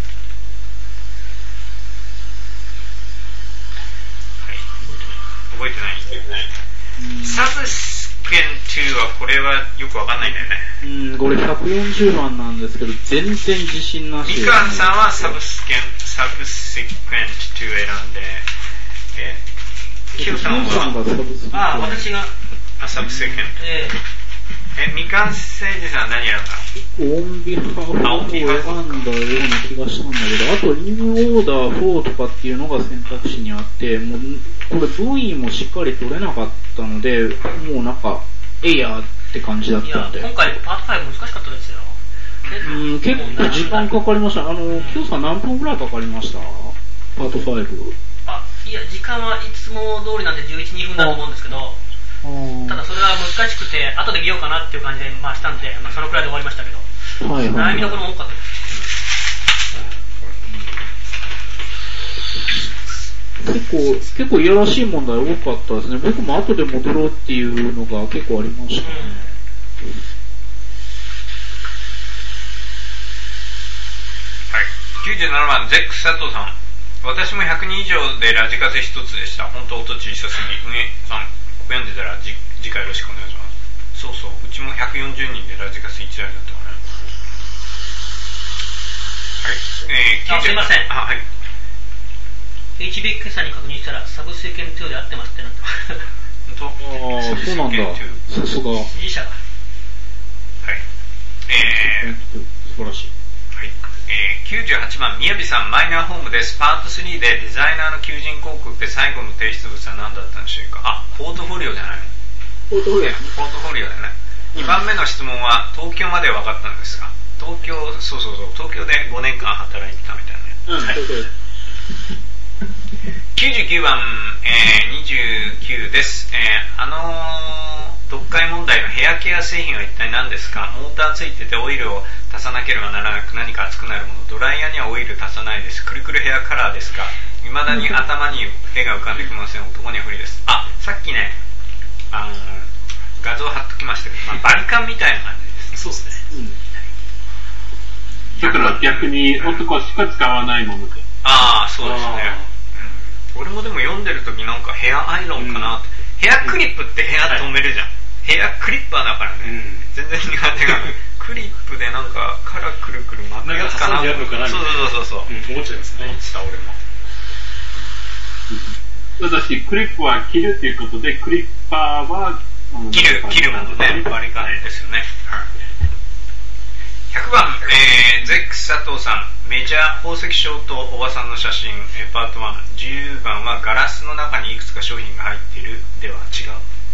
はい、覚えてない。サブスケン2はこれはよくわかんないんだよね。 これ140番なんですけど、全然自信なしです、ね。 みかんさんはサブセクエント2選んで、キヨさんは、 私が、 サブセクエント。みかんせいじさんは何選んだ？ オンビハーフを選んだような気がしたんだけど、あとインオーダー4とかっていうのが選択肢にあって、もうこれ分位もしっかり取れなかったので、もうなんかエイヤーって感じだったので。 今回パート5難しかったですよ。 結構時間かかりました。キヨさん何分ぐらいかかりました？パート5。 いや、時間はいつも通りなんで11、2分だと思うんですけど、ただそれは難しくて後で見ようかなっていう感じでしたんで、そのくらいで終わりましたけど、悩みどころも多かったです。 結構いやらしい問題多かったですね。僕も後で戻ろうっていうのが結構ありましたね。 はい。97番ゼック佐藤さん、私も100人以上でラジカセ一つでした。本当音小さすぎ。運営さん読んでたら次回よろしくお願いします。そうそう、うちも140人でラジカセ1台だったわね。 すいません。 はい。 HB 今朝に確認したらサブセケン2で合ってますってなって本当？そうなんだ。さすが。 支持者が。 はい。 素晴らしい。 はい。98番、宮城さん、マイナーホームです。パート3でデザイナーの求人広告って最後の提出物は何だったんでしょうか。ポートフォリオじゃないの？ ポートフォリオ。 ポートフォリオだね。2番目の質問は、東京までは分かったんですが、東京で5年間働いてたみたいなね。 はい。 99番、29です。読解問題のヘアケア製品は一体何ですか？モーターついててオイルを足さなければならなく何か熱くなるもの。ドライヤーにはオイル足さないです。くるくるヘアカラーですが、未だに頭に絵が浮かんできません。男には不利です。さっきね、画像貼っときましたけど、バリカンみたいな感じです。 そうですね。 だから逆に男しか使わないもので。 そうですね。俺もでも読んでる時なんかヘアアイロンかなって、ヘアクリップってヘア止めるじゃん、ヘアクリッパーだからね、全然苦手なのクリップでなんかカラくるくる巻くやつかな。そう思っちゃいますね。 思ってた俺も。 ただしクリップは切るということで、クリッパーは切るものね、バリカンですよね。100番、ゼックス佐藤さん、メジャー宝石商とおばさんの写真、パート1。10番はガラスの中にいくつか商品が入っている。では違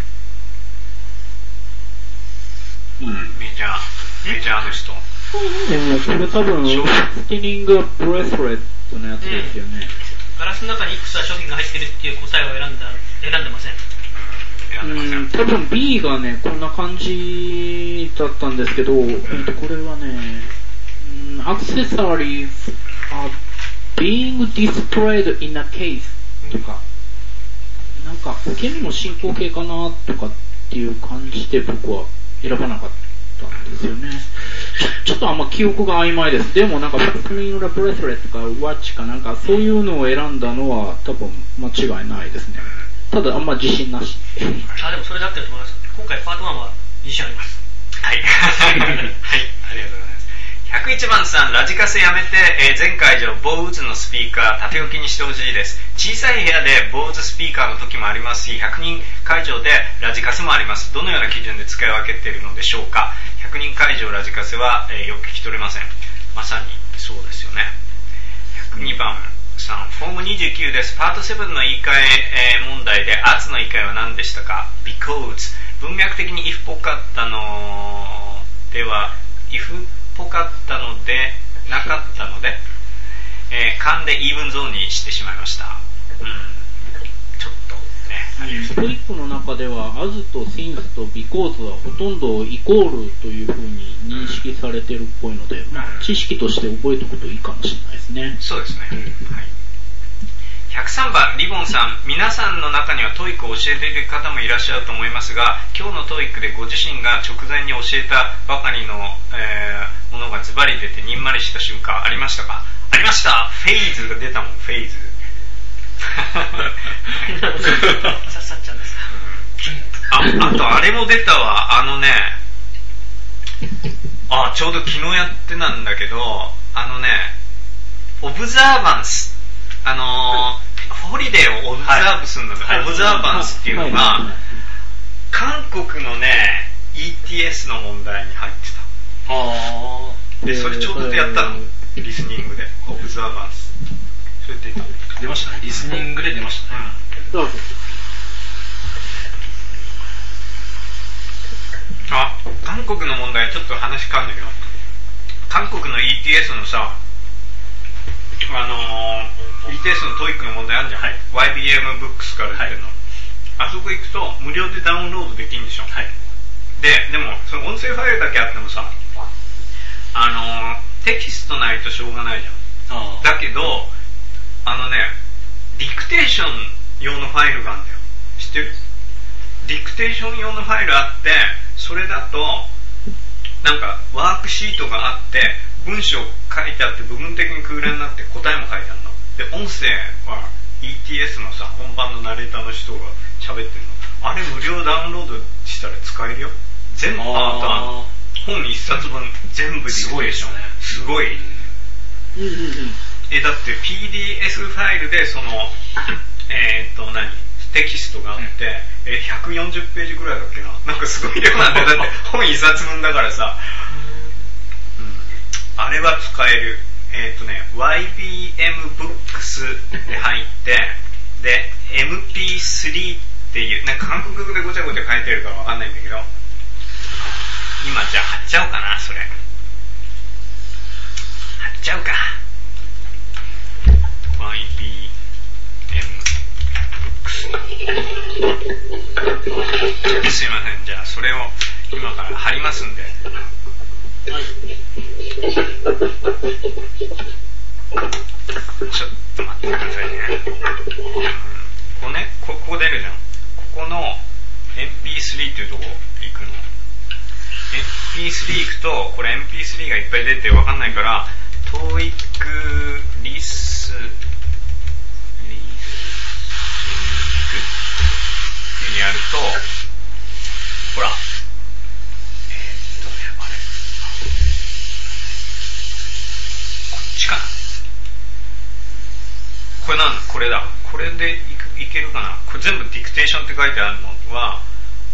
う。メジャーの人。 これ多分スティニングブレスレットのやつですよね。 ガラスの中にいくつか商品が入っているっていう答えを選んでません。 多分 B がね、こんな感じだったんですけど、これはね、accessories are being displayed in a case とか、なんか、受け身の進行形かなとかっていう感じで僕は選ばなかったんですよね。ちょっとあんま記憶が曖昧です。でもなんか、ファスニングのブレスレットかワッチかなんか、そういうのを選んだのは多分間違いないですね。ただあんま自信なし。 でもそれだってると思います。今回パート1は自信あります。 はい。はい、ありがとうございます。101番さん、ラジカセやめて、全会場、ボーズのスピーカー、縦置きにしてほしいです。小さい部屋でボーズスピーカーの時もありますし、100人会場でラジカセもあります。どのような基準で使い分けているのでしょうか。100人会場ラジカセは、よく聞き取れません。まさにそうですよね。102番。フォーム29です。パート7の言い換え問題で as の言い換えは何でしたか？ because 文脈的に if っぽかったのでは if っぽかったのでなかったので、勘で even ゾーンにしてしまいました。ちょっとね。 ストリップの中では as と since と because はほとんどイコールというふうに認識されてるっぽいので、知識として覚えておくといいかもしれないですね。 そうですね。はい。103番、リボンさん、皆さんの中にはトイックを教えている方もいらっしゃると思いますが、今日のトイックでご自身が直前に教えたばかりの、ものがズバリ出てにんまりした瞬間ありましたか？ありました。フェイズが出たもん、フェイズ。 さっさっちゃんですか。 あとあれも出たわ。ちょうど昨日やってたんだけど、オブザーバンス。ホリデーをオブザーブするのが、オブザーバンスっていうのが、韓国のね、ETS の問題に入ってた。で、それちょうどやったの。リスニングで。オブザーバンス。それ出ましたね。リスニングで出ましたね。 どうぞ。 韓国の問題ちょっと話変わるんだけど、韓国の ETS のさ、ETS のトイックの問題あるじゃん、YBM ブックスから出てるの、あそこ行くと無料でダウンロードできるんでしょ、でもその音声ファイルだけあってもさ、テキストないとしょうがないじゃん。だけどディクテーション用のファイルがあるんだよ。知ってる？ディクテーション用のファイルあって、それだとなんかワークシートがあって文章書いてあって部分的に空欄になって答えも書いてあるので、音声は ETS のさ本番のナレーターの人が喋ってるの。あれ無料ダウンロードしたら使えるよ。全パート本一冊分全部ディクテーション。すごい。 だって PDF ファイルでそのテキストがあって、140ページぐらいだっけな、なんかすごい量なんだよ。だって本一冊分だからさ、あれは使える。YBM Books で入って、で MP3 っていうなんか韓国語でごちゃごちゃ書いてるからわかんないんだけど、今じゃあ貼っちゃおうかな、それ貼っちゃうか。 YBM Books すいません、じゃあそれを今から貼りますんで、ちょっと待ってくださいね。ここ出るじゃん。ここの MP3 っていうとこ行くの。MP3 行くと、これ MP3 がいっぱい出てわかんないから、TOEIC リスニングっていう風にやると、ほら、あれ。こっちかな。これだ。これでいけるかな。これ全部ディクテーションって書いてあるのは、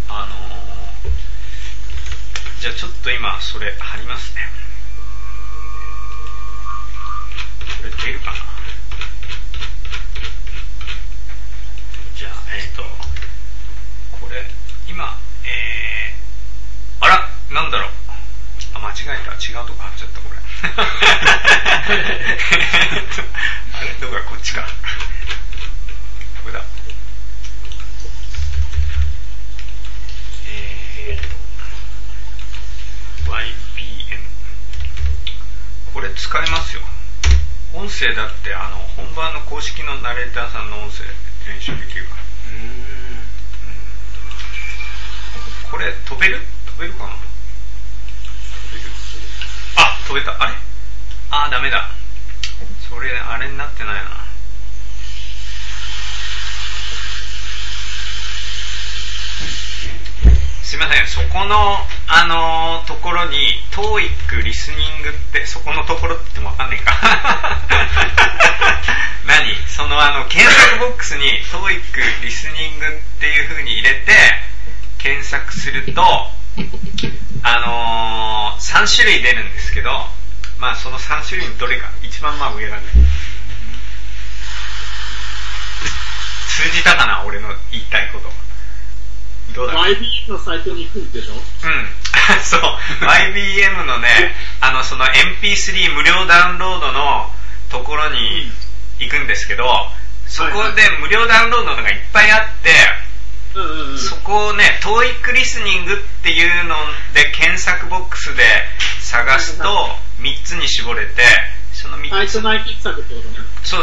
じゃあちょっと今それ貼りますね。これ出るかな。じゃあこれ今あら、なんだろう。間違えた。違うとこ貼っちゃった、これ。あれどこだ、こっちか。これだ。YBM。これ使えますよ。音声だって本番の公式のナレーターさんの音声練習できるから。これ飛べるかな。あ、飛べた。あれ？ダメだ。それあれになってないな。すいません、そこのところに TOEIC リスニングって、そこのところって言ってもわかんないか。何？その検索ボックスに TOEIC リスニングっていう風に入れて検索すると3種類出るんですけど、まあその3種類のどれか、一番まあ上がね。通じたかな、俺の言いたいこと。どうだ YBM のサイトに行くんでしょ。 そう。YBM のね、その MP3 無料ダウンロードのところに行くんですけど、そこで無料ダウンロードのがいっぱいあって、そこをね、TOEIC リスニングっていうので検索ボックスで探すと3つに絞れて、その3つ。 サイト内検索ってことね。 そう。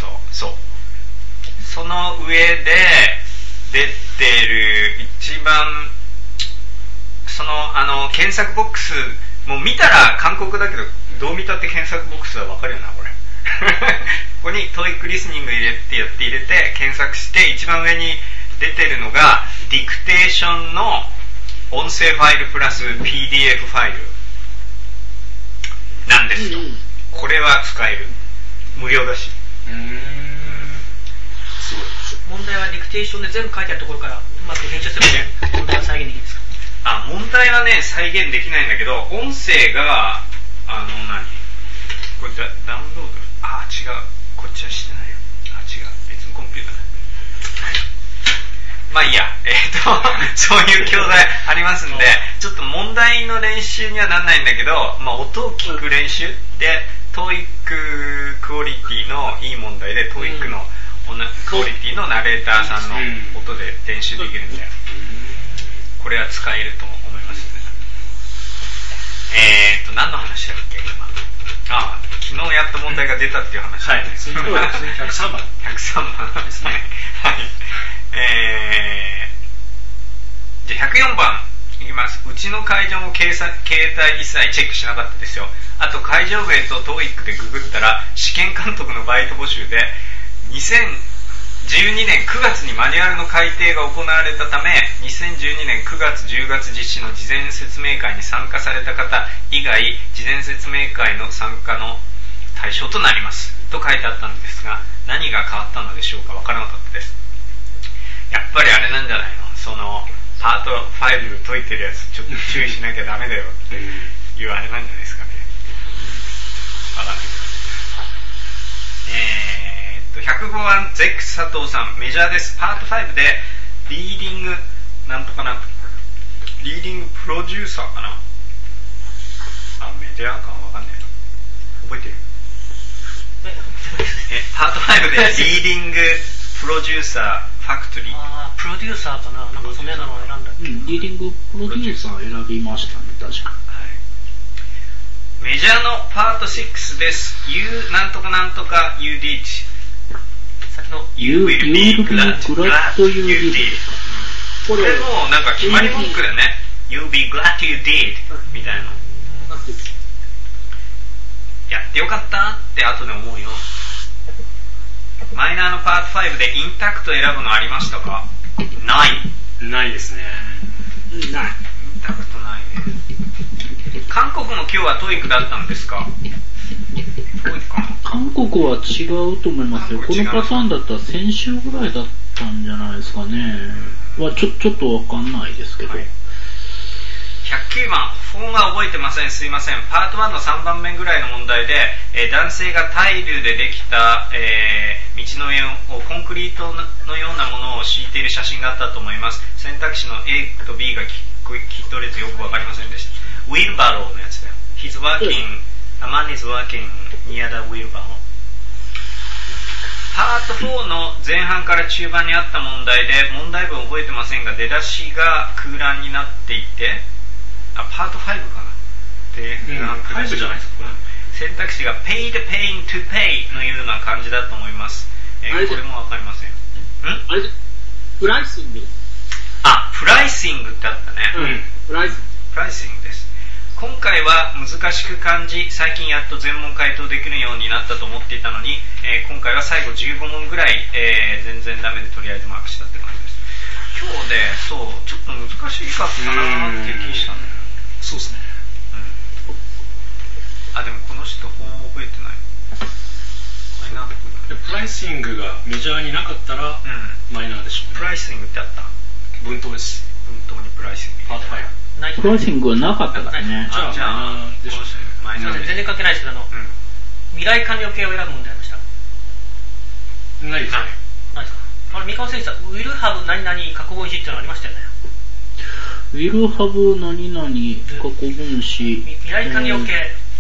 その上で出てる一番、その検索ボックス、もう見たら韓国だけど、どう見たって検索ボックスはわかるよな、これ。ここに TOEIC リスニング入れて検索して、一番上に出てるのがディクテーションの音声ファイルプラス PDF ファイルなんですよ。これは使える。無料だし。 すごい。問題はディクテーションで全部書いてあるところからうまく編集するので問題は再現できるんですか？ 問題はね、再現できないんだけど、音声がこれダウンロード、違う、こっちはしてないよ。違う、別のコンピューターだ。まあいいや、そういう教材ありますんで、ちょっと問題の練習にはなんないんだけど、まあ音を聞く練習で、TOEIC クオリティのいい問題で、TOEIC のクオリティのナレーターさんの音で練習できるんで、これは使えると思いますね。何の話だっけ今。昨日やった問題が出たっていう話だね。 そうですね。103番。 103番ですね。はい。じゃあ104番いきます。うちの会場も携帯一切チェックしなかったですよ。あと会場名と TOEIC でググったら試験監督のバイト募集で2012年9月にマニュアルの改訂が行われたため、2012年9月10月実施の事前説明会に参加された方以外、事前説明会の参加の対象となりますと書いてあったんですが、何が変わったのでしょうか。わからなかったです。やっぱりあれなんじゃないの、そのパート5解いてるやつちょっと注意しなきゃダメだよっていうあれなんじゃないですかね。わかんないけど。105番ゼックス佐藤さん、メジャーです。パート5でリーディングなんとかな、リーディングプロデューサーかな、メジャーかわかんないな、覚えてる？パート5でリーディングプロデューサーファクトリー、 プロデューサーかな、なんかそのようなのを選んだっけ。 リーディングプロデューサー選びましたね、確かに。 メジャーのパート6です。You なんとかなんとか You did。先の You will be glad you did。これもうなんか決まり文句だね。You'll be glad you did みたいな。やってよかったって後で思うよ。マイナーのパート5でインタクト選ぶのありましたか？ ないですね。 インタクトないね。韓国も今日はトイックだったんですか？トイックかな。 韓国は違うと思いますよ。このパターンだったら先週ぐらいだったんじゃないですかね。ちょっとわかんないですけど。はい、 109番、フォームは覚えてません、すいません。パート1の3番目ぐらいの問題で、男性がタイルでできた、道の上をコンクリートのようなものを敷いている写真があったと思います。選択肢の A と B が聞き取れずよくわかりませんでした。ウィルバローのやつだよ。He's working, a man is working near the wheelbarrow。パート4の前半から中盤にあった問題で、問題文覚えてませんが、出だしが空欄になっていて、パート5かな。 5じゃないですか。 選択肢が paid, paying, to pay のような感じだと思います。これもわかりません。 あれプライシング。 プライシングってあったね。 プライシングです。今回は難しく感じ、最近やっと全問回答できるようになったと思っていたのに、今回は最後15問ぐらい、全然ダメでとりあえずマークしたって感じです。今日で、そう、ちょっと難しかったなーっていう気したんだよ。 そうですね。 でもこの人本覚えてない。マイナープライシングがメジャーになかったら、マイナーでしょうね。 プライシングってあった？ 文頭です。 文頭にプライシング。 パート5。 プライシングはなかったからね。 じゃあでしょうね。 全然関係ないですけど、未来完了形を選ぶ問題ありました？ ないです。 ないですか。三河選手は will have 何々過去分詞っていうのありましたよね。 will have 何々過去分詞。 未来完了形。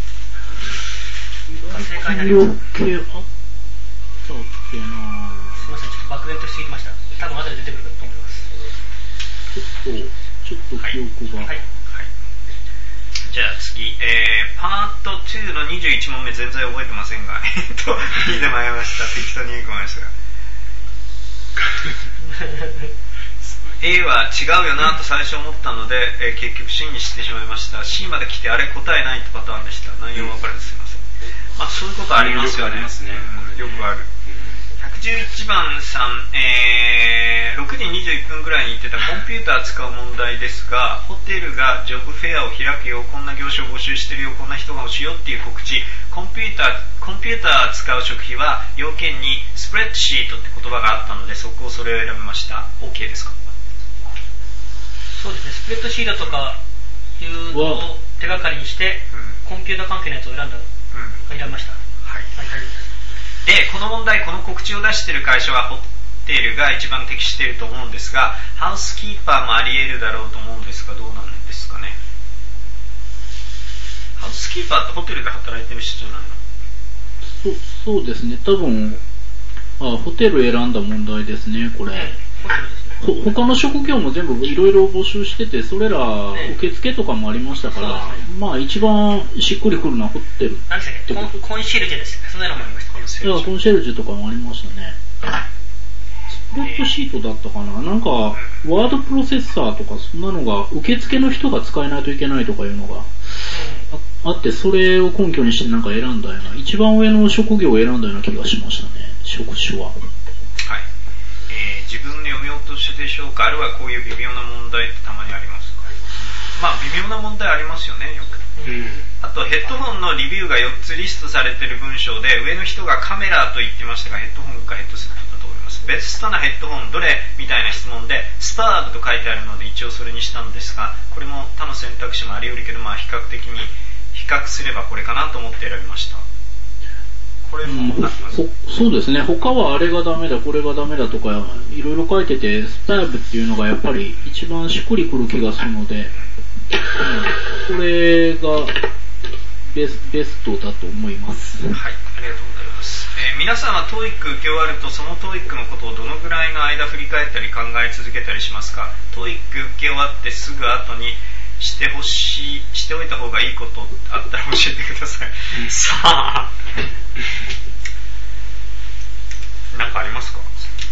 正解になります。 完了形あったっけな。 すみません、ちょっと漠然としすぎました。多分後で出てくると思います。 ちょっと記憶が。 じゃあ次、パート2の21問目全然覚えてませんが、見てまいりました。適当に言い込みましたが。A は違うよなと最初思ったので、結局 C にしてしまいました。C まで来てあれ答えないってパターンでした。内容分かれてすみません。そういうことありますよね。よくある。111番さん、6時21分ぐらいに言ってたコンピューター使う問題ですが、ホテルがジョブフェアを開くよ、こんな業種を募集してるよ、こんな人が欲しいよっていう告知、コンピューター使う食費は要件にスプレッドシートって言葉があったので、それを選びました。 OK ですか？ そうですね、スプレッドシートとかいうのを手がかりにして、コンピューター関係のやつを選びました。はい、大丈夫です。 で、この問題、この告知を出している会社はホテルが一番適していると思うんですが、ハウスキーパーもあり得るだろうと思うんですが、どうなんですかね。ハウスキーパーってホテルで働いてる人じゃないの？ そうですね、多分ホテル選んだ問題ですね、これ。 ホテルですね。 他の職業も全部いろいろ募集してて、それら受付とかもありましたから、一番しっくりくるのはホテル。 何でしたっけ？コンシェルジュですね。そんなのもありました。コンシェルジュとかもありましたね。スプレッドシートだったかな、なんかワードプロセッサーとかそんなのが受付の人が使えないといけないとかいうのがあって、それを根拠にしてなんか選んだような、一番上の職業を選んだような気がしましたね、職種は。 自分の読み落としでしょうか、あるいはこういう微妙な問題ってたまにありますか？微妙な問題ありますよね、よく。 あとヘッドホンのリビューが4つリストされている文章で、上の人がカメラと言ってましたが、ヘッドホンかヘッドセットだと思います。ベストなヘッドホンどれみたいな質問で、スパーブと書いてあるので一応それにしたんですが、これも他の選択肢もあり得るけど、比較的に比較すればこれかなと思って選びました。これもそうですね。他はあれがダメだ、これがダメだとかいろいろ書いてて、スパーブっていうのがやっぱり一番しっくりくる気がするので、これがベストだと思います。 はい、ありがとうございます。皆さんは TOEIC 受け終わると、その TOEIC のことをどのぐらいの間振り返ったり考え続けたりしますか？ TOEIC 受け終わってすぐ後にしておいた方がいいことあったら教えてください。さあ、なんかありますか？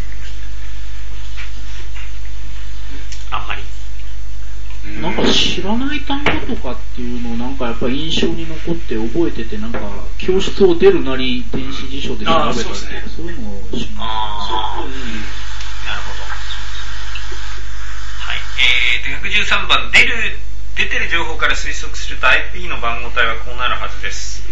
あんまり。 なんか知らない単語とかっていうのをなんかやっぱり印象に残って覚えてて、なんか教室を出るなり電子辞書で調べたりとか、そういうのをします。 なるほど。はい。113番、出てる情報から推測すると IP の番号帯はこうなるはずです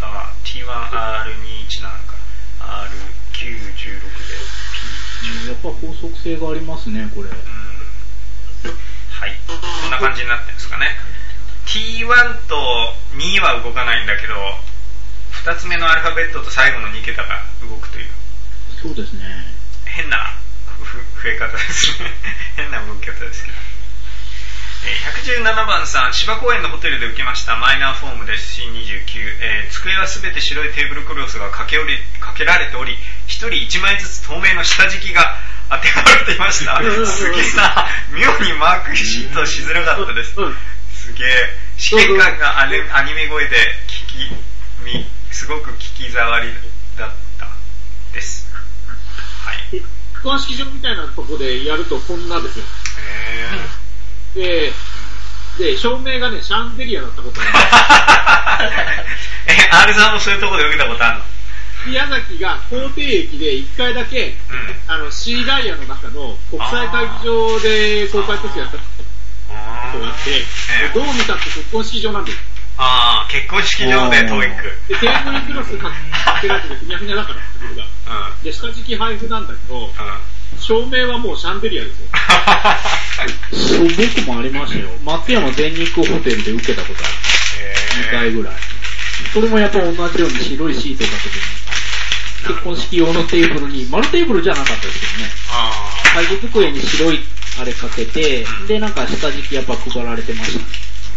。T1R217 から R916 で P10。やっぱ法則性がありますね、これ。 はい、こんな感じになってるんですかね。 T1 と2は動かないんだけど、2つ目のアルファベットと最後の2桁が動くという、 そうですね、 変な増え方ですね変な動き方ですけど。117番さん、芝公園のホテルで受けましたマイナーフォームです。 C29、机はすべて白いテーブルクロスがかけられており、1人1枚ずつ透明の下敷きが当てはまれていました。すげえな、妙にマークシートしづらかったです。すげえ、試験官がアニメ声ですごく聞き障りだったです。はい、 結婚式場みたいなとこでやるとこんなですよ。で、照明がね、シャンデリアだったことがある。 R さんもそういうところで受けたことあるの？ 宮崎が口蹄駅で1回だけ、C ダイヤの中の国際会議場で公開特集やったことがあって、どう見たって結婚式場なんです。 結婚式場でTOEIC。 で、テーブルクロスかけられててふにゃふにゃだから、テーブルが。で、下敷き配布なんだけど、照明はもうシャンデリアですよ。 そう、僕もありましたよ。松山全日空ホテルで受けたことある。2回ぐらい。それもやっぱ同じように白いシートかけて、結婚式用のテーブルに、丸テーブルじゃなかったですけどね。会議机に白いあれかけて、で、なんか下敷きやっぱ配られてましたね。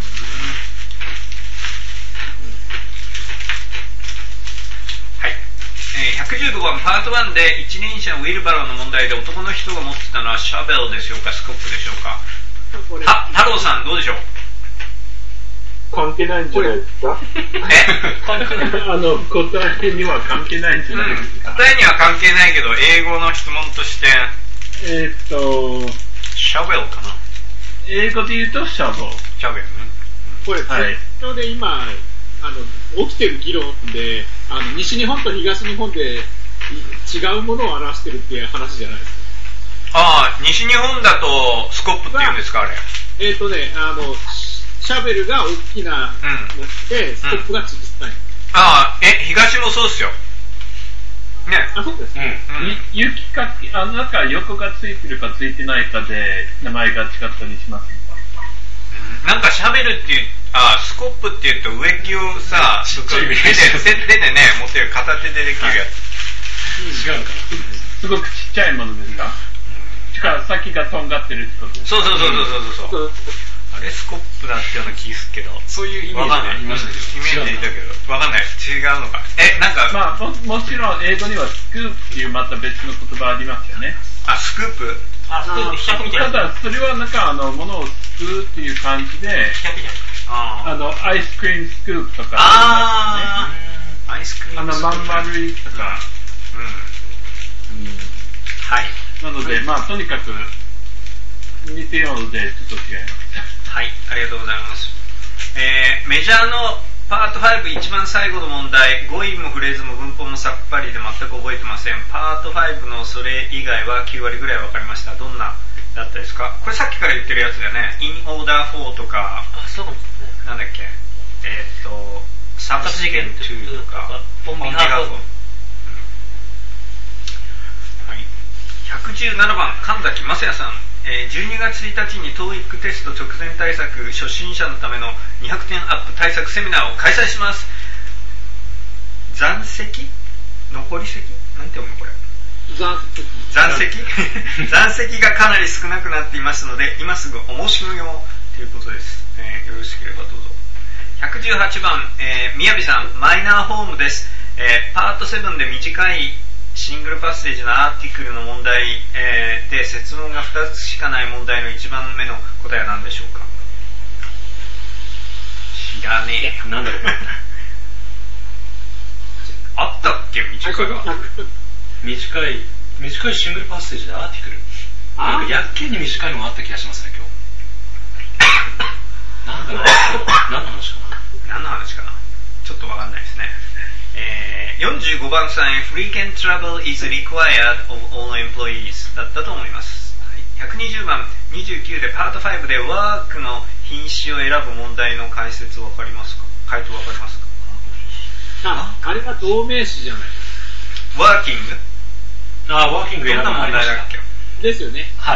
115番パート1で一輪車のウィルバローの問題で男の人が持ってたのはシャベルでしょうか、スコップでしょうか。太郎さんどうでしょう？ 関係ないんじゃないですか？答えには関係ないんじゃないですか？ 答えには関係ないけど、英語の質問としてシャベルかな。 英語で言うとシャベル。 シャベルね。 これ、はい、で今起きてる議論で、西日本と東日本で違うものを表してるっていう話じゃないですか。 西日本だとスコップって言うんですか、あれ。 シャベルが大きなので、スコップが小さい。 東もそうですよ。ね。 そうです。 雪かき、なんか横がついてるかついてないかで名前が違ったりしますか？ なんかシャベルっていう、スコップって言うと植木をさ、手でね、持ってる片手でできるやつ。 違うかな。 すごくちっちゃいものですか？先がとんがってるってことですか？ そう。あれスコップだってような気するけど、 そういうイメージがありましたけど、 イメージだけど、わかんない。違うのか。なんか。 まあ、もちろん英語にはスクープっていうまた別の言葉ありますよね。 スクープ？ スクープ、ひしゃくみたいな。 ただ、それはなんか物をすくうっていう感じで、アイスクリームスクープとか、 アイスクリームスクープ。 まん丸いとか。 はい。 なので、とにかく、似てようので、ちょっと違います。 はい、ありがとうございます。メジャーのパート5一番最後の問題、語彙もフレーズも文法もさっぱりで全く覚えてません。パート5のそれ以外は9割ぐらい分かりました。どんなだったですか？これさっきから言ってるやつだよね。in order for とか、 そうかもね。 なんだっけ、 サブ事件2とか、 ボンビハート。 117番、神崎正也さん。12月1日に TOEIC テスト直前対策初心者のための200点アップ対策セミナーを開催します。残席残り席なんて読むのこれ。残席がかなり少なくなっていますので、今すぐお申し込みをということです。よろしければどうぞ。118番、みやびさん、マイナーホームです。パート7で短いシングルパッセージのアーティクルの問題、で設問が2つしかない問題の1番目の答えは何でしょうか。知らねえ。 なんだろう。 あったっけ短いシングルパッセージでアーティクル。なんかやっけに短いのがあった気がしますね、今日。なんだろう。何の話かな。ちょっとわかんないですね。45番さんへ Frequent travel is required of all employees だったと思います。120番、29でパート5でワークの品詞を選ぶ問題の解説わかりますか？回答わかりますか？ あれは同名詞じゃない。 ワーキング？ ワーキング選ぶのありました。 ですよね。 はい。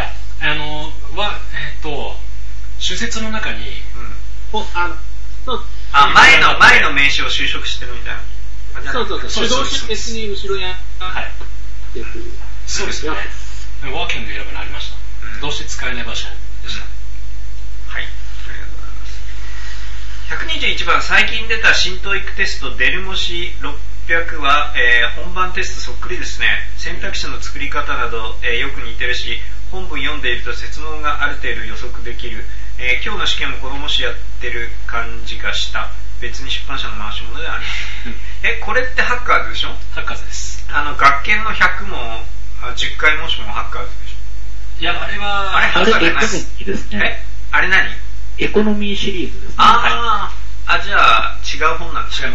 主説の中に、 前の名詞を修飾してるみたいな。 そう。主導詞別に後ろにそうですね。ワーキング選ぶのありました。どうして使えない場所でした。 はい。ありがとうございます。121番、最近出た新TOEICテストデル模試600は、本番テストそっくりですね。選択肢の作り方など、よく似てるし、本文読んでいると設問がある程度予測できる。今日の試験もこの模試やってる感じがした。別に出版社の回し物ではありません。これってハッカーズでしょ？ ハッカーズです。 学研の100も10回模試もハッカーズでしょ？ いや、あれはエコノミーですね。 あれ何？ エコノミーシリーズですね。 じゃあ違う本なんですか？ 違います。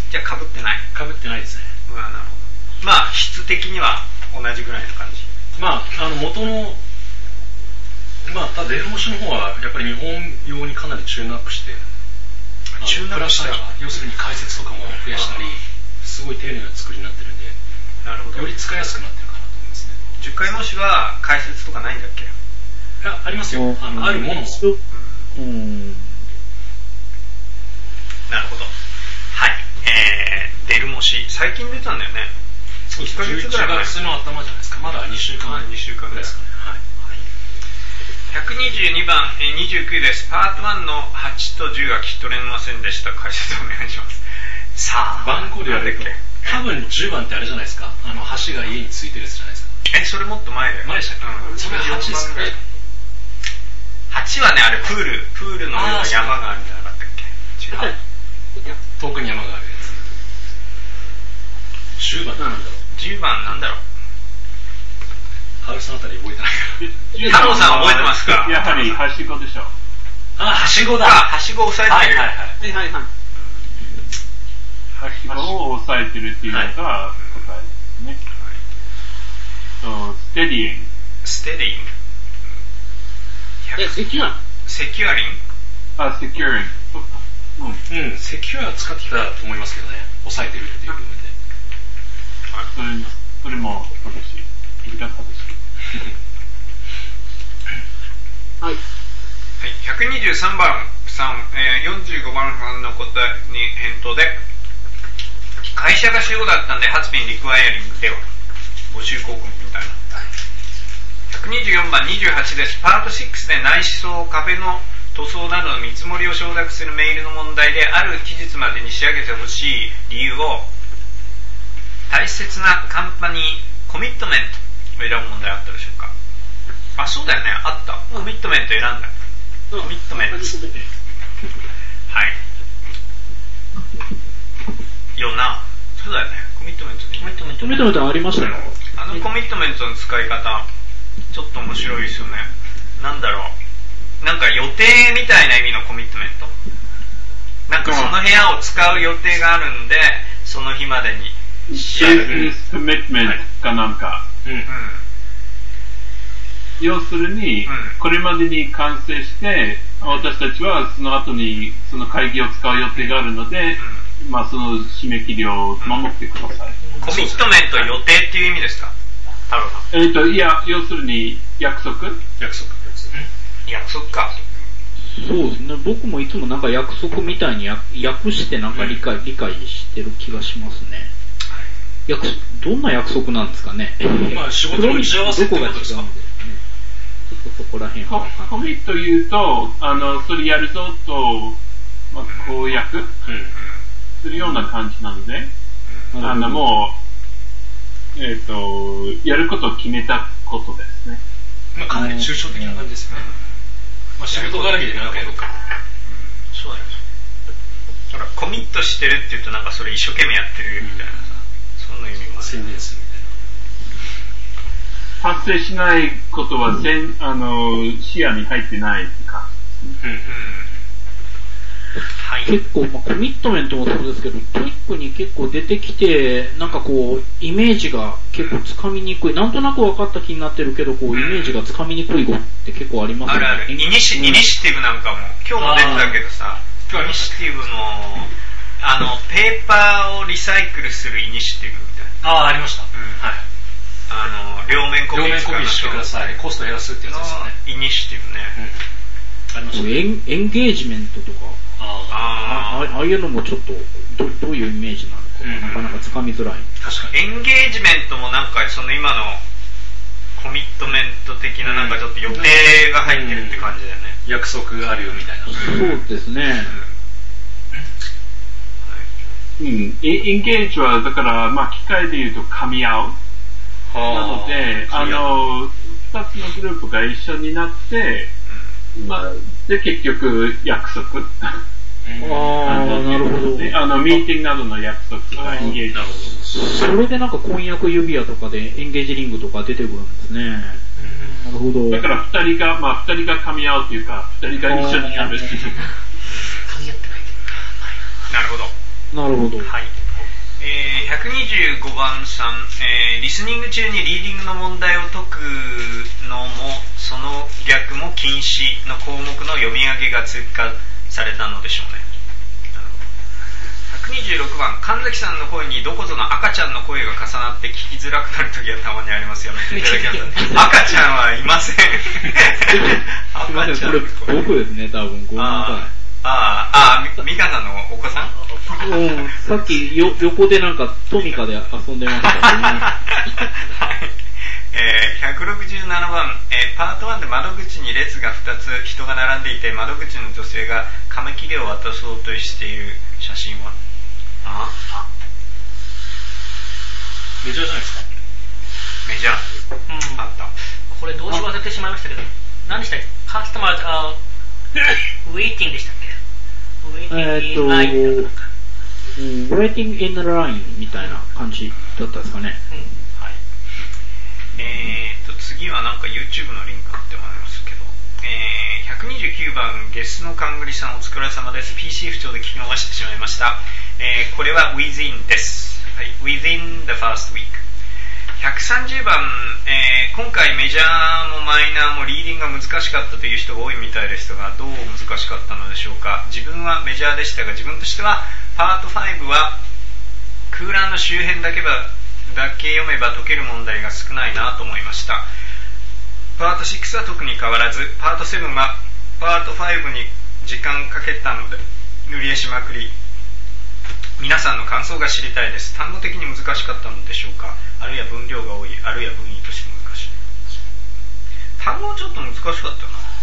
じゃあ被ってない？ 被ってないですね。 なるほど。まあ質的には同じぐらいの感じ。 元のただデル模試の方はやっぱり日本用にかなりチューンアップして、プラス要するに解説とかも増やしたり、すごい丁寧な作りになってるんで、 なるほど。 より使いやすくなってるかなと思いますね。 10回模試は解説とかないんだっけ？ いや、ありますよ。あるものも。 なるほど。はい。デル模試、最近出たんだよね。1ヶ月ぐらい前。 11月の頭じゃないですか。まだ2週間ぐらいですかね。はい。 122番、29です。パート1の8と10が聞き取れませんでした。解説お願いします。さあ、 番号でやると、多分10番ってあれじゃないですか。橋が家についてるやつじゃないですか。 それもっと前だよ。 前でしたっけ？それ8ですかね。 8はね、あれプールの上の山があるんじゃなかったっけ？違う。 遠くに山があるやつ。10番ってなんだろう。 10番なんだろう。 ハルさんあたり覚えてないから。タモさん覚えてますか？ やはりはしごでしょ。 はしごだ。はしごを押さえてる。 はい。 はしごを押さえてるっていうのが答えですね。ステディング。 ステディング。 セキュア。 セキュアリング。 セキュアリング。 セキュア使ってきたと思いますけどね。押さえてるっていう部分で。 それも私。 はい。 123番さん、45番さんの答えに返答で、会社が主語だったんで、ハツビンリクワイアリングでは、募集広告みたいな。124番28です。パート6で内装、壁の塗装などの見積もりを承諾するメールの問題で、ある期日までに仕上げてほしい理由を、大切なカンパニー、コミットメントを選ぶ問題あったでしょうか？そうだよね、あった。コミットメント選んだ。コミットメント。はい。よな。そうだよね、コミットメントで。 コミットメントありましたよ。 コミットメントの使い方、ちょっと面白いですよね。なんだろう。なんか予定みたいな意味のコミットメント。なんかその部屋を使う予定があるんで、その日までに。 コミットメントかなんか。要するに、これまでに完成して、 私たちはその後にその会議を使う予定があるので、まあその締め切りを守ってください。 コミットメント予定っていう意味ですか？太郎さん。 いや、要するに約束か。 そうですね。僕もいつもなんか約束みたいに訳してなんか理解してる気がしますね。どんな約束なんですかね。 まあ仕事の打ち合わせってことですか？ ちょっとそこら辺はコミット言うと、それやるぞと、まあ、公約するような感じなので、もう、やることを決めたことですね。 まあ、かなり抽象的な感じですね。まあ、仕事絡みでなんかやろうか。 そうなんです。だからコミットしてるって言うとなんかそれ一生懸命やってるみたいなさ、そんな意味もある。 宣言するみたいな。 達成しないことは視野に入ってないって感じですね。 はい、 結構、まあ、コミットメントもそうですけど、トイックに結構出てきて、なんかこう、イメージが結構つかみにくい。なんとなく分かった気になってるけど、こう、イメージがつかみにくい語って結構ありますよね。 あるある。イニシティブなんかも、今日も出てたけどさ、イニシティブの、ペーパーをリサイクルするイニシティブみたいな。ありました。はい。 両面コピーしてください。コスト減らすってやつですよね。 イニシティブね。 ありましたね。エンゲージメントとか。ああいうのもちょっとどういうイメージなのか、なかなかつかみづらい。 確かに。エンゲージメントもなんかその今のコミットメント的ななんかちょっと予定が入ってるって感じだよね。 約束があるよみたいな。 そうですね。 エンゲージはだからまあ機械で言うと噛み合う。なので2つのグループが一緒になって、まあで結局約束。 なるほど。 ミーティングなどの約束がエンゲージ。 それでなんか婚約指輪とかでエンゲージリングとか出てくるんですね。なるほど。 だから2人が噛み合うというか、2人が一緒にやる。噛み合ってない。 なるほど。はい。125番さん、リスニング中にリーディングの問題を解くのもその逆も禁止の項目の読み上げが追加されたのでしょうね。126番、神崎さんの声にどこぞの赤ちゃんの声が重なって聞きづらくなる時はたまにありますよ。やめていただきます。赤ちゃんはいません。 赤ちゃん、これ僕ですね、多分。ごめんなさい。 ミカさんのお子さん？ さっき横でなんかトミカで遊んでました。はい。 167番、パート1で窓口に列が2つ人が並んでいて、窓口の女性が紙切れを渡そうとしている写真は？ メジャーじゃないですか？ メジャー？あった。 これ動詞忘れてしまいましたけど、何でしたっけ？カスタマーズウェイティングでしたっけ？ waiting in the line みたいな感じだったですかね。 はい。次はなんか YouTube のリンク貼ってもらいますけど、129番ゲスのかんぐりさんお疲れ様です。 PC 不調で聞き逃してしまいました。これは within です。はい、within the first week。130番、今回メジャーもマイナーもリーディングが難しかったという人が多いみたいですが、どう難しかったのでしょうか。自分はメジャーでしたが、自分としてはパート5は空欄の周辺だけ読めば解ける問題が少ないなと思いました。パート6は特に変わらず、パート7はパート5に時間かけたので塗り絵しまくり、皆さんの感想が知りたいです。単語的に難しかったのでしょうか、あるいは分量が多い、あるいは文意として難しい。単語はちょっと難しかったな。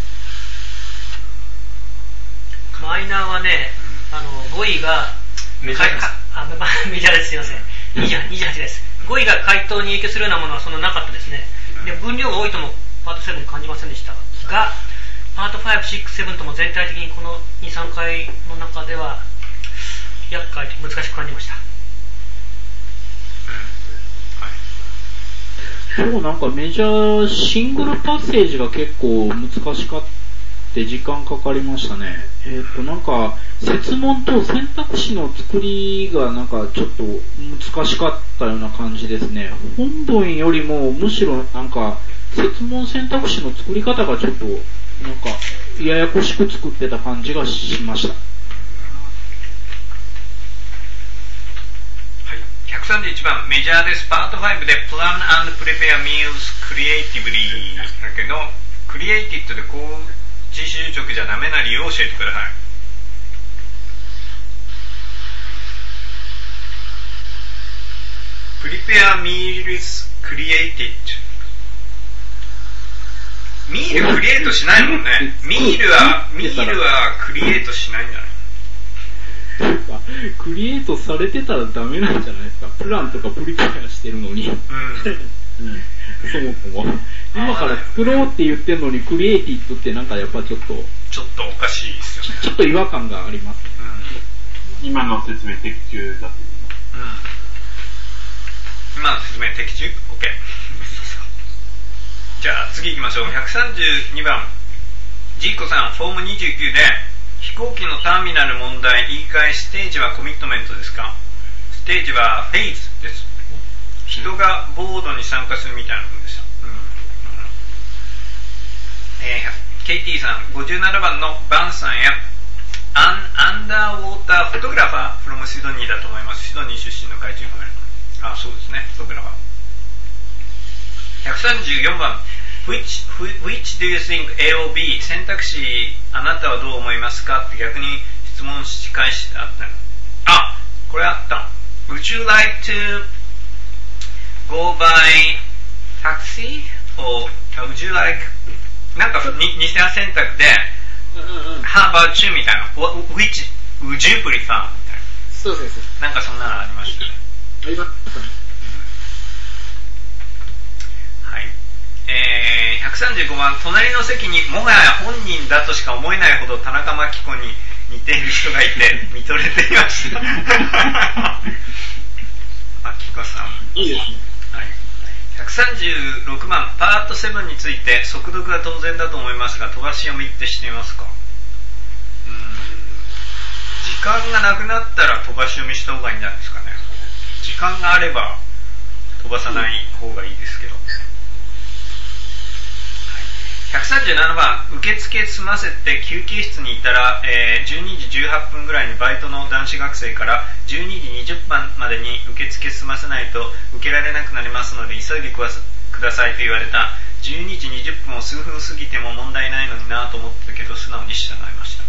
マイナーはね、語彙がメジャーです。 メジャーです。すいません。28です。語彙が回答に影響するようなものはそんななかったですね。で、分量が多いともパート7に感じませんでしたが、パート5、6、7とも全体的にこの2、3回の中では厄介で難しく感じました。 今日なんかメジャーシングルパッセージが結構難しかって時間かかりましたね。なんか設問と選択肢の作りがなんかちょっと難しかったような感じですね。本文よりもむしろなんか設問選択肢の作り方がちょっとなんかややこしく作ってた感じがしました。 131番、メジャーです。パート5で Plan and Prepare Meals Creatively だけど、クリエイティッドで高知就職じゃダメな理由を教えてください。Prepare Meals Created。ミールクリエイトしないもんね。ミールはクリエイトしないんじゃない？ クリエイトされてたらダメなんじゃないですか。プランとかプリペアしてるのに、そもそも今から作ろうって言ってるのにクリエイティッドってなんかやっぱちょっとおかしいですよね。 ちょっと違和感があります、 今の説明的中だと思います。 今の説明的中 OK じゃあ次行きましょう。132番ジーコさん、フォーム29で飛行機のターミナル問題言い換え、ステージはコミットメントですか？ステージはフェイズです。人がボードに参加するみたいなものでした。ケイティさん、57番のバンさんやアンダーウォーターフォトグラファーフロムシドニーだと思います。シドニー出身の海中カメラマン。そうですね、フォトグラファー。134番Which do you think A or B 選択肢あなたはどう思いますかって逆に質問し返してあったの。これあった。Would you like to go by taxi or would you like なんか二者選択で How about you みたいな Which would you prefer みたいな。 そうそうそう。 なんかそんなのありましたね。 ありましたね。 はい。135番、隣の席にもはや本人だとしか思えないほど田中真紀子に似ている人がいて見とれていました。真紀子さん。 いいですね。 はい。136番、パート7について速読は当然だと思いますが飛ばし読みってしていますか？時間がなくなったら飛ばし読みした方がいいんじゃないですかね。時間があれば飛ばさない方がいいですけど。137番、受付済ませて休憩室にいたら、12時18分ぐらいにバイトの男子学生から12時20分までに受付済ませないと受けられなくなりますので急いでくださいと言われた。12時20分を数分過ぎても問題ないのになと思ってたけど素直に従いました。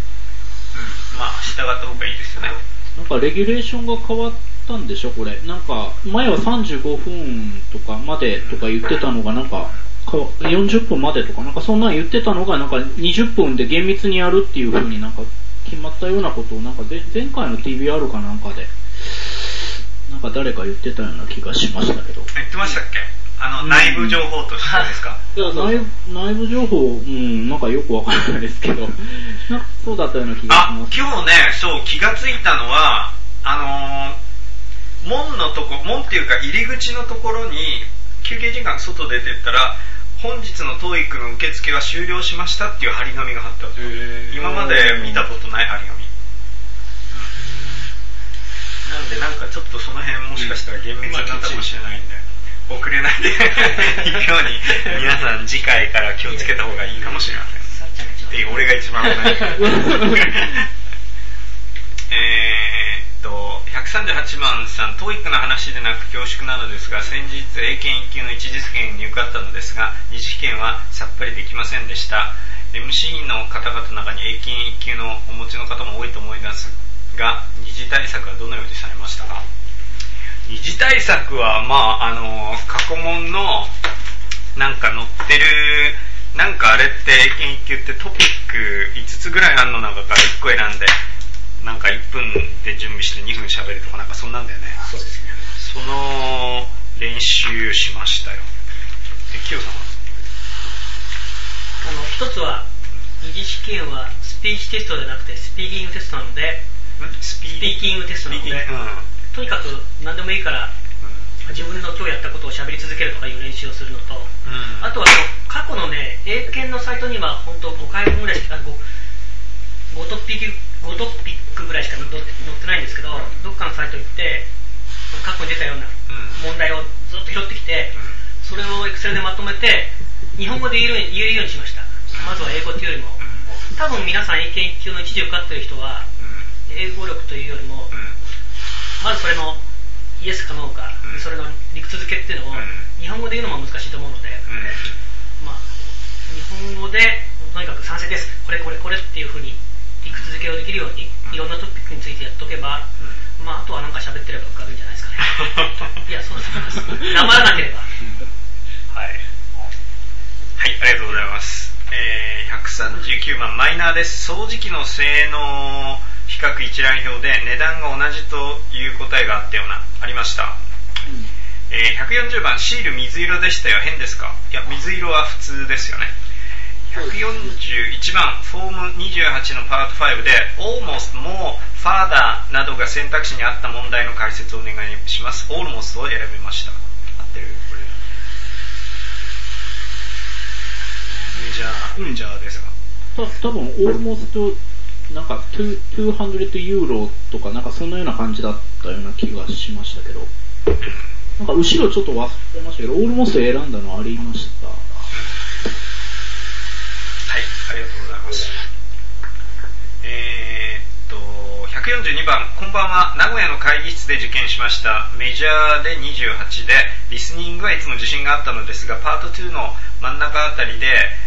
従った方がいいですよね。 なんかレギュレーションが変わったんでしょこれ。なんか前は35分とかまでとか言ってたのがなんか40分までとかなんかそんなん言ってたのがなんか20分で厳密にやるっていう風になんか決まったようなことをなんか前回の TBR かなんかでなんか誰か言ってたような気がしましたけど。 言ってましたっけ？内部情報としてですか？ 内部情報なんかよくわからないですけどなんかそうだったような気がします。 今日ねそう気がついたのは門っていうか入り口のところに休憩時間外出てったら本日の TOEIC の受付は終了しましたっていう張り紙が貼ってあった。今まで見たことない張り紙。なんでなんかちょっとその辺もしかしたら厳密になったかもしれないんで、遅れないで行くように皆さん次回から気をつけた方がいいかもしれません。って俺が一番危ない。138番さん、TOEIC の話でなく恐縮なのですが、先日英検1級の一次試験に受かったのですが、二次試験はさっぱりできませんでした。MC の方々の中に英検1級のお持ちの方も多いと思いますが、二次対策はどのようにされましたか？二次対策は過去問のなんか載ってるなんかあれって英検1級ってトピック5つぐらいあるの中から1個選んでなんか1分で準備して2分喋るとかなんかそんなんだよね。 そうですね。 その練習しましたよ。キヨさんは？ 一つは二次試験はスピーチテストじゃなくてスピーキングテストなので、スピーキングテストなので、とにかく何でもいいから、自分の今日やったことを喋り続けるとかいう練習をするのと、あとは過去のね英検のサイトには本当5回分ぐらいしか5トピックぐらいしか載ってないんですけど、どっかのサイト行って過去に出たような問題をずっと拾ってきて、それを Excel でまとめて日本語で言えるようにしました。まずは英語っていうよりも多分皆さん英検1級の一時受かってる人は、英語力というよりも、まずそれのイエスかノーか、それの理屈付けっていうのを、日本語で言うのも難しいと思うので、まあ、日本語でとにかく賛成です、これっていうふうに理屈付けをできるように、いろんなトピックについてやっとけば、まあ、あとはなんか喋ってれば受かるんじゃないですかね。いや、そうだと思います。なまらなければ。 はい。はい、ありがとうございます。139番、マイナーです。掃除機の性能比較一覧表で値段が同じという答えがあったような、ありました。140番、シール水色でしたよ。変ですか？いや、水色は普通ですよね。141番、フォーム28のパート5で almost, more, further などが選択肢にあった問題の解説をお願いします。 almost を選びました。合ってる？これメジャーですか？ 多分 almost なんか200ユーロとかなんかそんなような感じだったような気がしましたけど、なんか後ろちょっと忘れましたけど almost 選んだのありました。 はい、ありがとうございます。142番、こんばんは。名古屋の会議室で受験しました。メジャーで28で、リスニングはいつも自信があったのですが、パート2の真ん中あたりで、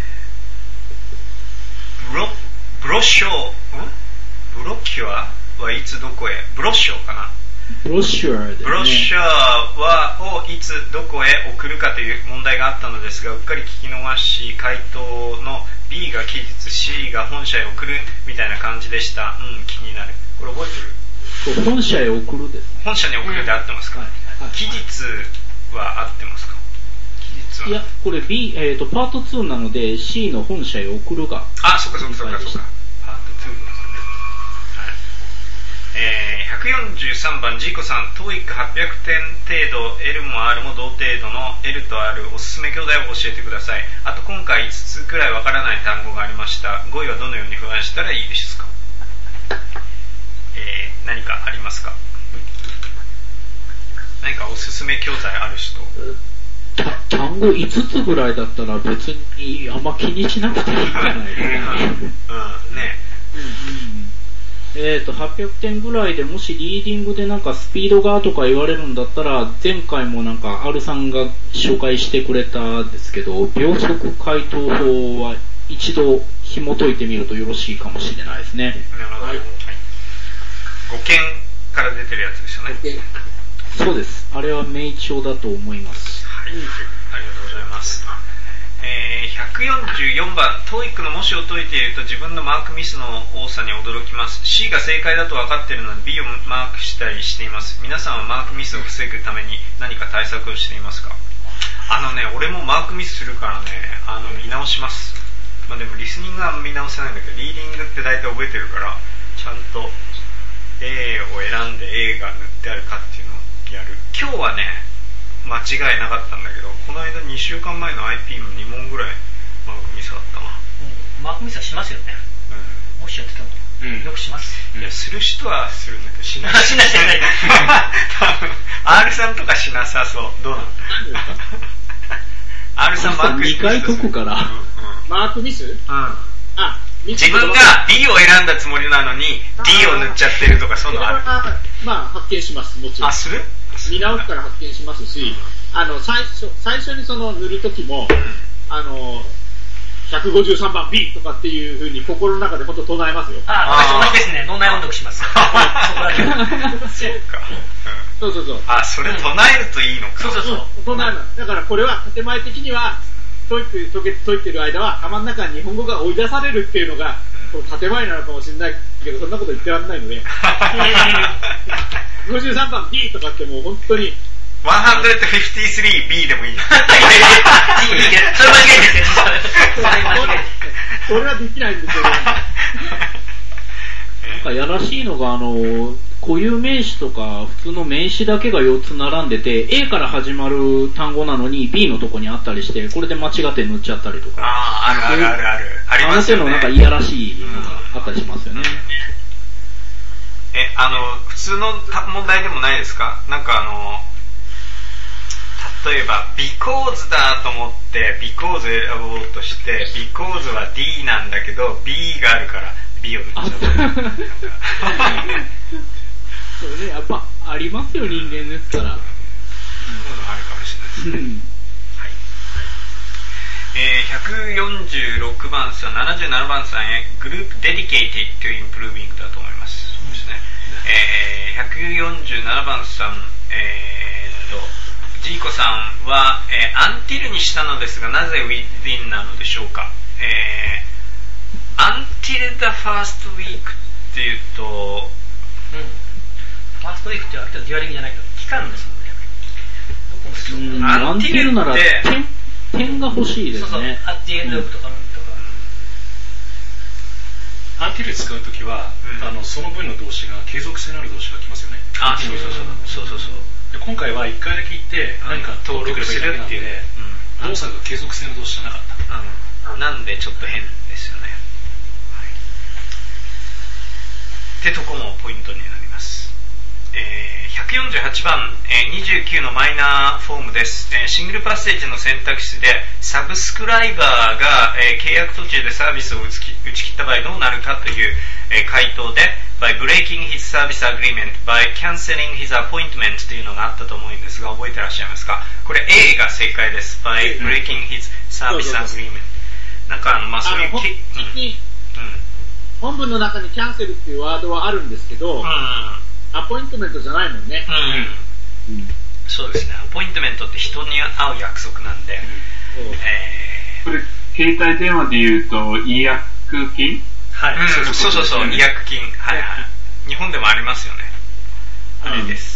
ブロッシュアはいつどこへ、ブロッシュかな。 ブロッシュアですね。 ブロッシュアをいつどこへ送るかという問題があったのですが、うっかり聞き逃し、回答の B が期日、C が本社へ送るみたいな感じでした。気になる。これ覚えてる？ 本社へ送るですね。 本社に送るで合ってますか？期日は合ってますか？期日は。 いや、これ B、パート2なので C の本社へ送るが。 あ、そっか。パート2ですね。143番、ジーコさん、TOEIC800 点程度、L も R も同程度の L と R おすすめ教材を教えてください。あと今回5つくらいわからない単語がありました。語彙はどのように不安したらいいですか？何かありますか？何かおすすめ教材ある人？ 単語5つぐらいだったら別にあんま気にしなくていいんじゃないですかね。800点ぐらいでもしリーディングでなんかスピードがとか言われるんだったら、前回もなんか R さんが紹介してくれたんですけど、秒速回答法は一度紐解いてみるとよろしいかもしれないですね。 なるほど。はい、語源から出てるやつですよね。 そうです。あれは明朝だと思います。 はい、ありがとうございます。144番、TOEIC の模試を解いていると自分のマークミスの多さに驚きます。 C が正解だと分かっているので B をマークしたりしています。皆さんはマークミスを防ぐために何か対策をしていますか？俺もマークミスするからね、見直します。まあ、でもリスニングは見直せないんだけど、リーディングって大体覚えてるからちゃんと A を選んで A が塗ってあるかっていうのをやる。今日はね間違いなかったんだけど、この間2週間前の IP も2問ぐらいマークミスあったわ。 マークミスはしますよね。もしやってても、よくします。 いや、する人はするんだけど、しない。 しない。 多分 R さんとかしなさそう。どうなの？ R さんマークミス。 2回解くから。 マークミス？ 自分が B を選んだつもりなのに D を塗っちゃってるとか、そういうのある？ まあ、発見します、もちろん。 する？ 見直すから発見しますし、最初にその塗るときも、153番 B とかっていう風に心の中で本当唱えますよ。 同じですね。脳内音読します。そうか。 そう。 それ唱えるといいのか。 そう。唱える。だからこれは建前的には解いてる間は頭の中に日本語が追い出されるっていうのが建前なのかもしれないけど、そんなこと言ってらんないので。53番 B とかってもう本当に。 153B でもいい。 それ間違いですよ。 それはできないんですよ。 なんかやらしいのが、固有名詞とか普通の名詞だけが4つ並んでて、A から始まる単語なのに B のとこにあったりして、これで間違って塗っちゃったりとか。 ある。ありますよね。 のなんかいやらしいのがあったりしますよね。 普通の問題でもないですか？なんか例えば because だと思って because 選ぼうとして because は D なんだけど B があるから B を塗っちゃう。 それね、やっぱありますよ、人間ですから。 そういうのあるかもしれないですね。146番さん、77番さんへグループ dedicated to improving だと思います。そうですね。147番さん、ジーコさんは、until にしたのですが、なぜ within なのでしょうか。until the first week っていうと、 ファーストウィークってある程度デュアリングじゃないけど、期間ですもんね。どこもでしょう。until なら点が欲しいですね。 そうそう、at the end of とか。 until 使うときは、その分の動詞が継続性のある動詞が来ますよね。 そう。 で今回は1回だけ言って何か登録するだけなんで、動作が継続性の動詞じゃなかった。 なんでちょっと変ですよね。ってとこもポイントになります。148番、29のマイナーフォームです。シングルパッセージの選択肢でサブスクライバーが、契約途中でサービスを打ち切った場合どうなるかという、回答で by breaking his service agreement by cancelling his appointment というのがあったと思うんですが、覚えてらっしゃいますか？これ A が正解です。 by breaking his service agreement。なんかそういう本文の中にキャンセルっていうワードはあるんですけど、アポイントメントじゃないもんね。 そうですね。アポイントメントって人に会う約束なんで。 これ、携帯電話で言うと、違約金？ はい。そう、違約金。はいはい。日本でもありますよね。あれです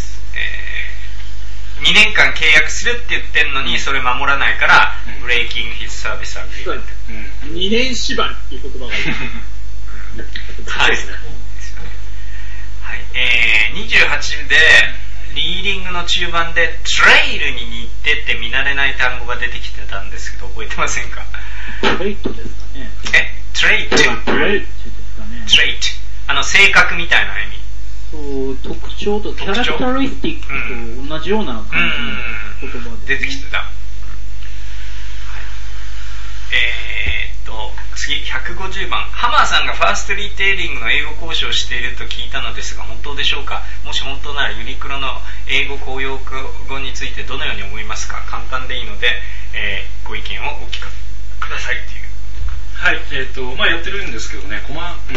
。2年間契約するって言ってんのに、それ守らないから、breaking his service agreement。 2年縛りっていう言葉がある。 はい。28でリーディングの中盤でトレイルに似てって見慣れない単語が出てきてたんですけど覚えてませんか？ トレイトですかね。 トレイトですかね。トレイト。性格みたいな意味。 そう、特徴とキャラクタリスティックと同じような感じの言葉で、 出てきてた。次150番、ハマーさんがファーストリテイリングの英語講師をしていると聞いたのですが本当でしょうか？もし本当ならユニクロの英語公用語についてどのように思いますか？簡単でいいので、ご意見をお聞かせくださいっていう。 はい、やってるんですけどね、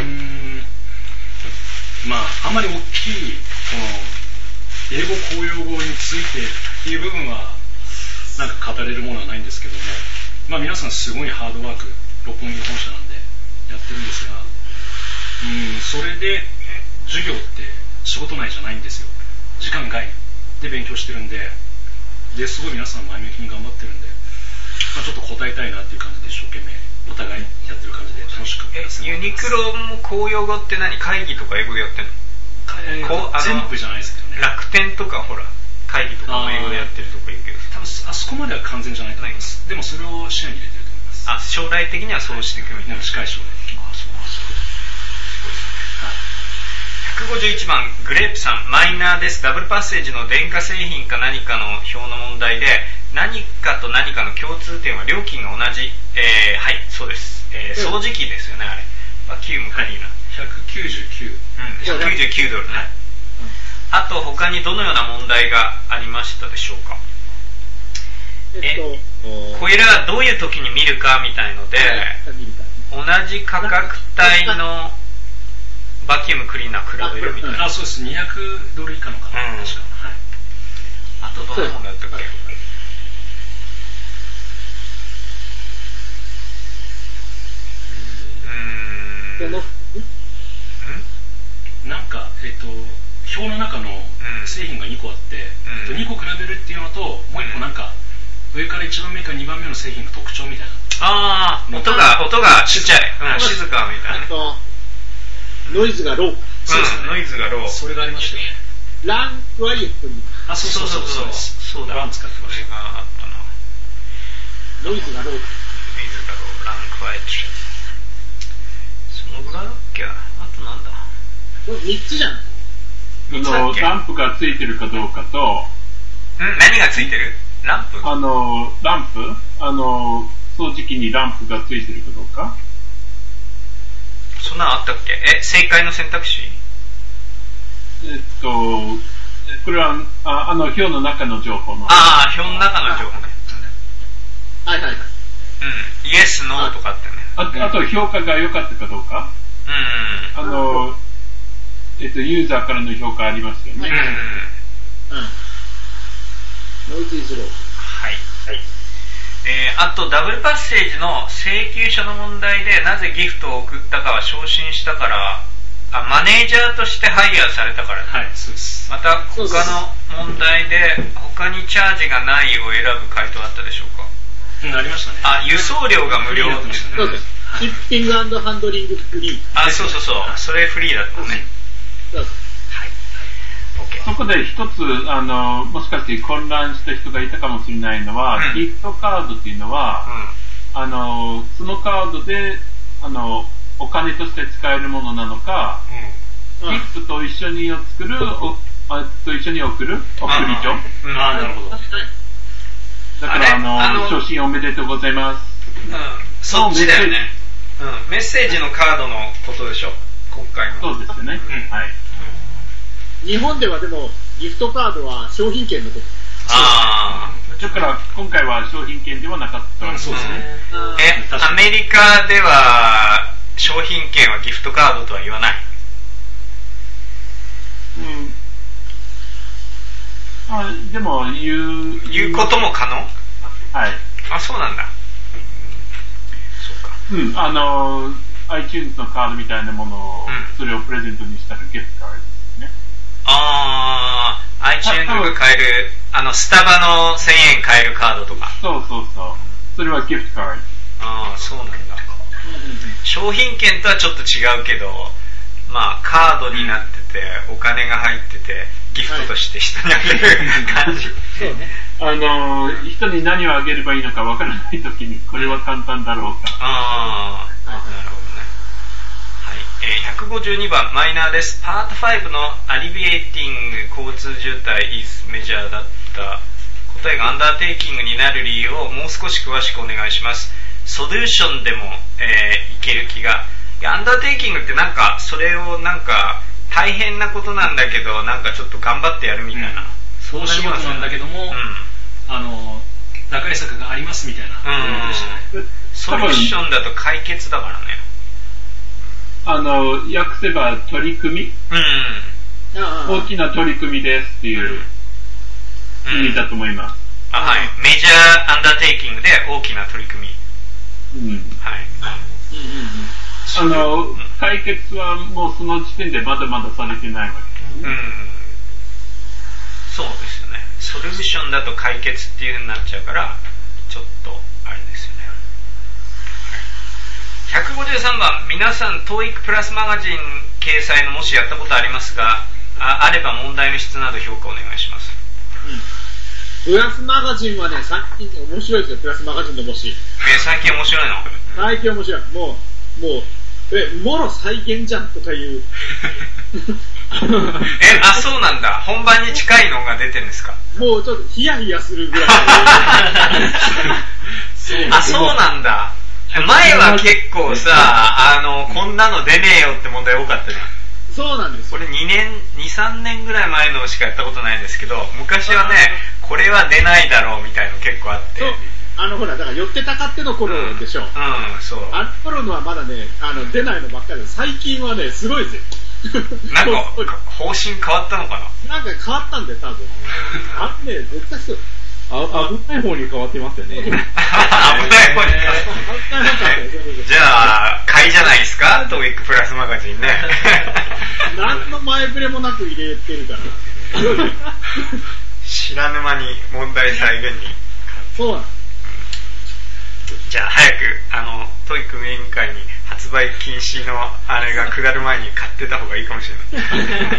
あんまり大きいこの英語公用語についてっていう部分はなんか語れるものはないんですけども、皆さんすごいハードワーク六本木の本社なんでやってるんですが、それで授業って仕事内じゃないんですよ。時間外で勉強してるんで、すごい皆さん前向きに頑張ってるんで、ちょっと答えたいなっていう感じで一生懸命お互いやってる感じで楽しくやってます。 ユニクロも公用語って何？会議とか英語でやってんの？ 全部じゃないですけどね。 楽天とかほら会議とかも英語でやってるとこいるけど、 多分あそこまでは完全じゃないと思います。でもそれを視野に入れてると思います。 将来的にはそうしていくみたいな。 近い将来的に。 151番、グレープさん、マイナーです。ダブルパッセージの電化製品か何かの表の問題で、何かと何かの共通点は料金が同じ。はい、そうです。掃除機ですよね、あれ。バキュームクリーナー。 199。 199ドルね。あと他にどのような問題がありましたでしょうか？これはどういう時に見るかみたいので、同じ価格帯のバキュームクリーナー比べるみたいな。 そうです。200ドル以下の価格、確か。はい。 あとどんなものやったっけ？ なんか表の中の製品が2個あって、2個比べるっていうのと、もう1個なんか上から1番目か2番目の製品の特徴みたいな。 音がちっちゃい、静かみたいな。 ノイズがロー。 ノイズがロー。 それがありましたよね。 ランクワイエットに。 そうだ。 ラン使ってました。 それがあったな。 ノイズがロー。 ランクワイエット。そのぐらいだっけ？あとなんだ ？3つじゃん。 ランプがついてるかどうかと、 何がついてる？ ランプ掃除機にランプがついてるかどうか。 そんなのあったっけ？正解の選択肢？ これは、表の中の情報の。 表の中の情報ね。 はいはいはい。 イエス、ノーとかってね。 あと、評価が良かったかどうか。ユーザーからの評価ありますよね。 ノイズイズロー。 はい。あと、ダブルパッセージの請求書の問題で、なぜギフトを送ったかは昇進したから、マネージャーとしてハイヤーされたから、ね。 はい、そうです。 また、他の問題で、他にチャージがないを選ぶ回答あったでしょうか？ ありましたね。 輸送料が無料ってね。 そうです。シッピング&ハンドリングフリー。 そう。それフリーだったね。 そうです。 はい。OK。 そこで一つ、もしかして混乱した人がいたかもしれないのは、ギフトカードっていうのは、そのカードで、お金として使えるものなのか、ギフトと一緒に作る、と一緒に送る送り状。 なるほど。 だから、昇進おめでとうございます。 そっちだよね。メッセージのカードのことでしょ、今回の。 そうですよね。はい。 日本ではでも、ギフトカードは商品券のこと。 だから、今回は商品券ではなかったわけですね。 アメリカでは、商品券はギフトカードとは言わない。 でも言うことも可能？ はい。 そうなんだ。そうか。 iTunes のカードみたいなものを、それをプレゼントにしたらギフトカードですね。 iTunes が買える、スタバの1000円買えるカードとか。 そう。それはギフトカード。そうなんだ。商品券とはちょっと違うけど、カードになってて、お金が入ってて、ギフトとして人にあげる感じ。 そうね。 人に何をあげればいいのかわからないときに、これは簡単だろうか。 なるほどね。はい。152番、マイナーです。パート5のアリビエイティング交通渋滞 is メジャーだった答えがアンダーテイキングになる理由をもう少し詳しくお願いします。ソリューションでも、いける気が。アンダーテイキングってそれを大変なことなんだけど、ちょっと頑張ってやるみたいな。 そう仕事なんだけども、打開策がありますみたいな。 ソリューションだと解決だからね。 訳せば取り組み、大きな取り組みですっていう意味だと思います。 はい。メジャーアンダーテイキングで大きな取り組み。はい。 解決はもうその時点でまだまだされてないわけ。 そうですよね。ソリューションだと解決っていう風になっちゃうから、ちょっとあれですよね。153番、皆さん TOEIC プラスマガジン掲載の模試やったことありますが、あれば問題の質など評価お願いします。 プラスマガジンはね、最近面白いですよ、プラスマガジンの模試。 最近面白いの？ 最近面白い。もろ再現じゃんとかいう。 そうなんだ。本番に近いのが出てるんですか？ もうちょっとヒヤヒヤするぐらい。 そうなんだ。前は結構さ、こんなの出ねえよって問題多かったじゃん。 そうなんですよ。 これ2、3年ぐらい前のしかやったことないんですけど、昔はね、これは出ないだろうみたいの結構あって。 ほら、だから寄ってたかっての頃でしょ。 そう。 あの頃のはまだね、出ないのばっかりで、最近はね、すごいですよ。 方針変わったのかな？ 変わったんで、多分。絶対そう。 危ない方に変わってますよね。危ない方に変わってじゃあ、買いじゃないですか？ TOEIC プラスマガジンね。 何の前触れもなく入れてるから。 知らぬ間に問題再現に。 そうなんです。 じゃあ早くTOEIC運営委員会に発売禁止のあれが下る前に買ってた方がいいかもしれない。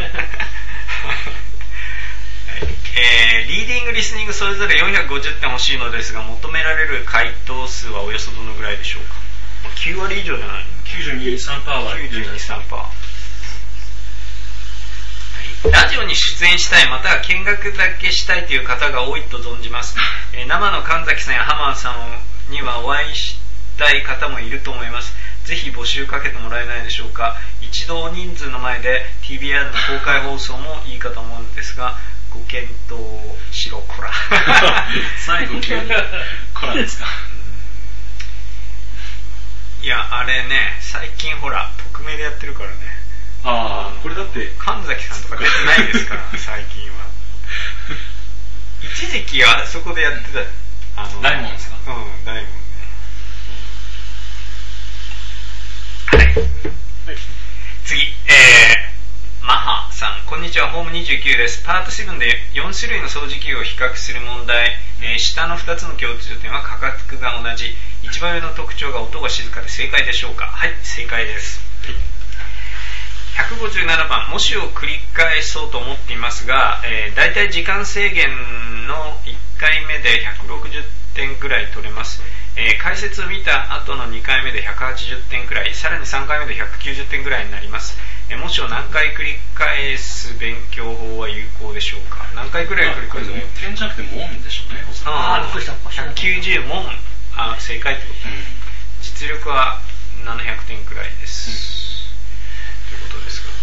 リーディング、リスニングそれぞれ450点欲しいのですが、求められる回答数はおよそどのぐらいでしょうか？9割以上じゃないの？ 92、3% は。 92、3%。 ラジオに出演したい、または見学だけしたいという方が多いと存じます。生の神崎さんや浜田さんにはお会いしたい方もいると思います。ぜひ募集かけてもらえないでしょうか。一度人数の前で TBR の公開放送もいいかと思うのですが、ご検討しろこら最後急にこらですか。 いやあれね、最近ほら匿名でやってるからね。 ああ、これだって神崎さんとか出てないですから最近は。一時期あそこでやってた大門ですか。 うん、大門ね。はい、はい、次、マハさん、こんにちは。ホーム29です。パート7で4種類の掃除機を比較する問題、下の2つの共通点は価格が同じ、一番上の特徴が音が静かで正解でしょうか。はい、正解です。157番、模試を繰り返そうと思っていますが、だいたい時間制限の1回目で160点くらい取れます。解説を見た後の2回目で180点くらい、さらに3回目で190点くらいになります。模試を何回繰り返す勉強法は有効でしょうか。何回くらい繰り返すの？ 点じゃなくて問でしょうね。 190問、正解ってこと、実力は700点くらいです、ということです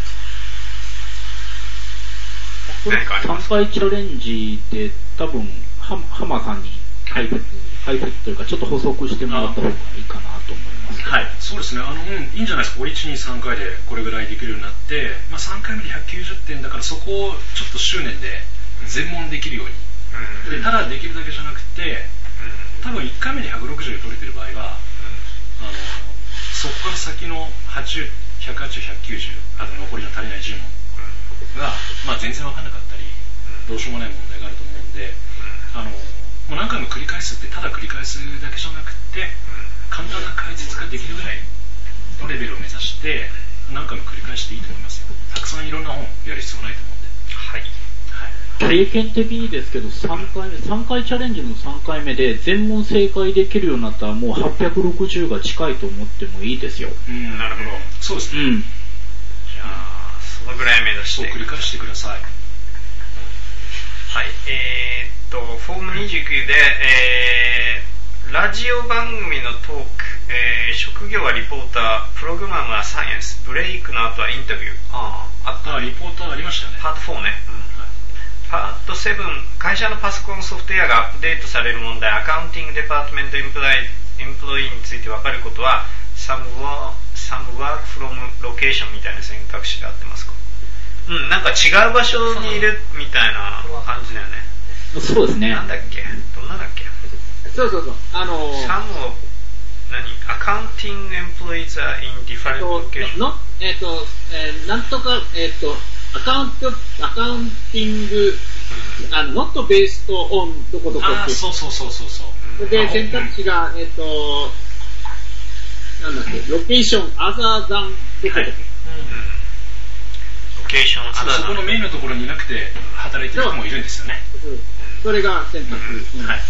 が、何かありますか？ 3回チャレンジで多分浜さんに解説というかちょっと補足してもらった方がいいかなと思います。 はい、そうですね。いいんじゃないですか。1、2、3回でこれぐらいできるようになって、3回目で190点だからそこをちょっと執念で全問できるように、でただできるだけじゃなくて、多分1回目で160で取れてる場合は、そこから先の180、190、あと残りの足りない10問が、全然分かんなかったり、どうしようもない問題があると思うんで、もう何回も繰り返すってただ繰り返すだけじゃなくて、簡単な解説ができるぐらいのレベルを目指して何回も繰り返していいと思いますよ。たくさんいろんな本やる必要ないと思うんで。 はい。 経験的にですけど3回チャレンジの3回目で全問正解できるようになったらもう860が近いと思ってもいいですよ。 なるほど。 そうですね。 じゃあそのぐらい目指して繰り返してください。 はい。フォーム29で、ラジオ番組のトーク、職業はリポーター、プログラムはサイエンス、ブレイクの後はインタビュー。あった。 リポーターありましたよね。 パート4ね。パート7、会社のパソコンソフトウェアがアップデートされる問題、アカウンティングデパートメントエンプロイについて分かることは、some work from location みたいな選択肢で合ってますか？なんか違う場所にいるみたいな感じだよね。 そうですね。 なんだっけ？どんなだっけ？ そう。 some of accounting employees are in different locations. なんとか、アカウンティング、not based on どこどこって。 そう。 で、選択肢が、なんだっけ、ロケーション、other than どこどこ。 そこのメインのところにいなくて働いてる人もいるんですよね。 それが選択肢、 はい、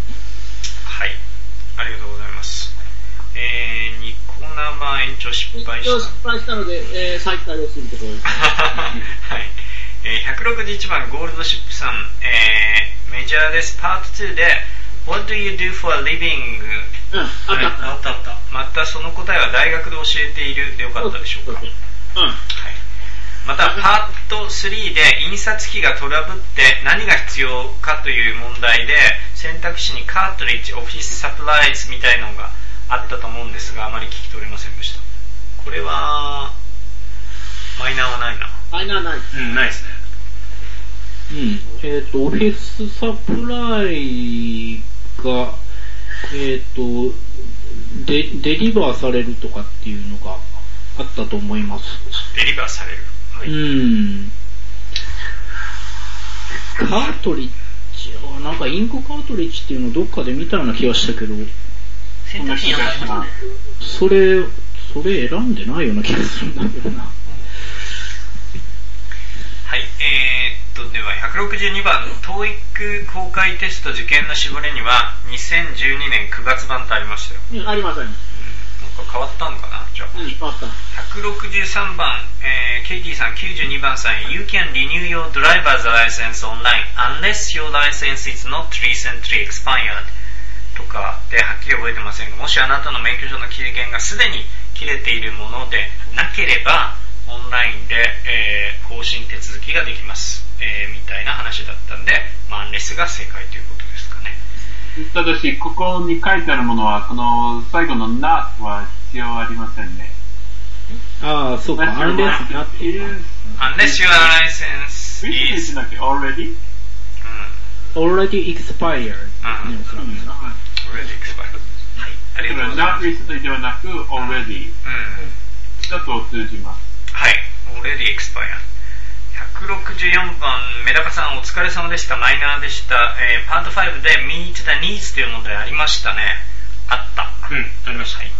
ありがとうございます。ニコ生延長失敗したので、再開をするところです。 はい。161番ゴールドシップさん、メジャーです。パート2で What do you do for a living？ あった。またその答えは大学で教えているでよかったでしょうか？はい。またパート3で印刷機がトラブって何が必要かという問題で選択肢にカートリッジ、オフィスサプライズみたいのがあったと思うんですが、あまり聞き取れませんでした。これはマイナーはないな。 マイナーない。 ないですね。 オフィスサプライがデリバーされるとかっていうのがあったと思います。 デリバーされる。はい、 カートリッジはなんかインクカートリッジっていうのをどっかで見たような気がしたけど、 選択肢にありますね。 それ選んでないような気がするんだけどな。 はい、では162番 TOEIC 公開テスト受験の絞りには2012年9月版とありましたよ。 ありません。 もっか変わったのかな。じゃあ、 変わった。 163番、ケイティさん、92番さん、You can renew your driver's license online unless your license is not recently expired とかではっきり覚えてませんが、もしあなたの免許証の期限がすでに切れているものでなければオンラインで、更新手続きができます、みたいな話だったんで、アンレスが正解ということですかね。 ただし、ここに書いてあるものは、この最後の not は必要ありませんね。 ああ、そうか。unless your license is already expired. already expired. はい。ありがとうございます。 not recently ではなく already だと通じます。 はい。already expired。164番、メダカさんお疲れ様でした。マイナーでした。パート5で Meet the Needs という問題ありましたね。あった。 ありました。はい。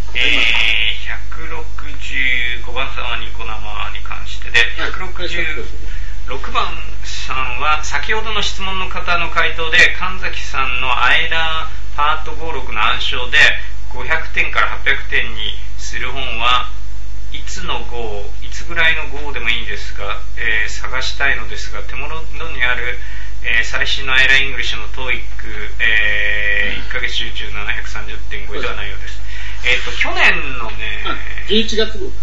165番さんはニコ生に関してで、166番さんは先ほどの質問の方の回答で、神崎さんのアイラーパート56の暗唱で500点から800点にする本はいつの号、いつぐらいの号でもいいんですが、探したいのですが、手元にある、最新のアイライングリッシュの TOEIC、1ヶ月集中730.5ではないようです。去年のね、 11月号、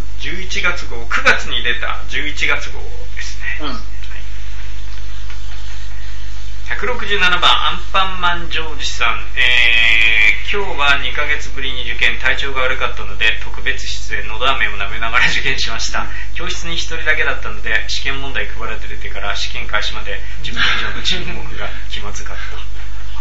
9月に出た11月号ですね。はい、167番、アンパンマンジョージさん、今日は2ヶ月ぶりに受験、体調が悪かったので特別室でのど飴を舐めながら受験しました。教室に1人だけだったので試験問題配られてから試験開始まで10分以上の沈黙が気まずかった。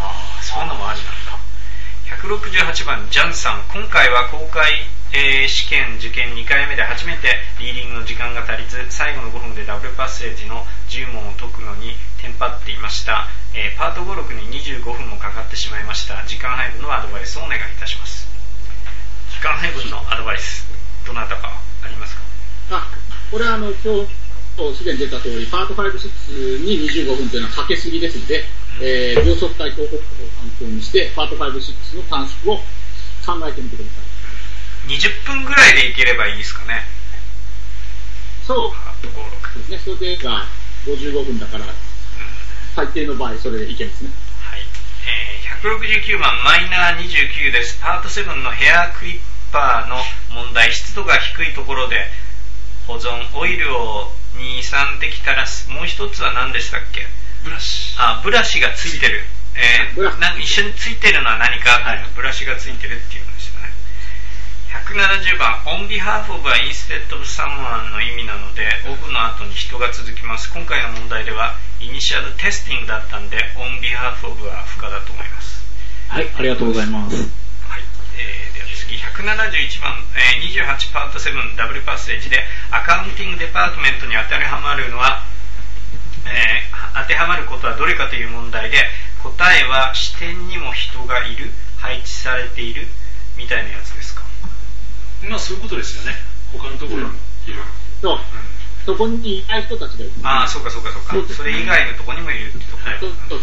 ああ、そういうのもありなんだ。168番、ジャンさん、今回は公開、試験受験2回目で初めてリーディングの時間が足りず、最後の5分でダブルパッセージの10問を解くのにテンパっていました。パート5、6に25分もかかってしまいました。時間配分のアドバイスをお願いいたします。時間配分のアドバイス、どなたかありますか？ これは今日すでに出た通り、パート5、6に25分というのはかけすぎですので、秒速対抗法を参考にして、パート5、6の短縮を考えてみてください。 20分ぐらいでいければいいですかね。 そう。パート5、6ですね。それでが55分だから、最低の場合、それでいけますね。 はい。169番、マイナー29です。パート7のヘアクリッパーの問題、湿度が低いところで保存、オイルを2、3滴垂らす。もう一つは何でしたっけ？ ブラシ。 ブラシがついてる。一緒についてるのは何か、はい、ブラシがついてるっていうのですよね。170番、on behalf of instead of someone の意味なので、オフの後に人が続きます。今回の問題では、イニシャルテスティングだったんで、on behalf of は不可だと思います。 はい、ありがとうございます。 はい、では次、171番、28パート7ダブルパッセージで、アカウンティングデパートメントに当てはまるのは、当てはまることはどれかという問題で、答えは支店にも人がいる、配置されているみたいなやつですか？ まあそういうことですよね。他のところにもいる。 そう。そこにいない人たちがいる。 ああ、そうか。それ以外のところにもいるってところ。そう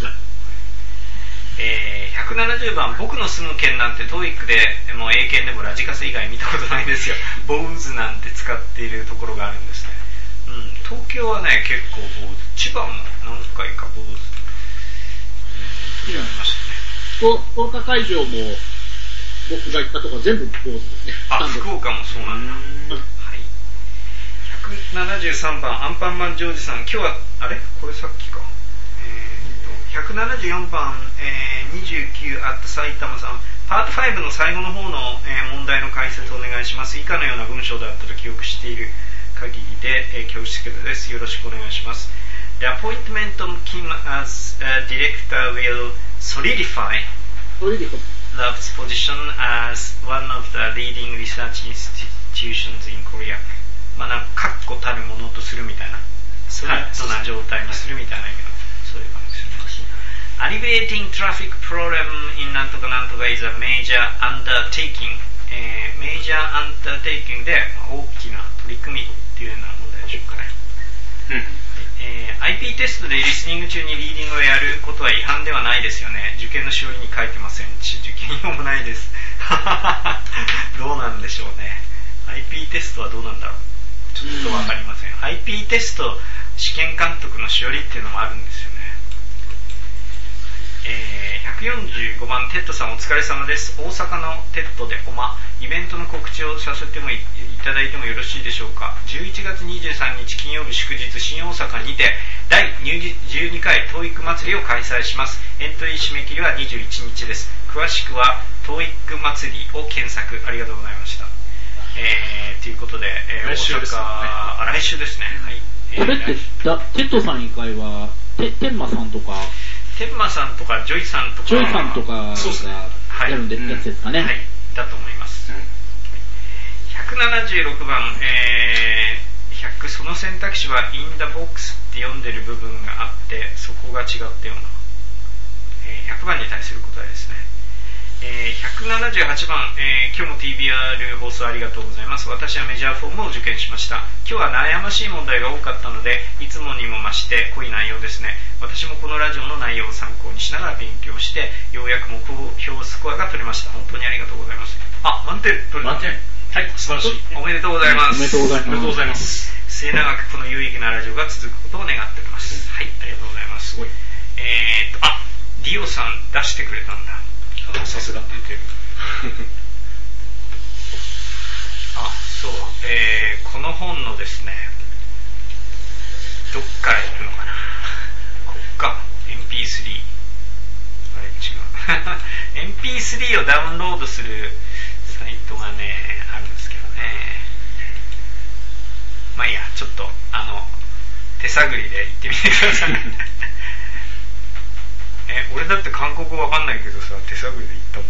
。170番、僕の住む県なんて TOEIC でもう英検でもラジカセ以外見たことないですよ。坊主なんて使っているところがあるんですね。東京はね、結構坊主。千葉も何回か坊主。やりましたね。 福岡会場も僕が行ったところ全部坊主ですね。 福岡もそうなんだ。はい。173番、アンパンマンジョージさん、今日は、これさっきか。174番、29あった埼玉さん、パート5の最後の方の、問題の解説をお願いします。以下のような文章だったと記憶している限りで、恐縮です。よろしくお願いします。The appointment of Kim as director will solidify Love's position as one of the leading research institutions in Korea。なんか確固たるものとするみたいな、そんな状態にするみたいな意味の、そういう感じですね。Alleviating traffic problem in なんとかなんとか is a major undertaking。major undertaking で大きな取り組みっていうような問題でしょうかね。IP テストでリスニング中にリーディングをやることは違反ではないですよね。受験のしおりに書いてませんし、受験用もないです。 どうなんでしょうね。 IP テストはどうなんだろう、ちょっとわかりません。 IP テスト試験監督のしおりっていうのもあるんですよね。145番テッドさんお疲れ様です。大阪のテッドでイベントの告知をさせても いただいてもよろしいでしょうか。11月23日金曜日祝日、新大阪にて第12回 TOEIC 祭りを開催します。エントリー締め切りは21日です。詳しくは TOEIC 祭りを検索。ありがとうございました。ということで、 来週ですね。 来週ですね。はい。 これってテッドさん以外は天馬さんとかジョイさんとかがやるんでやつですかね。 はい、だと思います。176番、その選択肢は in the box って読んでる部分があってそこが違ったような、100番に対する答えですね。178番、今日も TBR 放送ありがとうございます。私はメジャーフォームを受験しました。今日は悩ましい問題が多かったのでいつもにも増して濃い内容ですね。私もこのラジオの内容を参考にしながら勉強してようやく目標スコアが取れました。本当にありがとうございます。満点取れた。 満点。はい、素晴らしい。 おめでとうございます。 おめでとうございます。 末永くこの有意義なラジオが続くことを願っております。はい、ありがとうございます。ディオさん出してくれたんだ。 さすが出てる。そう、この本のですね、どっから行くのかな。こっか MP3 あれ違うMP3 をダウンロードするサイトがねあるんですけどね。まあいいや、ちょっと手探りで行ってみてください。俺だって韓国語わかんないけどさ、手探りで行ったもん。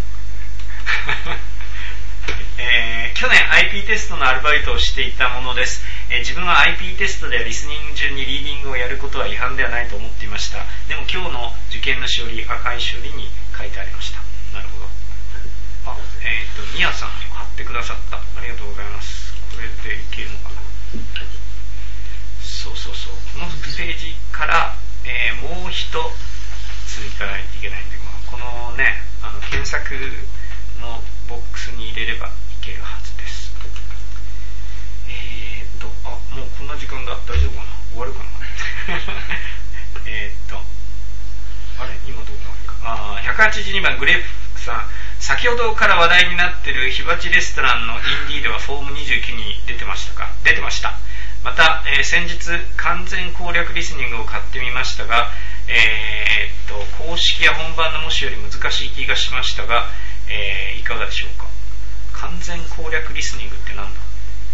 去年 IP テストのアルバイトをしていたものです。自分は IP テストでリスニング中にリーディングをやることは違反ではないと思っていました。でも今日の受験のしおり、赤いしおりに書いてありました。なるほど。ミヤさん貼ってくださった。ありがとうございます。これでいけるのかな。そうこのページから、もう一ついかないといけないんで、このね検索のボックスに入れればいけるはずです。もうこんな時間だ。大丈夫かな、終わるかな。あれ今どこまでか。182番グレープさん、先ほどから話題になっている火鉢レストランのインディーではフォーム29に出てましたか。出てました。また、先日完全攻略リスニングを買ってみましたが、公式や本番の模試より難しい気がしましたが、いかがでしょうか。完全攻略リスニングってなんだ。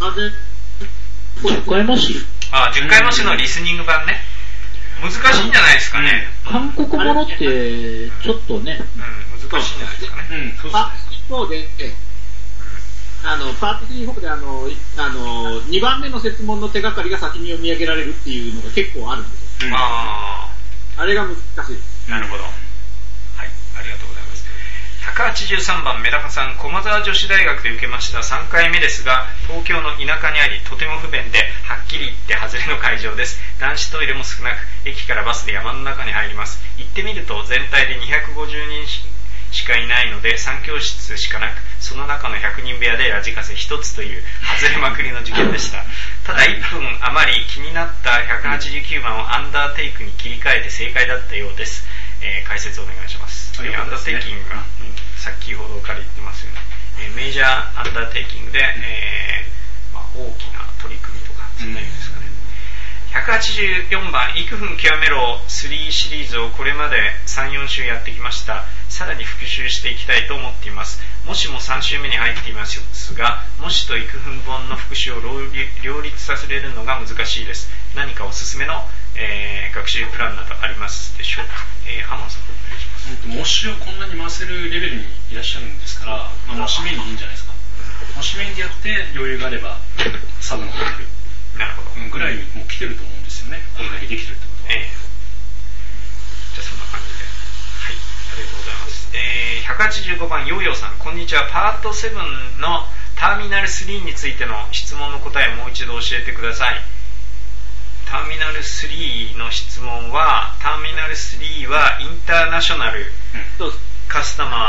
10回模試。 10回模試のリスニング版ね。難しいんじゃないですかね。 韓国語のってちょっとね、 難しいんじゃないですかね。 そうでパート3、4で2番目の設問の手がかりが先に読み上げられるっていうのが結構あるんですよ。あれが難しいです。 なるほど。はい、ありがとうございます。183番メダカさん、駒沢女子大学で受けました。3回目ですが東京の田舎にありとても不便ではっきり言って外れの会場です。男子トイレも少なく駅からバスで山の中に入ります。行ってみると全体で250人しかいないので3教室しかなく、その中の100人部屋でラジカセ1つという外れまくりの受験でした。ただ1分余り気になった189番をアンダーテイクに切り替えて正解だったようです。解説お願いします。アンダーテイキングが、先ほどから言ってますよね。メジャーアンダーテイキングで、大きな取り組みとかそんな意味ですかね。184番幾分極めろ3シリーズをこれまで 3,4 週やってきました。さらに復習していきたいと思っています。模試も3週目に入っていますが、模試と幾分本の復習を両立させれるのが難しいです。何かおすすめの、学習プランなどありますでしょうか。浜田さんお願いします。 模試をこんなに回せるレベルにいらっしゃるんですから、模試メインでいいんじゃないですか。模試メインでやって余裕があればサブの方に行く。 なるほど。 ぐらいもう来てると思うんですよね。これだけできてるってことは。 じゃあそんな感じで。はい。ありがとうございます。185番ヨーヨーさん、こんにちは。パート7のターミナル3についての質問の答えをもう一度教えてください。ターミナル3の質問は、ターミナル3はインターナショナルカスタマ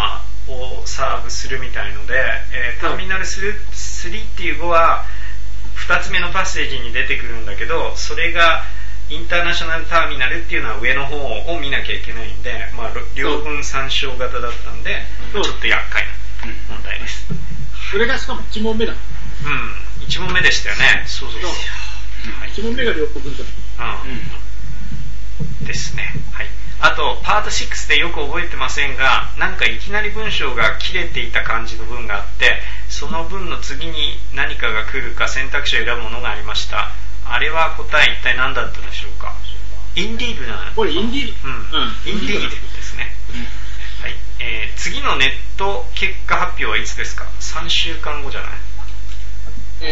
をサーブするみたいので、ターミナル3っていう語は2つ目のパッセージに出てくるんだけど、それがインターナショナルターミナルっていうのは上の方を見なきゃいけないんで、まあ、両分参照型だったんで、ちょっと厄介な問題です。 それがしかも1問目だ。 1問目でしたよね。そうそうそう。 1問目が両分だ。 ですね。はい。あとパート6でよく覚えてませんが、なんかいきなり文章が切れていた感じの文があって、その文の次に何かが来るか選択肢を選ぶものがありました。あれは答え一体何だったでしょうか。インディーブな。 これインディーブ。 インディーブですね。はい。次のネット結果発表はいつですか。3週間後じゃない。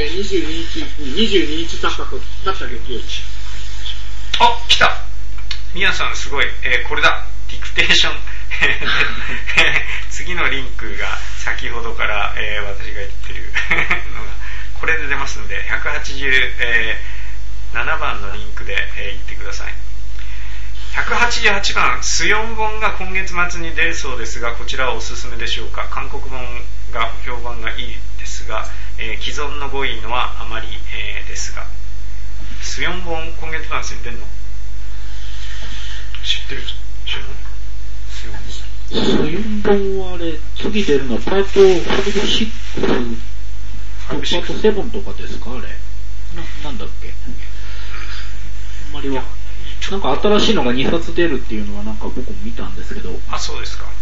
22日経った月曜日。 あ、来た。ミヤさんすごい、これだ。ディクテーション次のリンクが先ほどから、私が言ってるのがこれで出ますので、187番のリンクで、言ってください。188番スヨン本が今月末に出るそうですが、こちらはおすすめでしょうか。韓国本が評判がいいですが、既存の5位のはあまり、ですが、スヨン本今月末に出るの知ってる？知らない？ スヨン本はあれ、次出るのはパート5、6、パート7とかですかあれ。なんだっけ。あんまりは。なんか新しいのが2冊出るっていうのはなんか僕も見たんですけど。 あ、そうですか。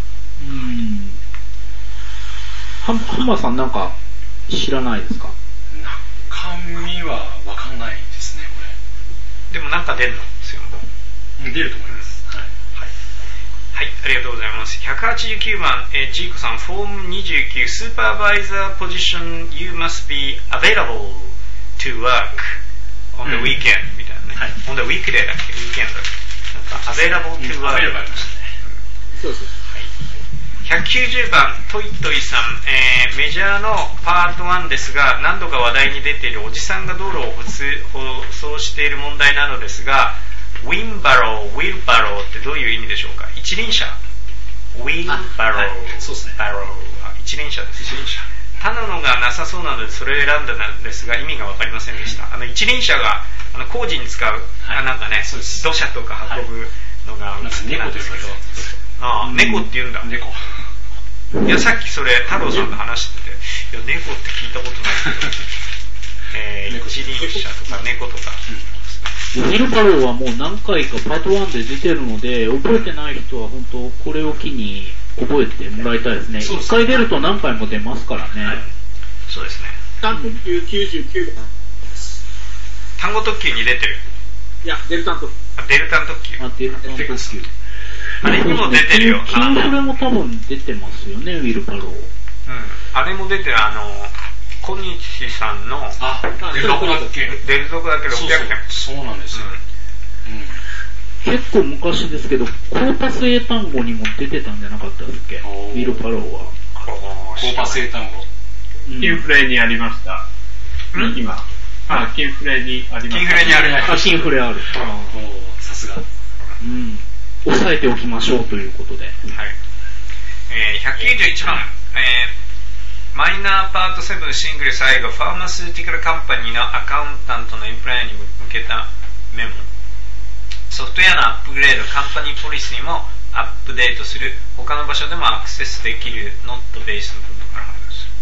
ハマさんなんか知らないですか？ 中身はわかんないですね、これ。でもなんか出るのスヨン本。 出ると思います。 はい、ありがとうございます。189番、ジーコさん、フォーム29、スーパーバイザーポジション You must be available to work on the weekend、みたいなね。on the weekday だっけ、weekend だっけ。なんか available to work。 available ありましたね。 そうそう。 はい。190番、トイトイさん、メジャーのパート1ですが、何度か話題に出ているおじさんが道路を舗装している問題なのですが、ウィルバローってどういう意味でしょうか。一輪車。ウィルバロー、 そうですね。 バロー、一輪車です。 一輪車。 他ののがなさそうなのでそれを選んだんですが意味が分かりませんでした。一輪車が工事に使う、なんかね、土砂とか運ぶのが好きなんですけど、猫って言うんだ。 猫。 いや、さっきそれ太郎さんと話してて、いや猫って聞いたことないけど、一輪車とか猫とか。 ウィルバローはもう何回かパート1で出てるので、覚えてない人は本当これを機に覚えてもらいたいですね。1回出ると何回も出ますからね。はい、 そうですね。 単特急99番。 単語特急に出てる。 いや、デルタン特急。 デルタン特急。 デルタン特急。 あれにも出てるよ。 キンフレも多分出てますよね、ウィルバロー。 あれも出てる、小西さんのデル族だっけ？ デル族だけ600点。 そうなんですよ。 結構昔ですけど、コーパス英単語にも出てたんじゃなかったですっけ、ウィルバローは。 コーパス英単語。 キンフレにありました。今。キンフレにありました。 キンフレにある。 キンフレある。 さすが。 押さえておきましょうということで。 はい。191番。マイナーパート7シングル最後、ファーマスーティカルカンパニーのアカウンタントのエンプライに向けたメモ。ソフトウェアのアップグレード、カンパニーポリシーもアップデートする。他の場所でもアクセスできる not ベースの部分から話す。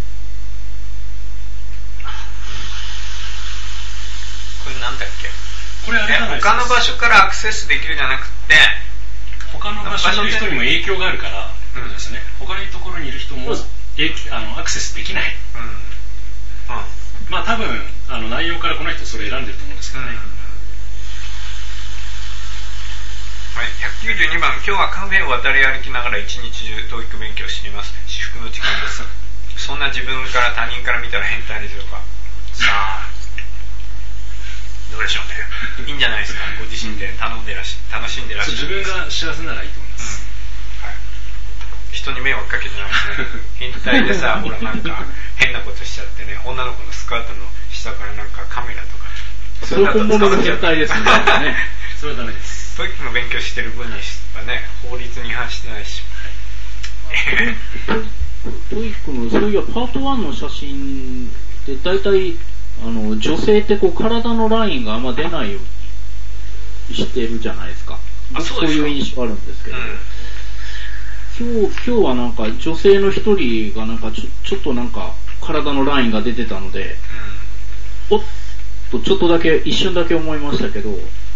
これなんだっけ？ これあれなんですか？ 他の場所からアクセスできるじゃなくて、 他の場所にいる人にも影響があるからってことですね。他のところにいる人もアクセスできない。まあ多分内容からこの人それ選んでると思うんですけどね。 はい、192番、今日はカフェを渡り歩きながら一日中トーイック勉強しています。至福の時間です。そんな自分から他人から見たら変態でしょうか。さあ、どうでしょうね。いいんじゃないですか。ご自身で楽しんでらっしゃる。 自分が幸せならいいと思います。 はい、人に迷惑かけてないですね。変態でさ、ほらなんか変なことしちゃってね、女の子のスカートの下からなんかカメラとか。 それだと本物の変態ですね。 それはダメです。 トイックの勉強してる分にはね、法律に違反してないし。 トイックの、そういや、パート1の写真って大体、女性ってこう体のラインがあんま出ないようにしてるじゃないですか。そういう印象あるんですけど、今日はなんか女性の一人がなんかちょっとなんか体のラインが出てたので、おっとちょっとだけ一瞬だけ思いましたけど、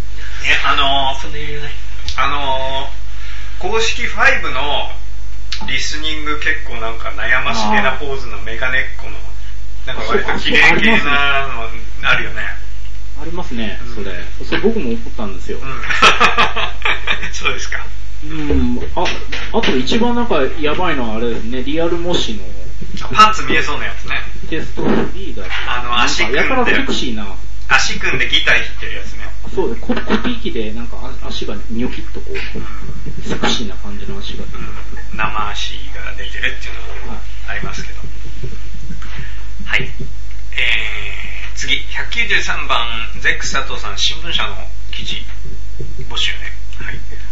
公式5のリスニング結構なんか悩ましげなポーズのメガネっ子のなんか割と綺麗系なのあるよね。 ありますね、それ僕も思ったんですよ。 そうですか。 あと一番なんかやばいのはあれですね、リアル模試のパンツ見えそうなやつね。 テストリーダー足組んでやたらセクシーな足組んでギター弾いてるやつね。 そうでコピー機でなんか足がニョキッとこう、セクシーな感じの足が、 生足が出てるっていうのがありますけど、はい、次193番ゼック佐藤さん、新聞社の記事募集ね。はい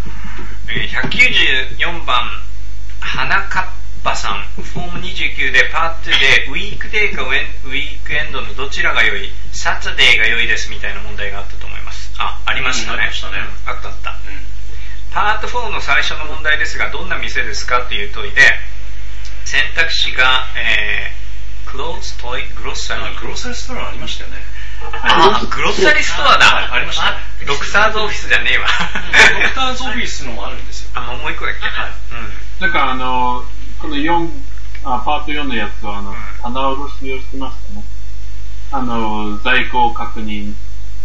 、194番花かっぱさん、フォーム29でパート2でウィークデーかウィークエンドのどちらが良い、サタデーが良いですみたいな問題があったと思います。ありましたね。あった、パート4の最初の問題ですが、どんな店ですかという問いで選択肢が、クローズトイグロッサリー、 グロッサリーストアありましたよね。 グロッサリーストアだ、 ありましたね。 ドクターズオフィスじゃねえわ。 ドクターズオフィスのもあるんですよ。 もう一個だっけ。 なんかこのパート4のやつは棚卸しをしてましたね。在庫確認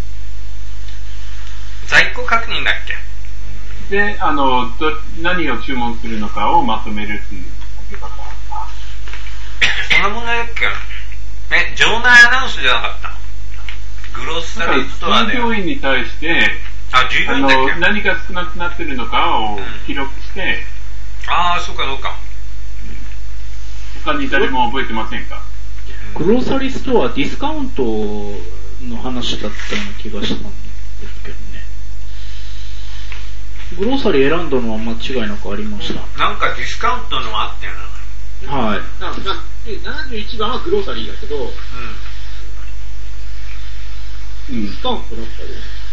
だっけ。 で、何を注文するのかをまとめるっていう書き方。 そんな問題だっけ。場内アナウンスじゃなかった。グロッサリーストアで。 従業員に対して、 従業員だっけ。 何が少なくなってるのかを記録して、 そうか。 他に誰も覚えてませんか。 グロッサリーストアディスカウントの話だったような気がしたんですけどね。グロッサリー選んだのは間違いなくありました。 なんかディスカウントのあったよな。はい。71番はグロッサリーだけど、ディスカウントだったよ。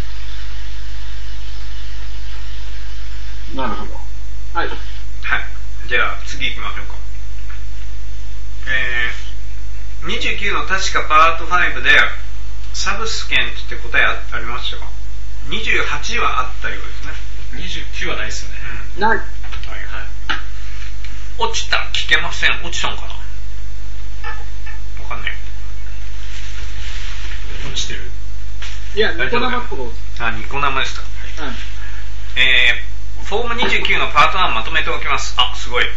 なるほど。 はい。 じゃあ次行きましょうか。29の確かパート5でサブスケンって答えありましたか。28はあったようですね。 29はないですよね。 ない。 落ちた、聞けません。落ちたのかな。わかんない。 落ちてる。 いや、ニコ生っぽく。 ニコ生ですか。フォーム29のパート1まとめておきます。すごい。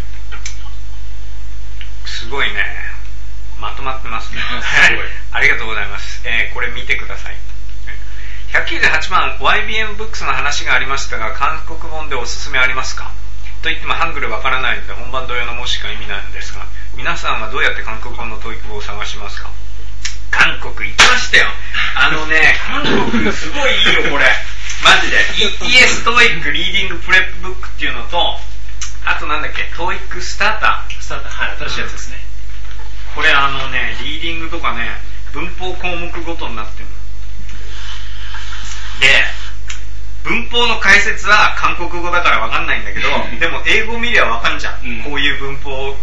すごいね。まとまってますね。ありがとうございます。これ見てください。198番 YBM ブックスの話がありましたが、韓国本でおすすめありますか。と言ってもハングルわからないので本番同様の文字しか意味ないんですが、皆さんはどうやって韓国本のトイックを探しますか。韓国行きましたよ。韓国すごいいいよこれ。マジで ETS トイックリーディングプレップブックっていうのと、あとなんだっけ、トイックスターター、 新しいやつですね。 これリーディングとかね、文法項目ごとになってる。で、文法の解説は韓国語だからわかんないんだけど、でも英語見りゃわかんじゃん。こういう文法を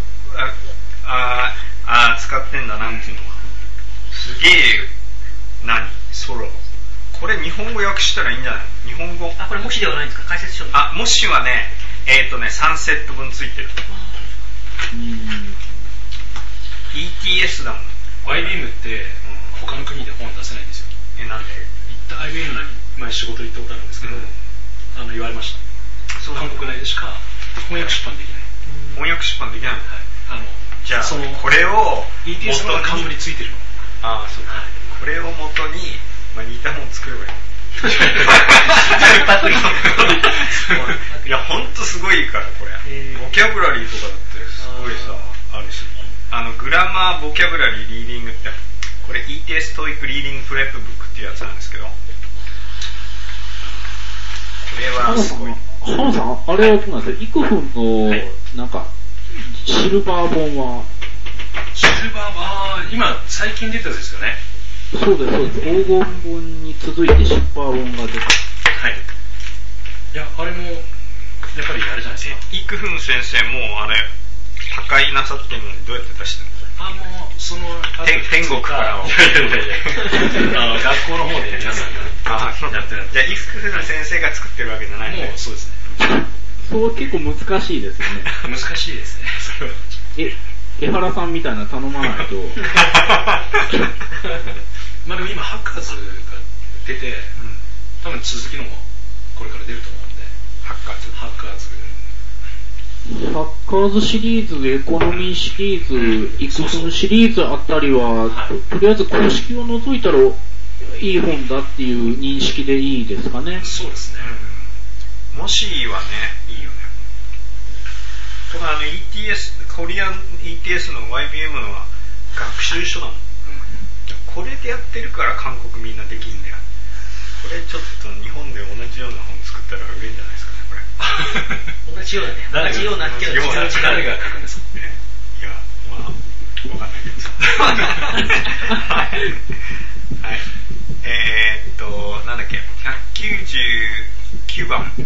使ってんだなっていうのは。すげえ、ソロ。これ日本語訳したらいいんじゃない。日本語。 これ模試ではないんですか。解説書。 模試はね、3セット分ついてる。ETS だもん。 YBM って他の国で本出せないんですよ。 なんで。 行った IBM に前仕事で行ったことあるんですけど、言われました。韓国内でしか翻訳出版できない。 翻訳出版できないの。じゃあこれを ETS の冠についてるの。 そうか。これを元に似たもの作ればいい。いやほんとすごいからこれ。ボキャブラリーとかだってすごいさあるし、グラマーボキャブラリーリーディングってこれ ETS トイックリーディングプレップブックっていうやつなんですけど、これはすごい。 ハムさん、あれはそうなんですよ。イクフンのなんかシルバー本はシルバーは今最近出たやつですよね。 そうですそうです。黄金本に続いてシルバー本が出た。 はい。いや、あれもやっぱりあれじゃないですか。 イクフン先生もあれ破壊なさってるのにどうやって出してるんですか？ もうその天国から学校の方で皆さんがやってる。 じゃあイクフン先生が作ってるわけじゃないの？ もうそうですね。 そう結構難しいですよね。 難しいですね。それは。 江原さんみたいな頼まないと。 まあでも今ハッカーズが出て、多分続きのもこれから出ると思うんで。 ハッカーズハッカーズシリーズ、エコノミーシリーズ、イクフンシリーズあたりは、とりあえず公式を除いたらいい本だっていう認識でいいですかね。 そうですね。 もしはね、いいよね。とかETS、コリアン ETS の YBM のは学習書だもん。これでやってるから韓国みんなできるんだよ。これちょっと日本で同じような本作ったら売れるんじゃないですかね、これ。 同じようだね。同じようなっていうのは誰が書くんですかね。 いや、まあ、わかんないけどさ。はい。なんだっけ、199番。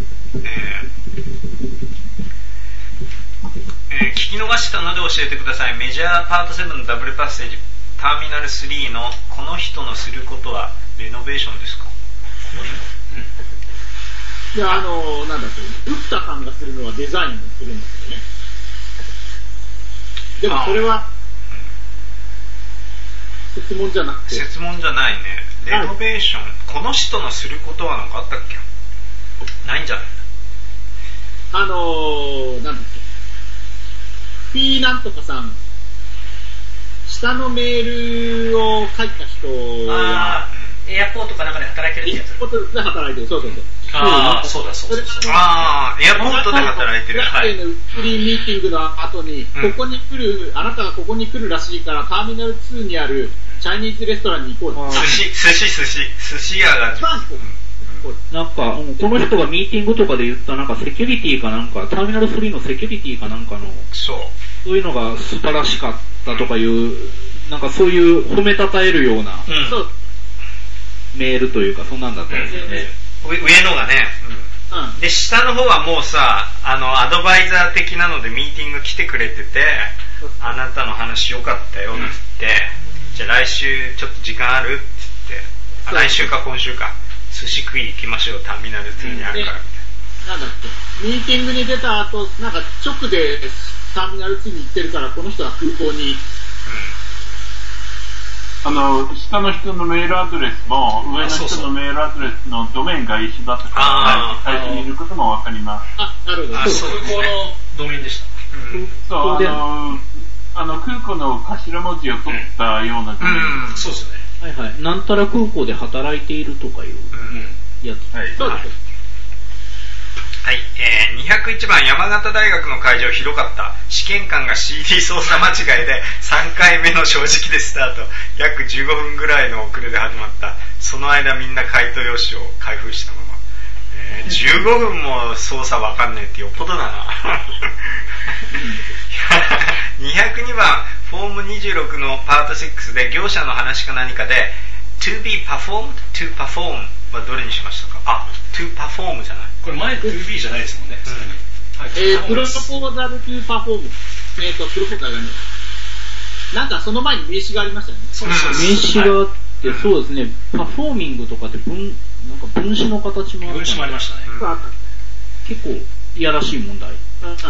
聞き逃したので教えてください。メジャーパート7のダブルパッセージターミナル3のこの人のすることはレノベーションですか？この人？ いや、なんだっけ、ウッタさんがするのはデザインをするんだけどね。でもそれは設問じゃなくて。 設問じゃないね。レノベーション、この人のすることは何かあったっけ？ないんじゃない？ なんだっけ。P なんとかさん、下のメールを書いた人は、 エアポートかなんかで働いてるってやつ。 エアポートで働いてる、そうそうそう。 そうだ。 エアポートで働いてる。 はい。フリーミーティングの後に、ここに来る、あなたがここに来るらしいから、ターミナル2にあるチャイニーズレストランに行こう。 寿司屋が。 なんか、この人がミーティングとかで言ったなんかセキュリティかなんか、ターミナル3のセキュリティかなんかの、そういうのが素晴らしかったとかいう、なんかそういう褒めたたえるような、メールというか、そんなんだったんですよね。 上のがね、で、下の方はもうさ、アドバイザー的なのでミーティング来てくれてて、あなたの話良かったよ、って言って、じゃあ来週ちょっと時間あるって言って、来週か今週か。寿司食い行きましょう、ターミナル2にあるからみたいな。 なんだっけ、ミーティングに出た後、なんか直でターミナル2に行ってるから、この人は空港に。 下の人のメールアドレスも、上の人のメールアドレスのドメインが一緒だったから、最初にいることもわかります。 なるほど。 空港のドメインでした。 そう、空港の頭文字を取ったようなドメイン。 そうですよね。 はいはい。なんたら空港で働いているとかいうやつ。 はい。そうです。 はい、201番、山形大学の会場広かった。試験官が CD 操作間違いで3回目の正直でスタート。約15分ぐらいの遅れで始まった。その間みんな回答用紙を開封したまま。15分も操作わかんねえってよっぽどだな。202番、フォーム26のパート6で業者の話か何かで to be performed, to perform はどれにしましたか？to perform じゃない？ これ前 to be じゃないですもんね。 プロポーザル to perform。プロポーザルがね。なんかその前に名詞がありましたよね。 そうです名詞があって、そうですね、パフォーミングとかってなんか分詞の形もあった。 分詞もありましたね。 結構いやらしい問題。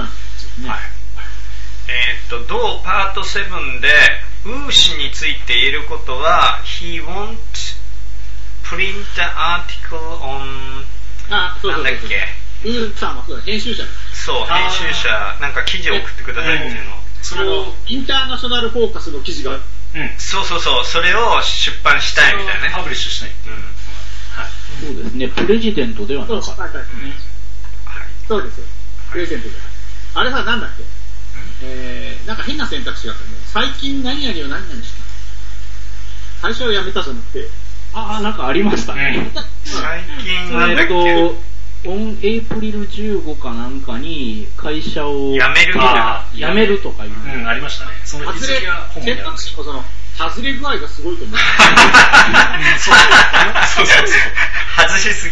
同パート7でウー氏について言えることは He won't print the article on なんだっけ、 ウーさんはそうだ、編集者だ。 そう、編集者、なんか記事を送ってくださいっていうの。 それをインターナショナルフォーカスの記事が、 そう、それを出版したいみたいなね。 パブリッシュしたいっていう。 そうですね、プレジデントではなかったですね。 そうですよ、プレジデントで。あれさ、なんだっけ、なんか変な選択肢があったんだよ。最近何々を何々した。会社を辞めたじゃなくて。 なんかありましたね。 最近なんだっけ。 オンエイプリル15かなんかに会社を辞めるとかいう。 ありましたね。その日付が本にあるんですよ。 外れ具合がすごいと思う。 そう。外しすぎ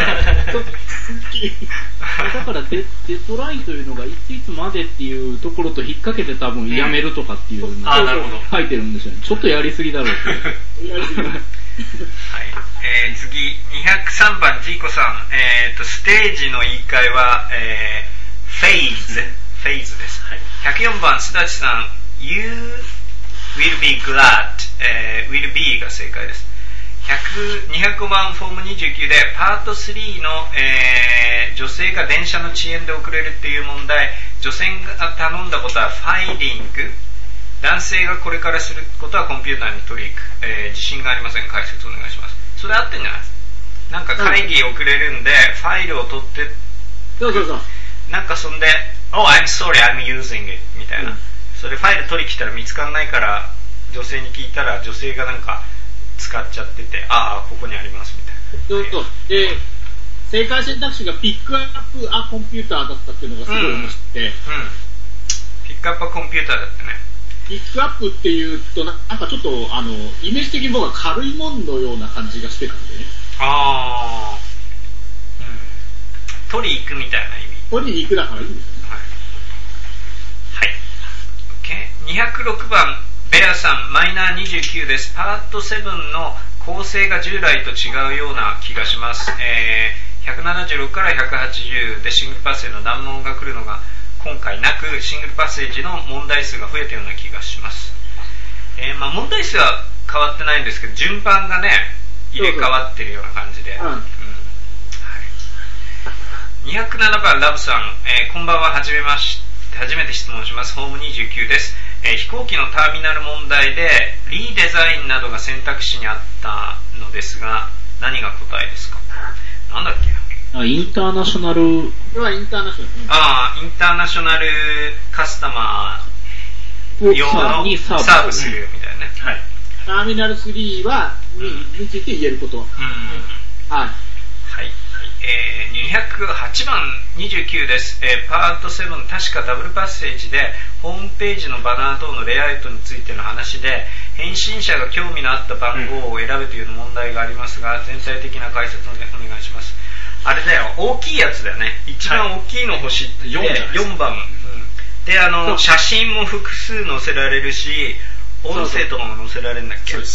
だからデトライというのがいつまでっていうところと引っ掛けて多分やめるとかっていうのを書いてるんですよね。ちょっとやりすぎだろうって。やりすぎだ。 はい。次、203番、ジーコさん。ステージの言い換えは、フェイズです。はい、104番、すだちさん、You will be glad、will be が正解です。205番、フォーム29で、パート3の、女性が電車の遅延で遅れるっていう問題、女性が頼んだことはファイリング、男性がこれからすることはコンピューターに取り行く、自信がありません。解説お願いします。それ合ってんじゃないですか。なんか会議遅れるんで、ファイルを取って、 そう。 なんかそんで、Oh, I'm sorry, I'm using it みたいな。それファイル取り来たら見つかんないから、女性に聞いたら女性がなんか使っちゃってて、ああ、ここにありますみたいな。 正解選択肢がピックアップアコンピューターだったっていうのがすごい面白くて、 ピックアップアコンピューターだってね。 ピックアップっていうと、なんかちょっと、イメージ的に僕は軽いもんのような感じがしてたんでね。 取り行くみたいな意味。 取りに行くだからいいですよね。 はい。206番、ベアさん、マイナー29です。パート7の構成が従来と違うような気がします。176から180でシングルパッセージの難問が来るのが今回なく、シングルパッセージの問題数が増えたような気がします。問題数は変わってないんですけど、順番がね、入れ替わってるような感じで。207番、ラブさん、こんばんは、初めて質問します。ホーム29です。飛行機のターミナル問題でリデザインなどが選択肢にあったのですが、何が答えですか？なんだっけ？ インターナショナル。 これはインターナショナル。 インターナショナルカスタマー用のサーブするみたいなね。はい。 ターミナル3はについて言えること。はい。 はい。208番29です。パート7、確かダブルパッセージでホームページのバナー等のレイアウトについての話で、返信者が興味のあった番号を選ぶという問題がありますが、全体的な解説をお願いします。あれだよ、大きいやつだよね。一番大きいの欲しいって4番、で、写真も複数載せられるし、音声とかも載せられるんだっけ？ そうです。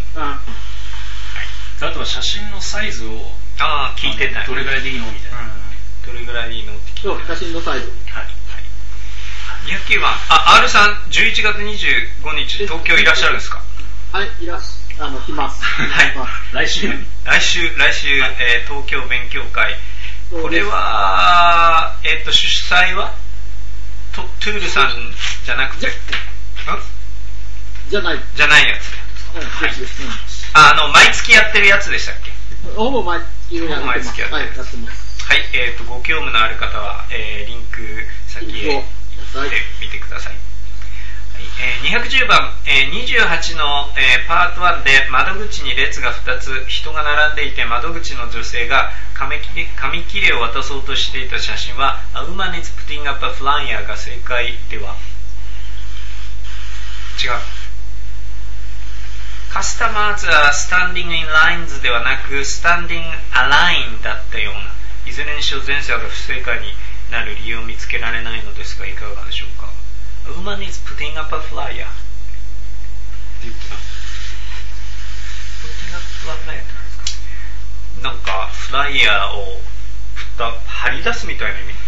あとは写真のサイズを聞いてた。 どれぐらいでいいのみたいな。 どれぐらいでいいのって聞いてた。 写真のサイズ。 はい。209番、R さん、11月25日、東京いらっしゃるんですか？ はい、来ます。 はい。来週、東京勉強会。これは、主催はトゥールさんじゃなくて、 じゃないやつ。毎月やってるやつでしたっけ？ ほぼ毎月やってます。はい、やってます。 はい、ご興味のある方は、リンク先へ行ってみてください。210番、28の、パート1で窓口に列が2つ人が並んでいて、窓口の女性が紙切れを渡そうとしていた写真は A woman is putting up a flyer が正解では？違う。カスタマーズはスタンディングインラインズではなくスタンディングアラインだったような、いずれにしろ前者が不正解になる理由を見つけられないのですが、いかがでしょうか？ A woman is putting up a flyer って言ってた。 putting up a flyer って何ですか？ なんかフライヤーを貼り出すみたいな意味。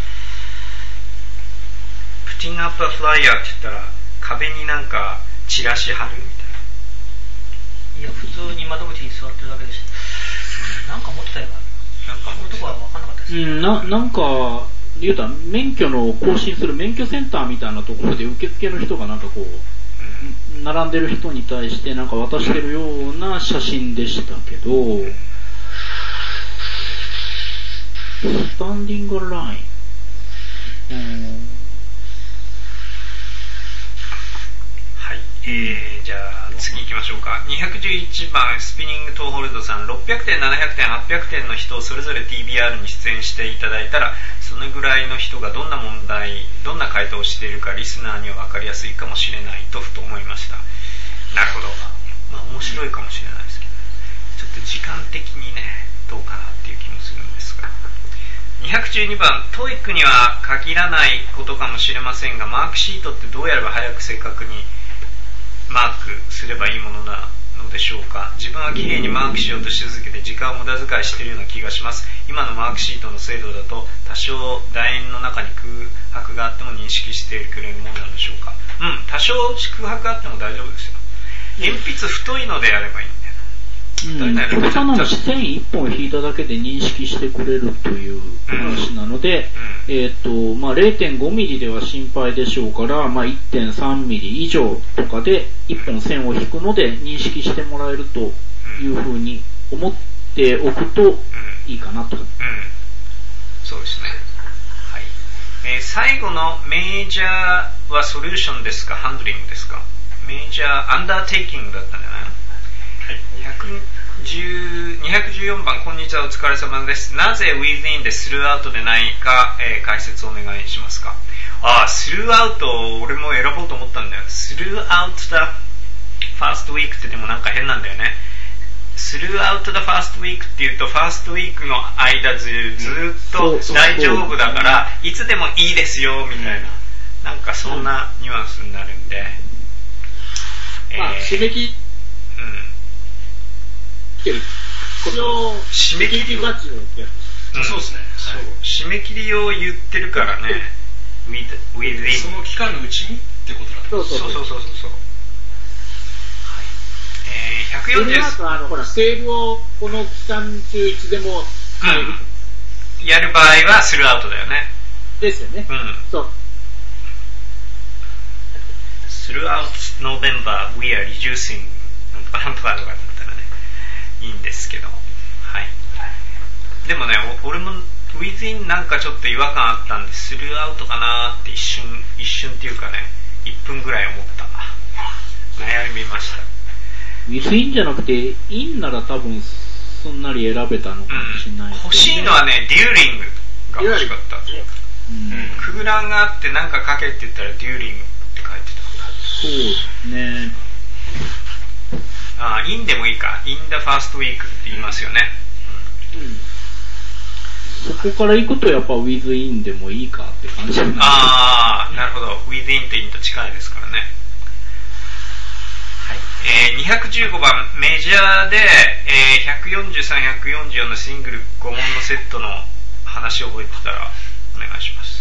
putting up a flyer って言ったら壁になんかチラシ貼るみたいな。 いや、普通に窓口に座ってるだけです。なんか持ってたよな。こういうとこは分かんなかったです。 なんか、言うたら免許の更新する免許センターみたいなところで受付の人がなんかこう、並んでる人に対してなんか渡してるような写真でしたけど、スタンディングライン。 はい、じゃあ次。 次行きましょうか。211番スピニングトーホルドさん、600点、700点、800点の人をそれぞれ TBR に出演していただいたら、そのぐらいの人がどんな問題、どんな回答をしているかリスナーには分かりやすいかもしれないとふと思いました。なるほど。まあ面白いかもしれないですけど、ちょっと時間的にね、どうかなっていう気もするんですが。212番、TOEIC には限らないことかもしれませんが、マークシートってどうやれば早く正確にマークすればいいものなのでしょうか。自分はきれいにマークしようとし続けて時間を無駄遣いしているような気がします。今のマークシートの精度だと多少楕円の中に空白があっても認識してくれるものなのでしょうか。多少空白があっても大丈夫ですよ。鉛筆太いのであればいいんだよ。 極端な話、線1本引いただけで認識してくれるという話なので、0.5 ミリでは心配でしょうから、1.3 ミリ以上とかで1本線を引くので認識してもらえるというふうに思っておくといいかなと。 そうですね。はい。最後のメジャーはソリューションですか、ハンドリングですか。メジャーアンダーテイキングだったんじゃないの。214番、こんにちは、お疲れ様です。なぜ within でスルーアウトでないか、解説をお願いしますか。スルーアウト、俺も選ぼうと思ったんだよ。スルーアウトだファーストウィークってでもなんか変なんだよね。スルーアウトだファーストウィークっていうと、ファーストウィークの間ずっと大丈夫だから、いつでもいいですよ、みたいな。なんかそんなニュアンスになるんで。 締め切り。これを締め切りガチのやつ。そうですね。 締め切りを言ってるからね。within その期間のうちにってことなんです。 そう。140。 ほらセールをこの期間中いつでもやる場合はスルーアウトだよね。 ですよね。そう。 スルーアウトノーベンバー we are reducing なんとかなんとかだったらね。いいんですけど、はい。でもね、俺も within なんかちょっと違和感あったんで、スルーアウトかなって一瞬っていうかね、1分ぐらい思った。悩みました。 within じゃなくて in なら多分すんなり選べたのかもしれない、ね。 欲しいのはね、デューリングが欲しかった。空欄があってなんか書けって言ったらデューリングって書いてた。 そうですね。 インでもいいか。インダファーストウィークって言いますよね。 そこから行くとやっぱ within でもいいかって感じになる。 なるほど。within と in と近いですからね。はい。215番、メジャーで、143、144のシングル5問のセットの話を覚えてたらお願いします。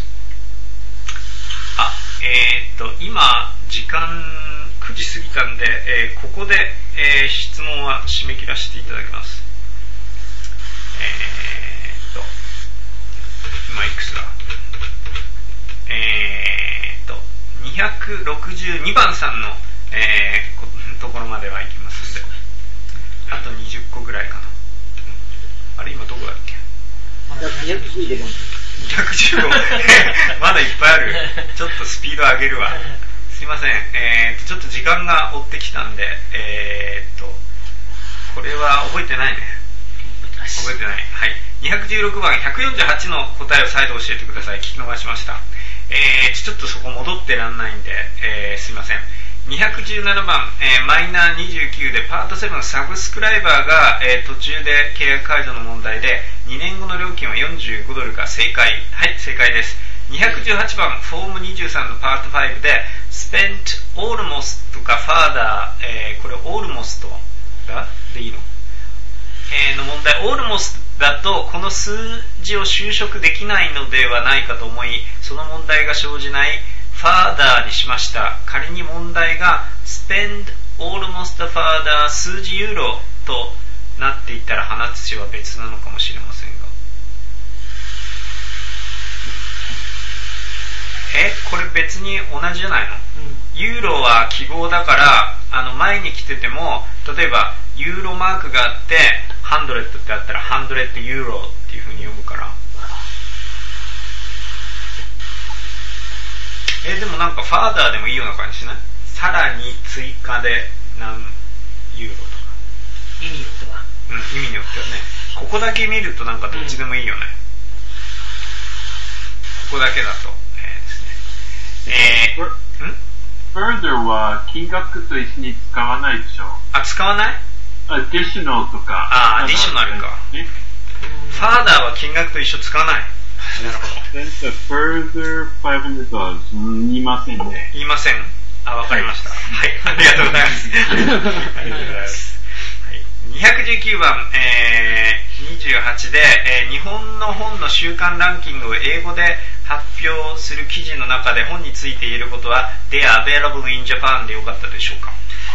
今、時間9時過ぎたんで、ここで、質問は締め切らせていただきます。今いくつだ262番さんの、ところまでは行きますので、あと20個ぐらいかな。あれ今どこだっけ。215まだいっぱいある。ちょっとスピード上げるわ。すいません。ちょっと時間が追ってきたんで、これは覚えてないね。覚えてない。はい。216番、148の答えを再度教えてください。聞き逃しました。ちょっとそこ戻ってらんないんで、すいません。217番、マイナー29でパート7のサブスクライバーが、途中で契約解除の問題で2年後の料金は$45が正解。はい、正解です。218番、フォーム23のパート5で spent almost か further、これ almost だでいいの、の問題。almost だとこの数字を修飾できないのではないかと思い、その問題が生じないファーダーにしました。仮に問題が spend almost further 数字ユーロとなっていたら話は別なのかもしれませんが、これ別に同じじゃないの、ユーロは記号だから前に来てても、例えばユーロマークがあって100ってあったら100ユーロっていう風に読むから、でもなんかファーダーでもいいような感じしない？さらに追加でユーロとか。 意味によっては。 意味によってはね。ここだけ見るとなんかどっちでもいいよね。ここだけだと、ですね。 further は金額と一緒に使わないでしょ。 使わない？ additional とか。 additional か。further は金額と一緒使わない。なるほど。 further $500 言いませんね。 言いません。わかりました。はい、ありがとうございます。ありがとうございます。219番、28で、日本の本の週間ランキングを英語で発表する記事の中で本について言えることは They are available in Japan でよかったでしょうか。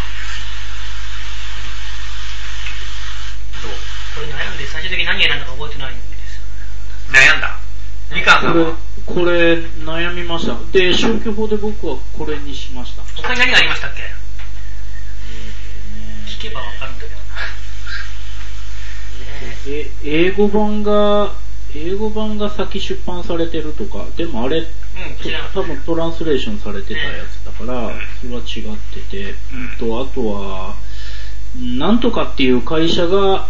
どう？ これ悩んで最終的に何選んだか覚えてないんですよ。 悩んだ。みかんさんはこれ悩みました。で、消去法で僕はこれにしました。 他に何がありましたっけ？聞けばわかるんだけど。 英語版が先出版されてるとか、でもあれ、多分トランスレーションされてたやつだから、それは違ってて、あとは、なんとかっていう会社が、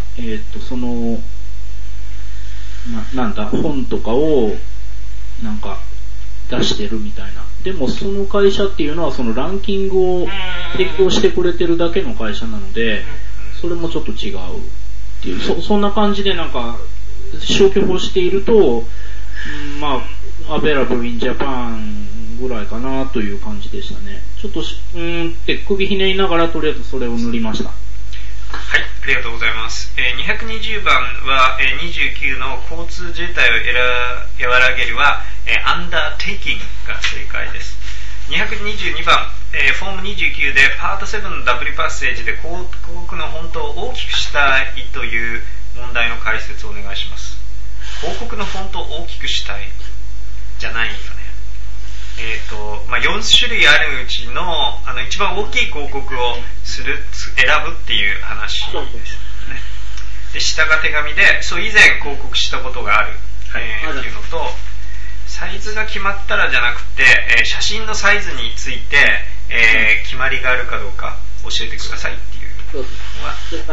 本とかを、なんか、出してるみたいな。でもその会社っていうのはそのランキングを提供してくれてるだけの会社なので、それもちょっと違うっていう、そんな感じでなんか消去法していると、available in Japan ぐらいかなという感じでしたね。ちょっとって首ひねりながらとりあえずそれを塗りました。 はい、ありがとうございます。220番は、29の交通渋滞を和らげるは、undertaking が正解です。222番、フォーム29でパート7のダブルパッセージで広告のフォントを大きくしたいという問題の解説をお願いします。広告のフォントを大きくしたいじゃないよね。4種類あるうちの、一番大きい広告を選ぶっていう話ですよね。で、下が手紙で、以前広告したことがある、っていうのと、サイズが決まったらじゃなくて、写真のサイズについて、決まりがあるかどうか教えてくださいっていうのは。 それから、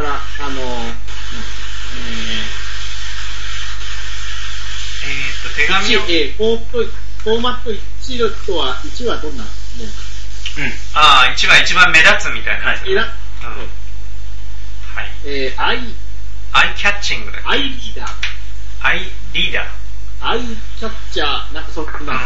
手紙を。 フォーマット1とは、1はどんなもんか。 1は一番目立つみたいなやつ。はい。アイキャッチングだっけ？ アイリーダー。 アイリーダー。 アイキャッチャー、なんかそんな。はい。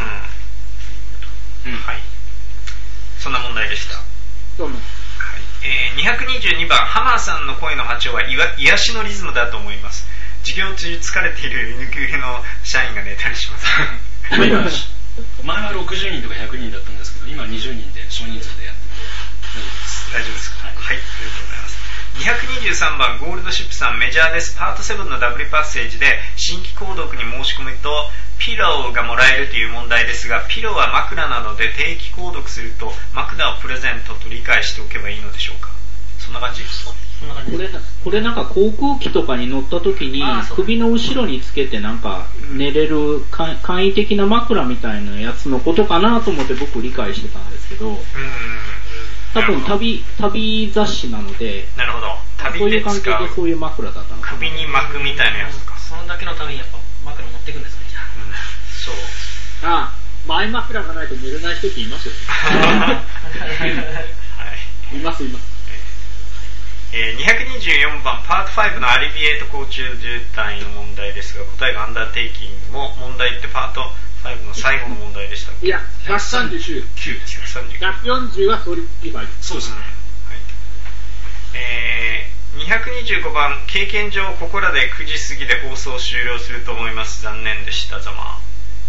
そんな問題でした。 そうなん。 222番、ハマーさんの声の波長は癒しのリズムだと思います。授業中疲れている犬級の社員が寝たりします。 前は60人とか100人だったんですけど、今は20人で少人数でやって大丈夫ですか？はい、ありがとうございます。223番、ゴールドシップさん、メジャーです。パート7のダブルパッセージで新規購読に申し込むとピローがもらえるという問題ですが、ピローは枕なので定期購読すると枕をプレゼントと理解しておけばいいのでしょうか？そんな感じ？ これなんか航空機とかに乗った時に首の後ろにつけてなんか寝れる簡易的な枕みたいなやつのことかなと思って僕理解してたんですけど、多分旅雑誌なので、 なるほど、 そういう関係でそういう枕だったのかな。 首に巻くみたいなやつとか、 そのだけのためにやっぱ枕持っていくんですね。 そう。 前枕がないと寝れない人っていますよね。はい。います。 224番、パート5のアリビエイト交通渋滞の問題ですが、答えがアンダーテイキングも問題ってパート5の最後の問題でしたっけ？ いや、139です。140はソリティファイ。 そうですね。はい。225番、経験上ここらで9時過ぎで放送終了すると思います。残念でしたざま。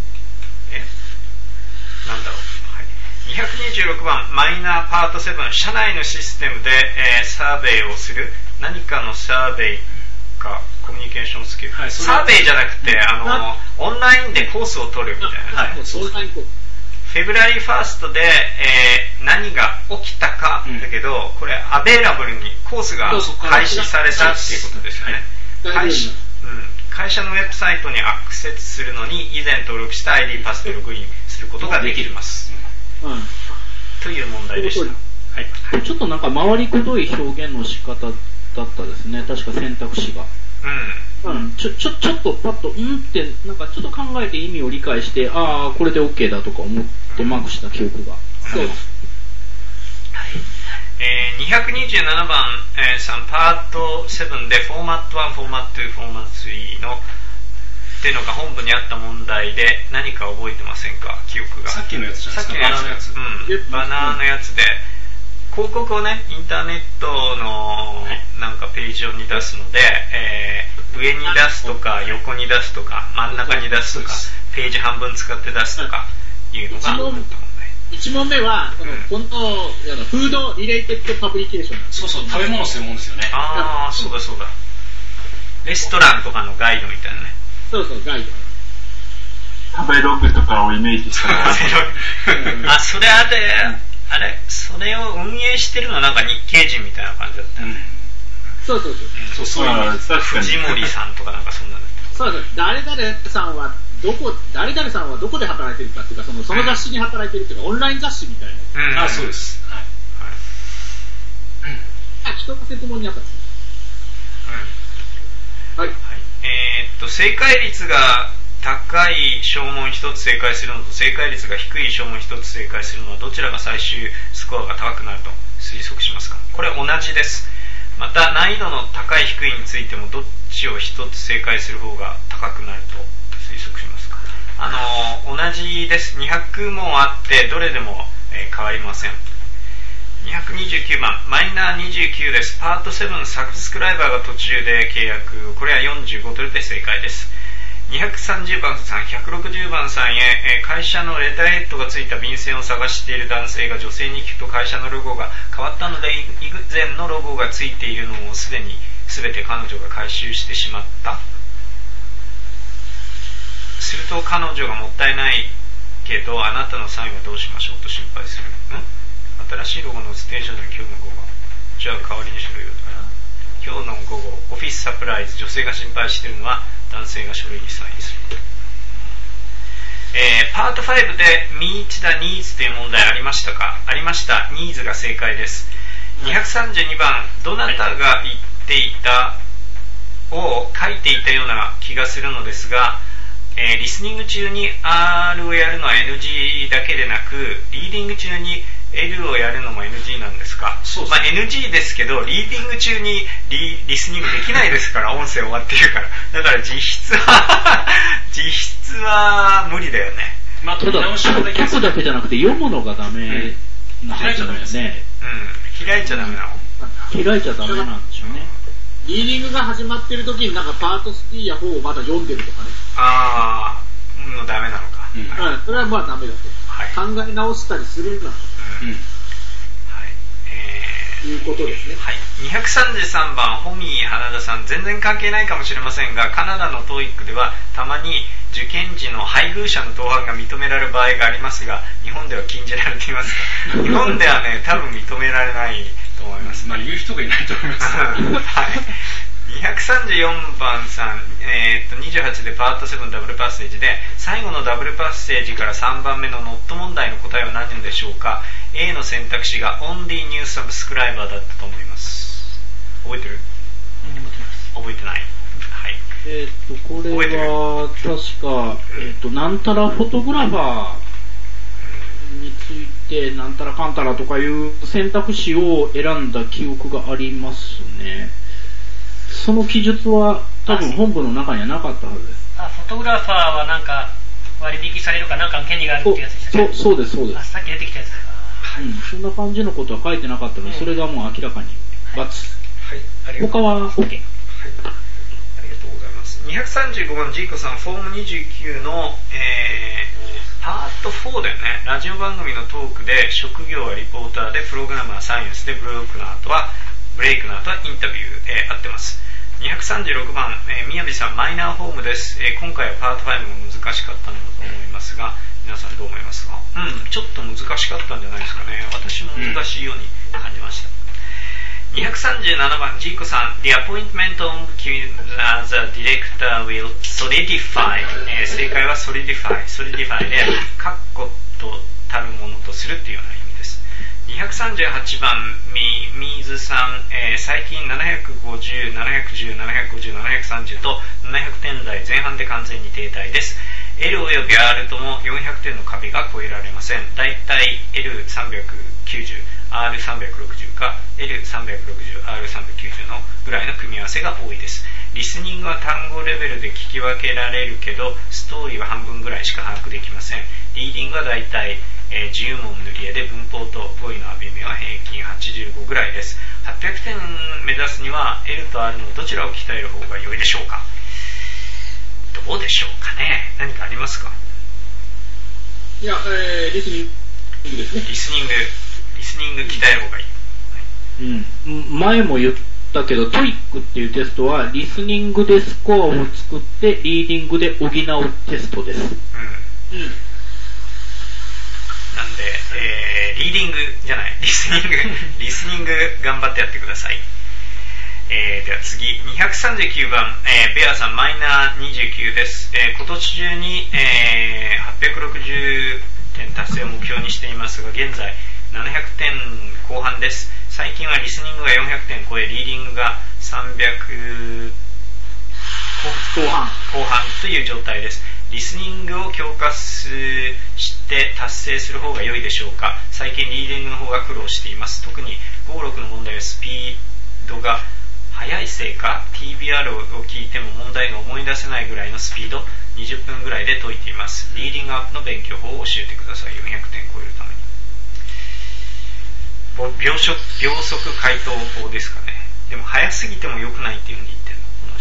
なんだろう。226番、マイナーパート7、社内のシステムで、サーベイをする、何かのサーベイかコミュニケーションスキル、サーベイじゃなくてオンラインでコースを取るみたいな、フェブラリーファーストで、何が起きたかだけど、これアベイラブルにコースが開始されたっていうことですよね。会社のウェブサイトにアクセスするのに以前登録した ID パスでログインすることができます、という問題でした。 はい、ちょっとなんか回りくどい表現の仕方だったですね、確か選択肢が。ちょっとパッと、ってなんかちょっと考えて意味を理解して、これで OK だとか思ってマークした記憶が。そうです。 227番、3パート7でフォーマット1、フォーマット2、フォーマット3のっていうのが本部にあった問題で何か覚えてませんか？記憶が。 さっきのやつじゃないですか。 さっきのやつ。バナーのやつで広告をね、インターネットのなんかページ上に出すので、上に出すとか横に出すとか真ん中に出すとかページ半分使って出すとかいうのがあった問題。 1問目はこのフードリレイテッドパブリケーション。 そうそう、食べ物専門ですよね。 そうだそうだ。レストランとかのガイドみたいなね。 そうそう、ガイド。 食べログとかをイメージしたら。 それあれそれを運営してるのはなんか日系人みたいな感じだったよね。 そう。 そういう藤森さんとかなんかそんなんだった。 そう。誰々さんはどこで働いてるかっていうか、その雑誌に働いてるっていうか、オンライン雑誌みたいな。 そうです。 人が説問にあったんですね。はい。 正解率が高い小問1つ正解するのと正解率が低い小問1つ正解するのはどちらが最終スコアが高くなると推測しますか？これ同じです。また難易度の高い低いについてもどっちを1つ正解する方が高くなると推測しますか？同じです。200問あってどれでも、変わりません。229番マイナー29です。パート7サブスクライバーが途中で契約、これは45ドルで正解です。230番さん、160番さんへ、会社のレターヘッドがついた便箋を探している男性が女性に聞くと会社のロゴが変わったので以前のロゴがついているのをすでに全て彼女が回収してしまった。すると彼女がもったいないけどあなたのサインはどうしましょうと心配する。新しいロゴのステージの今日の午後、じゃあ代わりに書類をかな。今日の午後オフィスサプライズ、女性が心配しているのは男性が書類にサインする。パート5で Meet the Needs という問題ありましたか？ありました。ニーズが正解です。232番どなたが言っていたを書いていたような気がするのですが、リスニング中に R をやるのは NG だけでなくリーディング中にL をやるのも NG なんですか？NG ですけどリーディング中にリスニングできないですから音声終わってるから。だから実質は無理だよね。 ただ書くだけじゃなくて読むのがダメなはずだよね。 開いちゃダメなの？ 開いちゃダメなんでしょうね。 リーディングが始まってる時になんかパート3や4をまだ読んでるとかね。 ダメなのか。 それはまあダメだと。考え直したりするなと。いうことですね。 233番ホミー花田さん、全然関係ないかもしれませんがカナダの TOEIC ではたまに受験時の配偶者の同伴が認められる場合がありますが日本では禁じられていますか？日本ではね多分認められないと思います。 言う人がいないと思います。 234番さん、28でパート7ダブルパッセージで最後のダブルパッセージから3番目のノット問題の答えは何でしょうか？ A の選択肢が Only New Subscriber だったと思います。覚えてる？覚えてない。 これは確か、なんたらフォトグラファーについてなんたらかんたらとかいう選択肢を選んだ記憶がありますね。その記述は多分本部の中にはなかったはずです。 フォトグラファーはなんか割引されるかなんかの権利があるっていうやつでしたね。 そうです。 さっき出てきたやつか。 そんな感じのことは書いてなかったので、それがもう明らかに×。他は OK。 ありがとうございます。235番ジーコさん、フォーム29の、パート4だよね。ラジオ番組のトークで職業はリポーターでプログラマーサイエンスでブレイクの後はインタビュー、合ってます。236番、宮城さんマイナーホームです。今回はパート5が難しかったのだと思いますが皆さんどう思いますか？ちょっと難しかったんじゃないですかね。私も難しいように感じました。237番ジーコさん The appointment of Q as a director will solidify、正解は solidify で確固とたるものとするっていうような意味です。 238番、水さん、最近750、710、750、730と700点台前半で完全に停滞です。L および R とも400点の壁が超えられません。だいたい L390、R360 か L360、R390 のぐらいの組み合わせが多いです。リスニングは単語レベルで聞き分けられるけど、ストーリーは半分ぐらいしか把握できません。リーディングはだいたい10問塗り絵で文法と語彙の網目は平均85ぐらいです。800点目指すには L と R のどちらを鍛える方が良いでしょうか。どうでしょうかね。何かありますか。 いや、リスニングですね。 リスニング鍛える方がいい。 うん。前も言ったけど、トイックっていうテストはリスニングでスコアを作ってリーディングで補うテストです。 なんで、リーディングじゃない、リスニング頑張ってやってください。では次、239番、ベアさん、マイナー29です。今年中に、860点達成を目標にしていますが、現在700点後半です。最近はリスニングが400点超え、リーディングが300後半という状態です。リスニングを強化して達成する方が良いでしょうか。最近リーディングの方が苦労しています。特に5、6の問題はスピードが速いせいか TBR を聞いても問題が思い出せないぐらいのスピード、20分ぐらいで解いています。リーディングアップの勉強法を教えてください。400点超えるために。秒速回答法ですかね。でも速すぎても良くないっていう風に言ってるのこの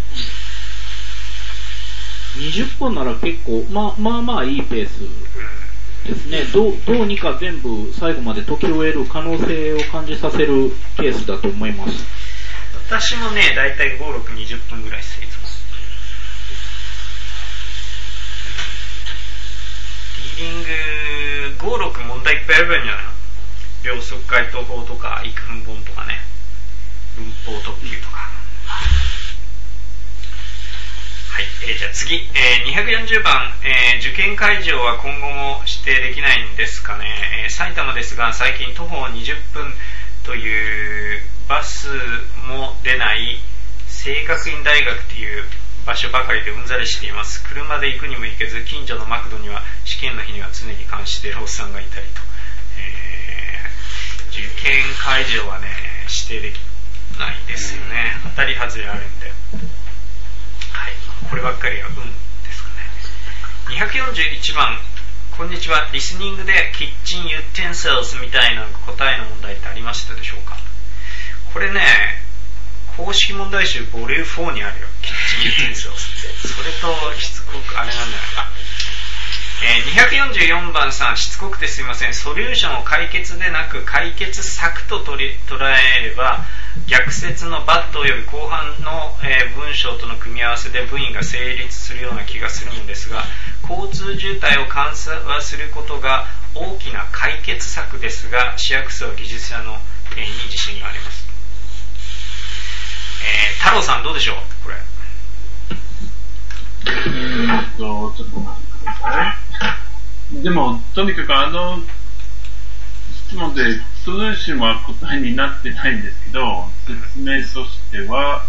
人。 20分なら結構まあいいペースですね。どうにか全部最後まで解き終える可能性を感じさせるケースだと思います。 私もね、だいたい5、6、20分ぐらいです、いつも。リーディング、5、6問題いっぱいやればいいんじゃないの。秒速回答法とか、幾分本とかね。文法特急とか。はい、じゃあ次、240番、受験会場は今後も指定できないんですかね。埼玉ですが、最近徒歩20分というバスも出ない聖学院大学という場所ばかりでうんざりしています。車で行くにも行けず、近所のマクドには試験の日には常に監視しているおっさんがいたりと、受験会場はね、指定できないですよね。当たり外れあるんで、はい、こればっかりは運ですかね。241番、こんにちは。リスニングでキッチンユーテンセルスみたいな答えの問題ってありましたでしょうか。これね、公式問題集ボリューム4にあるよ、キッチンユーテンセルスって。それとしつこくあれなんだよな。244番さん、しつこくてすいません。ソリューションを解決でなく解決策と捉えれば、逆説のバットおよび後半の、文章との組み合わせで文意が成立するような気がするのですが、交通渋滞を緩和することが大きな解決策ですが、市役所は技術者の点に自信があります。太郎さんどうでしょうこれ。 ちょっと待ってください。でもとにかく質問でソリューションは答えになってないんですけど、説明としては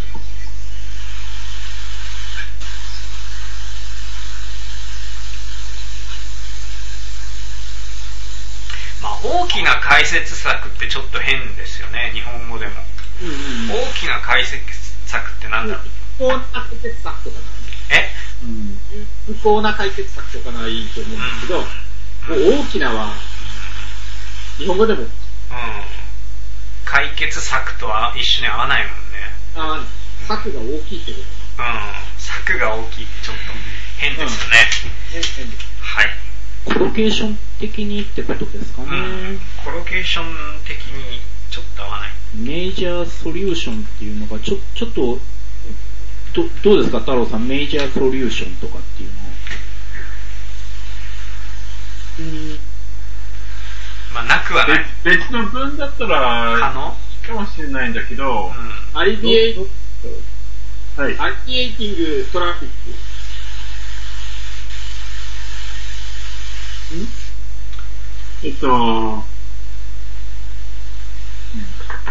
大きな解説策ってちょっと変ですよね、日本語でも。大きな解説策ってなんだろう。 有効な解決策とか有効な解決策とかないと思うんですけど、大きなは日本語でも、 解決策とは一緒に合わないもんね。 策が大きいってこと。 策が大きいってちょっと変ですよね。 変です。 はい。 コロケーション的にってことですかね。 コロケーション的にちょっと合わない。 メジャーソリューションっていうのがちょっとどうですか太郎さん、メジャーソリューションとかっていうのは。なくはない。 別の文だったら可能かもしれないんだけど、 アリビエイティングトラフィック。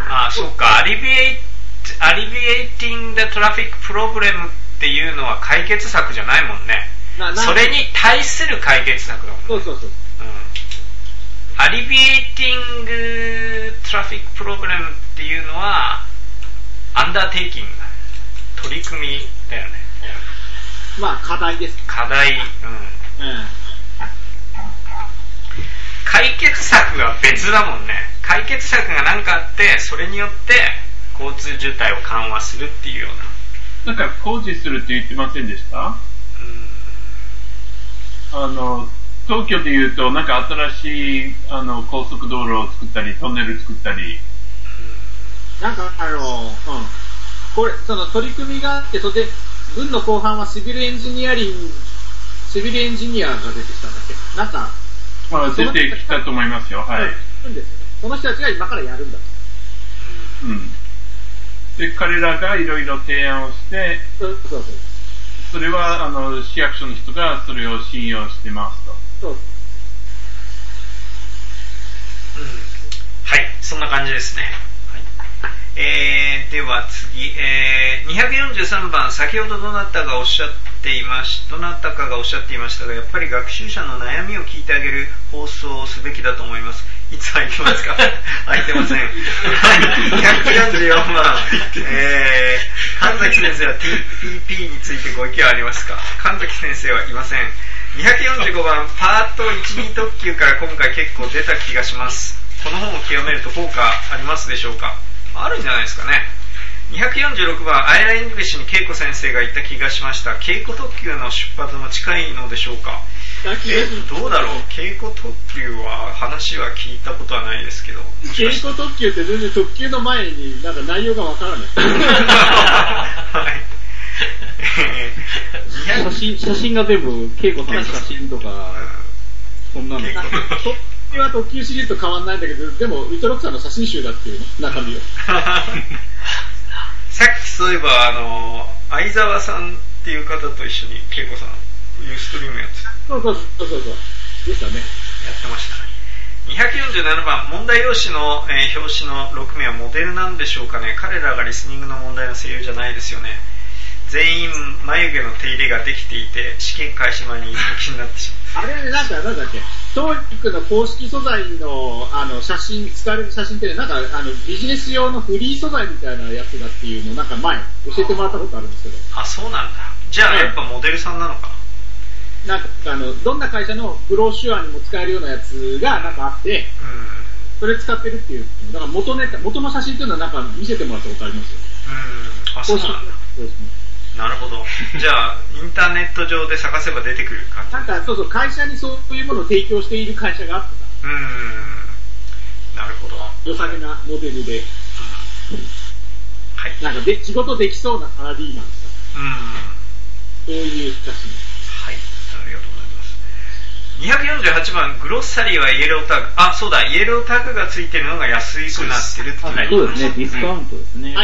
そうか。alleviating the traffic problem っていうのは解決策じゃないもんね。それに対する解決策だもんね。 そう。 alleviating traffic problem っていうのは、undertaking 取り組みだよね。 課題です。 課題。解決策が別だもんね。解決策が何かあって、それによって交通渋滞を緩和するっていうような。なんか工事するって言ってませんでした？東京で言うと、なんか新しい高速道路を作ったり、トンネル作ったり。 これ、その取り組みがあって、それで、文の後半はシビルエンジニアが出てきたんだっけ？ 出てきたと思いますよ。はい。 その人たちが今からやるんだ。 で、彼らがいろいろ提案をして、それは市役所の人がそれを信用してますと。 はい、そんな感じですね。では次、243番、先ほどどなたかがおっしゃっていましたが、やっぱり学習者の悩みを聞いてあげる放送をすべきだと思います。いつ空いてますか？空いてません。244番、神崎先生は TPP についてご意見ありますか？神崎先生はいません。245番、パート1、2特急から今回結構出た気がします。この本を極めると効果ありますでしょうか？あるんじゃないですかね。246番、アイライングリッシュに恵子先生が言った気がしました。恵子特急の出発も近いのでしょうか？どうだろう。恵子特急は話は聞いたことはないですけど。 恵子特急って全然特急の前になんか内容がわからない。 はい。 写真が全部恵子さんの写真とか、そんなの。 特急は特急シリーズと変わんないんだけど、でもウィトロックさんの写真集だっていうね、中身を。 さっきそういえば相沢さんっていう方と一緒に恵子さんユーストリームやってた。 そうでしたね。 やってましたね。247番、問題用紙の、表紙の6名はモデルなんでしょうかね。彼らがリスニングの問題の声優じゃないですよね。全員眉毛の手入れができていて試験開始前に気になってしまう。 あれなんだっけ、TOEICの公式素材の写真、使われる写真ってなんかビジネス用のフリー素材みたいなやつだっていうのをなんか前教えてもらったことあるんですけど。 あ、そうなんだ。じゃあやっぱモデルさんなのかな。なんかどんな会社のブロシュアにも使えるようなやつがなんかあって、それ使ってるっていう。だから元の写真っていうのはなんか見せてもらったことありますよ。 あ、そうなんだ。そうですね。なるほど。じゃあインターネット上で探せば出てくる感じ。 なんかそう会社にそういうものを提供している会社があってた。 なるほど。 良さげなモデルで、 はい。 なんか仕事できそうなサラリーマンとか、そういう写真。 はい。ありがとうございます。248番、グロッサリーはイエロータグ。あ、そうだ、イエロータグがついてるのが安くなってるってことですね。ディスカウントですね。はい。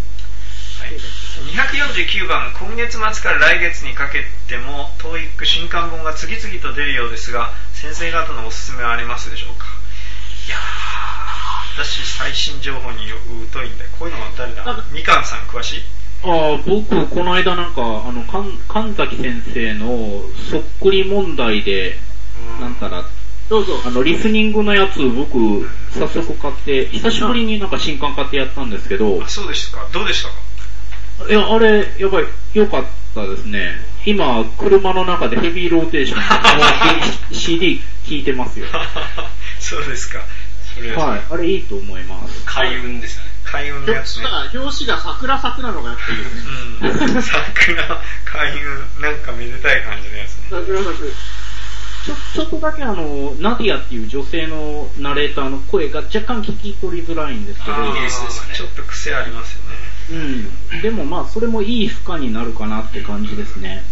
249番、今月末から来月にかけても TOEIC 新刊本が次々と出るようですが、先生方のおすすめはありますでしょうか？いやー、私最新情報に疎いんで、こういうのは誰だ？みかんさん詳しい？ 僕この間なんか神崎先生のそっくり問題でなんたらリスニングのやつ僕早速買って久しぶりになんか新刊買ってやったんですけど。 あ、そうですか。どうでしたか？ いや、あれ、やばい、良かったですね。今、車の中でヘビーローテーションで CD 聴いてますよ。 そうですか。 はい、あれいいと思います。 開運ですよね。 開運のやつね。 表紙が桜のがやっぱいいですね。 桜、開運、なんかめでたい感じのやつね。 桜。 ちょっとだけナディアっていう女性のナレーターの声が若干聞き取りづらいんですけど、 ちょっと癖ありますよね。 でもまあそれもいい負荷になるかなって感じですね。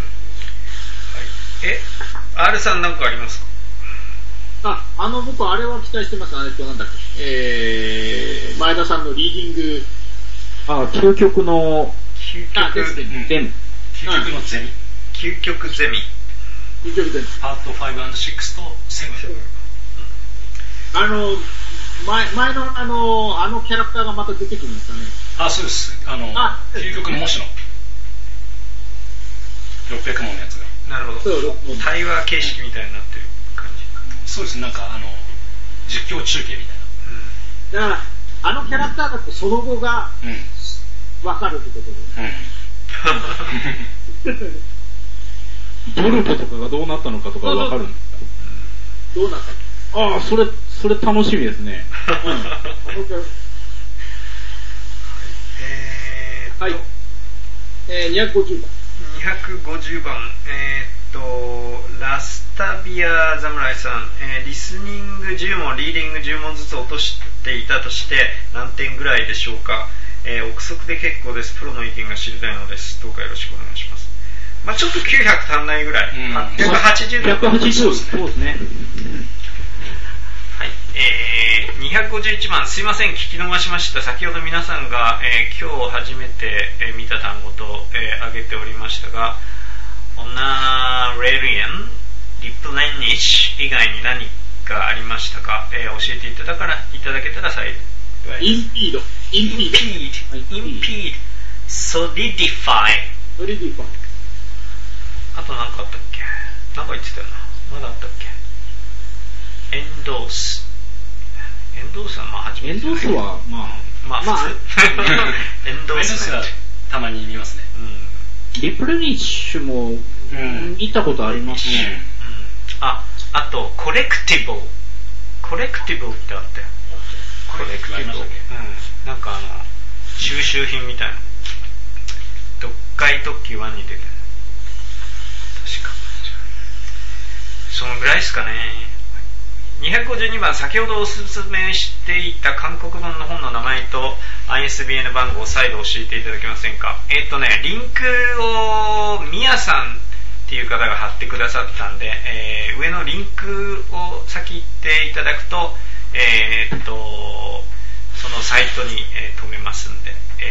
はい。R さんなんかありますか？ 僕あれは期待してます。なんだっけ、前田さんのリーディング。 究極のゼミ。 究極ゼミ。 パート5&6と7。 前のあのキャラクターがまた出てくるんですかね。 あ、そうです。究極の模試の600問のやつが。 なるほど。対話形式みたいになってる感じ。そうです。なんか実況中継みたいな。だからキャラクターだとその後が分かるってことで。ドルポとかがどうなったのかとか分かるんですか？ どうなったの？ ああ、それ楽しみですね。 はい。250番。 250番。ラスタビア侍さん、リスニング10問、リーディング10問ずつ落としていたとして何点ぐらいでしょうか？憶測で結構です。プロの意見が知りたいのです。どうかよろしくお願いします。まあちょっと900足んないぐらい。880 度。180そうですね。 はい、251番、すいません、聞き逃しました。先ほど皆さんが、今日初めて、見た単語と、挙げておりましたが、オナレリアン、リプレニッシュ以外に何かありましたか？教えていただけたら幸いです。 インピード、 ソリディファイ。あと何かあったっけ？何か言ってたよな。まだあったっけ？エンドースはまあ初めて。 エンドースはまあ普通。エンドースはたまに見ますね。 リプレニッシュも見たことありますね。 あとコレクティブルってあったよ。コレクティブル。なんか収集品みたいな。読解特急1に出てる。確か。そのぐらいですかね。252番、先ほどおすすめしていた韓国本の本の名前と ISBN 番号を再度教えていただけませんか？リンクをミヤさんっていう方が貼ってくださったんで、上のリンクを先言っていただくと、そのサイトに、飛べますんで、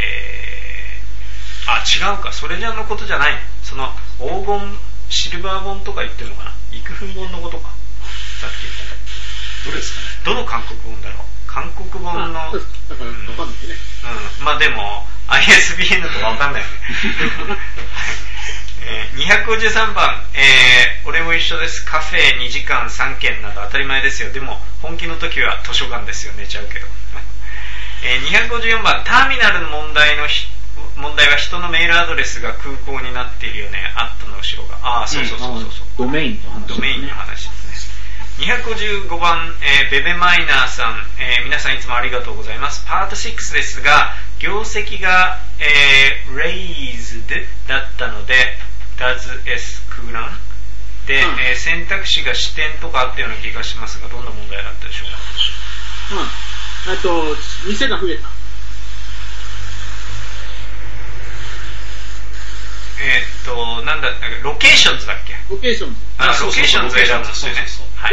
違うか、それじゃのことじゃない。その黄金、シルバー本とか言ってるのかな？幾分本のことか。さっき言った。 どれですかね？ どの韓国本だろう？韓国本の。 だから分かんないね。 まあでも ISBN とか分かんないよね。253番、俺も一緒です。カフェ2時間3軒など当たり前ですよ。でも本気の時は図書館ですよ。寝ちゃうけど。254番、ターミナルの問題は人のメールアドレスが空港になっているよね。アットの後ろが。そう。 ドメインの話ですね。 255番、ベベマイナーさん、皆さんいつもありがとうございます。パート6ですが、業績が、raised だったので、does s 空欄で、選択肢が視点とかあったような気がしますが、どんな問題だったでしょうか？ 店が増えた。 なんだったっけ？ロケーションズだっけ？ ロケーションズ。 ロケーションズ選ぶんですよね。はい。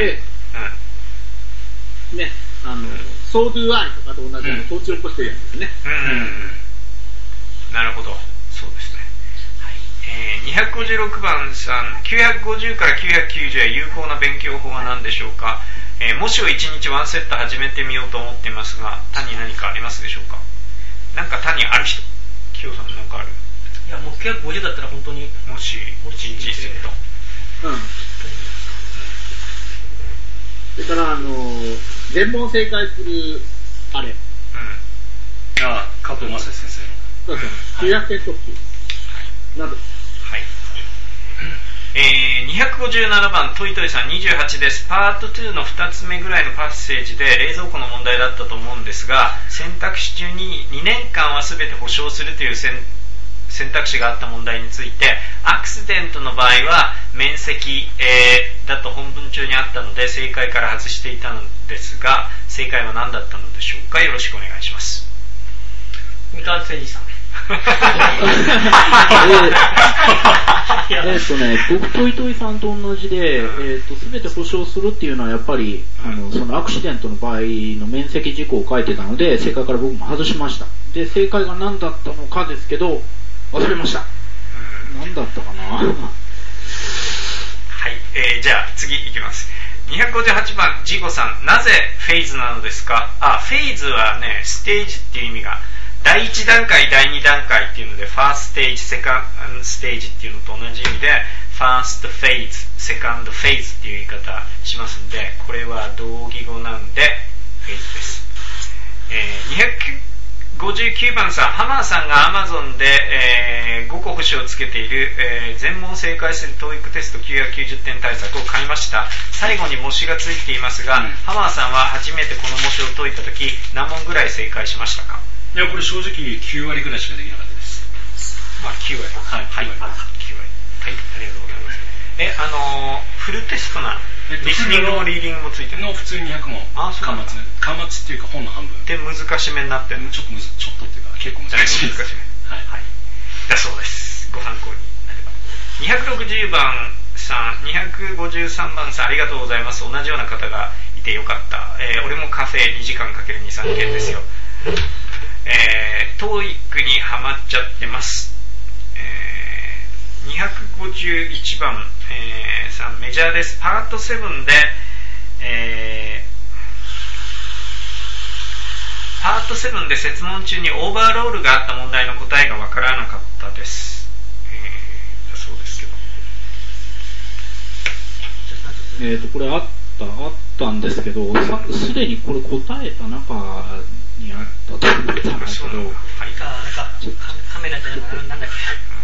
ね、ソードゥアイとかと同じような統治を起こしてるやつですね。 なるほど。そうですね。はい。256番さん、950から990は有効な勉強法は何でしょうか？もしを1日1セット始めてみようと思っていますが、他に何かありますでしょうか？なんか他にある人？キヨさんなんかある？ いや、もう950だったら本当にもし1日1セット。 それから全問正解するあれ。 加藤正先生の。 900点特急。など。 はい。257番、トイトイさん28です。パート2の2つ目ぐらいのパッセージで冷蔵庫の問題だったと思うんですが、選択肢中に2年間は全て保証するという選択肢があった問題について、アクシデントの場合は面積、だと本文中にあったので正解から外していたのですが、正解は何だったのでしょうか？よろしくお願いします。 三河誠司さん。 僕と糸井さんと同じで、全て保証するっていうのはやっぱりそのアクシデントの場合の面積事項を書いてたので、正解から僕も外しました。で、正解が何だったのかですけど忘れました。何だったかな。 はい、じゃあ次いきます。 258番、ジゴさん、なぜフェーズなのですか？フェーズはね、ステージっていう意味が、第1段階、第2段階っていうので、ファーストステージ、セカンドステージっていうのと同じ意味で、ファーストフェーズ、セカンドフェーズっていう言い方しますんで、これは同義語なんで、フェーズです。259番さん、ハマーさんが Amazon で、5個星をつけている、全問正解する TOEIC テスト990点対策を買いました。最後に模試がついていますが、ハマーさんは初めてこの模試を解いたとき、何問ぐらい正解しましたか？ いや、これ正直9割ぐらいしかできなかったです。 9割。はい、9割。はい、ありがとうございます。フルテストなリスニングもリーディングもついてるの普通に200問。端末っていうか本の半分。 で、難しめになってる。 ちょっとっていうか結構難しいです。 難しめ。はい。だそうです。ご参考になれば。260番さん、253番さん、ありがとうございます。同じような方がいてよかった。俺もカフェ2時間かける2、3件ですよ。TOEIC にハマっちゃってます。251番、さん、メジャーです。パート7で、パート7で設問中にオーバーロールがあった問題の答えがわからなかったです。だそうですけど。 これあったんですけど、すでにこれ答えた中にあったと思ったんですけど、 なんかカメラじゃなんだっけ、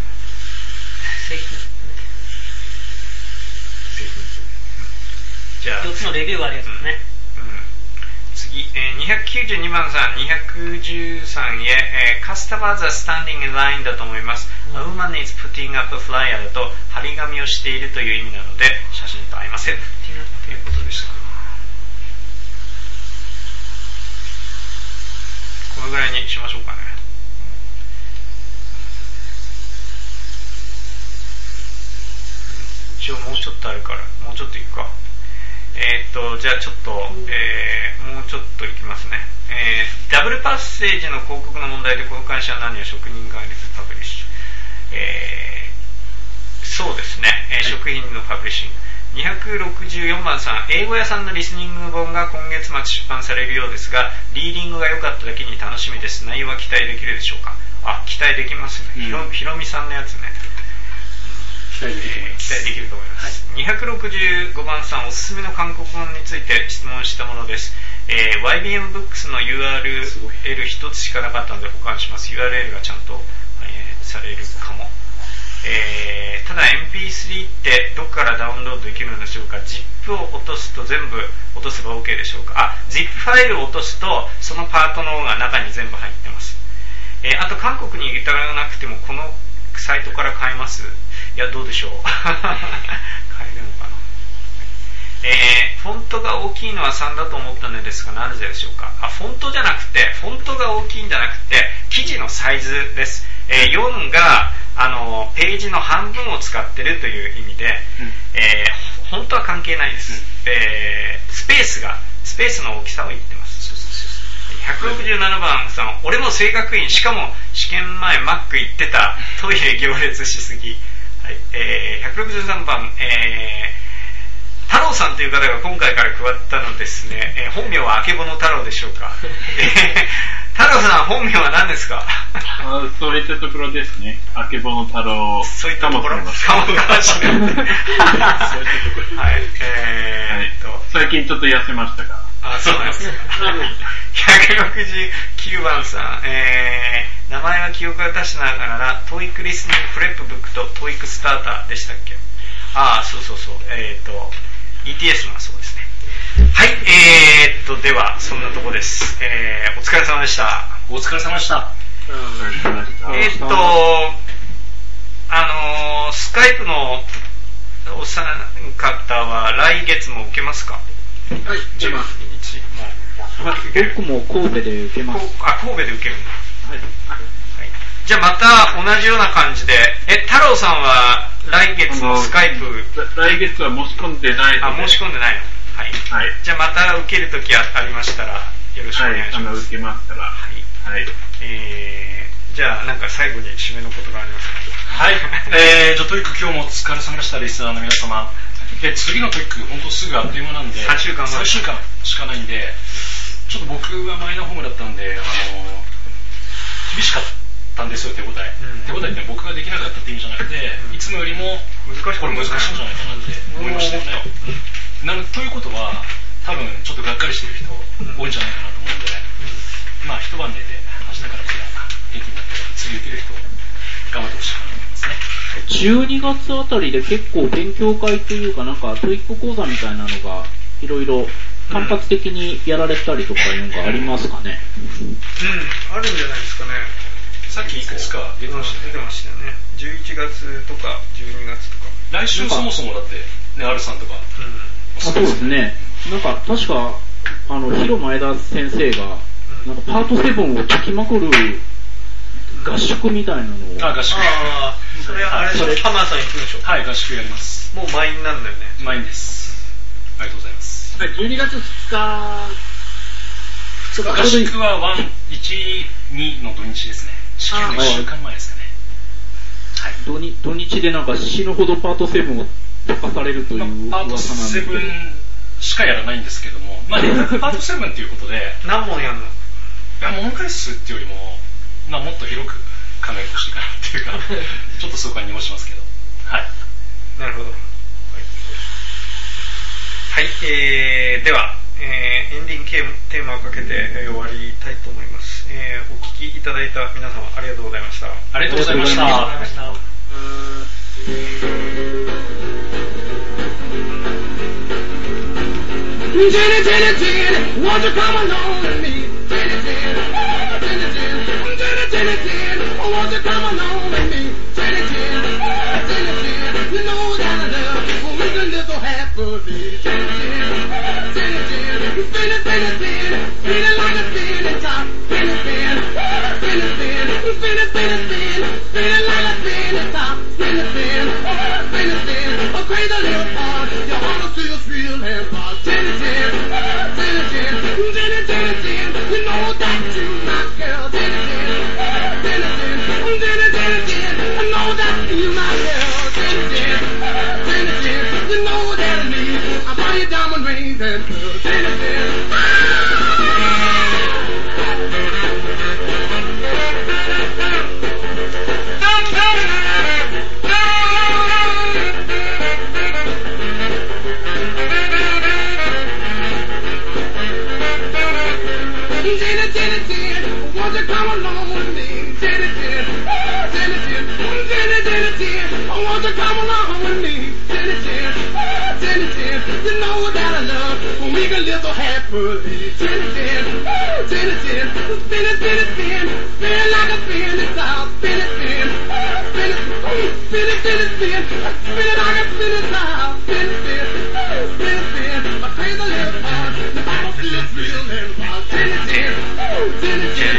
じゃあ 4つのレビューがあるやつですね。 次、292番さん、213へ、Customers are standing in line だと思います。A woman is putting up a flyer だと、張り紙をしているという意味なので、写真と合いません。ということでした。このぐらいにしましょうかね。一応もうちょっとあるから、もうちょっといくか。じゃあちょっと、もうちょっといきますね。ダブルパッセージの広告の問題でこの会社は何を職人側にパブリッシュ。そうですね、食品のパブリッシング。264番さん、英語屋さんのリスニング本が今月末出版されるようですが、リーディングが良かっただけに楽しみです。内容は期待できるでしょうか？期待できますね。ひろみさんのやつね。期待できると思います。265番さん、おすすめの韓国本について質問したものです。YBM ブックスの URL 一つしかなかったので保管します。URL がちゃんと反映されるかも。ただ MP3 ってどこからダウンロードできるのでしょうか？ ZIP を落とすと全部落とせば OK でしょうか？ZIP ファイルを落とすとそのパートの方が中に全部入ってます。あと韓国に行かなくてもこのサイトから買えます。いや、どうでしょう。買えるのかな。フォントが大きいのは3だと思ったのですが、なぜでしょうか？フォントじゃなくて、フォントが大きいんじゃなくて、記事のサイズです。4がページの半分を使ってるという意味で、フォントは関係ないです。スペースの大きさを言ってます。167番さん、俺も正確員、しかも試験前マック行ってた、トイレ行列しすぎ。はい、163番、太郎さんという方が今回から加わったのですね、本名はあけぼの太郎でしょうか？太郎さん、本名は何ですか？ そういったところですね。あけぼの太郎。 そういったところかもしれない。はい。 最近ちょっと痩せましたが。 そうなんですか。169番さん、名前は記憶が確かながら、TOEIC リスニングプレップブックと TOEIC スターターでしたっけ？そう。ETS のそうですね。はい、では、そんなとこです。お疲れ様でした。 お疲れ様でした。 スカイプのお三方は来月も受けますか？ はい、受けます。 僕も神戸で受けます。 神戸で受けるんだ。 はい。 じゃあまた同じような感じで、太郎さんは来月のスカイプ。 来月は申し込んでないので。 申し込んでないの。はい。はい、じゃあまた受けるときありましたらよろしくお願いします。 受けますから。はい。はい。 じゃあなんか最後に締めの言葉ありますか？ はい。TOEIC今日もお疲れ様でした。リスナーの皆様。 で次のトイック本当すぐあっという間なんで 3週間しかないんで、ちょっと僕はマイナーホームだったんで厳しかったんですよ、手応え。手応えって僕ができなかったって意味じゃなくて、いつもよりもこれ難しいんじゃないかなって思いましたよね。ということは多分ちょっとがっかりしてる人多いんじゃないかなと思うんで、まあ一晩寝て明日から元気になって次受ける人頑張ってほしいかなと思いますね。 12月あたりで結構勉強会というかなんかトイック講座みたいなのがいろいろ単発的にやられたりとかいうのがありますかね。 あるんじゃないですかね。 さっきいくつか出てましたね。 11月とか12月とか。 来週そもそもだってね、R さんとか。 そうですね。なんか確か広前田先生がなんかパート7を解きまくる合宿みたいなのを。 合宿。 それあれでしょ、ハマーさん行くんでしょ。 はい、合宿やります。 もう満員なんだよね。 満員です。ありがとうございます。 12月2日。 合宿は1、2の土日ですね。試験の1週間前ですかね。 はい。土日でなんか死ぬほどパート7を解かされるというパート7しかやらないんですけども、まあ、パート7っていうことで。 何問やるの？ いや、問回数っていうよりも、まあ、もっと広く考えてほしいかなっていうか、ちょっとそこは濁しますけど。はい。 なるほど。はい、では、エンディングテーマをかけて、終わりたいと思います。お聞きいただいた皆様ありがとうございました。 ありがとうございました。ありがとうございました。 Jenny, Jenny, Jenny, won't you come along with me? Jenny, Jenny, Jenny, Jenny, Jenny, Jenny, Jenny, won't you come along with me? Jenny, Jenny, Jenny, Jenny, you know that I love you, we can live so happily. Jenny, Jenny, Jenny, Jenny, spinning, spinning, spinning, spinning like a spinning top. Spinning, spinning, spinning, spinning, spinning, spinning, spinning, spinning like a spinning top. Spinning, spinning, spinning, spinning, a crazy little part, your heart will feel real and hot. Jenny, Jenny, Jenny, Jenny, Jenny, Jenny, Jenny, you know that you my girl. Jenny, Jenny, Jenny, Jenny, Jenny, Jenny, Jenny, I know that you my girl. Jenny, Jenny, Jenny, Jenny, you know that I need. I buy you diamond rings and pearls. Jenny, Jenny. Jenny, Jenny, Jenny, won't you come along with me? Jenny, Jenny, Jenny, Jenny, Jenny, Jenny, Jenny, won't you come along with me? Jenny, Jenny, Jenny, Jenny, you know that I love when we can live so happily. Jenny, Jenny, Jenny, Jenny, spin it, spin it, spin, spin like a spinning top. Spin it, spin, spin it, spin it, spin it, spin, spin it like a spinning top. Spin it, spin, spin it, spin, a crazy little heart, the Bible feels real and wild. Jenny, Jenny, Jenny, Jenny.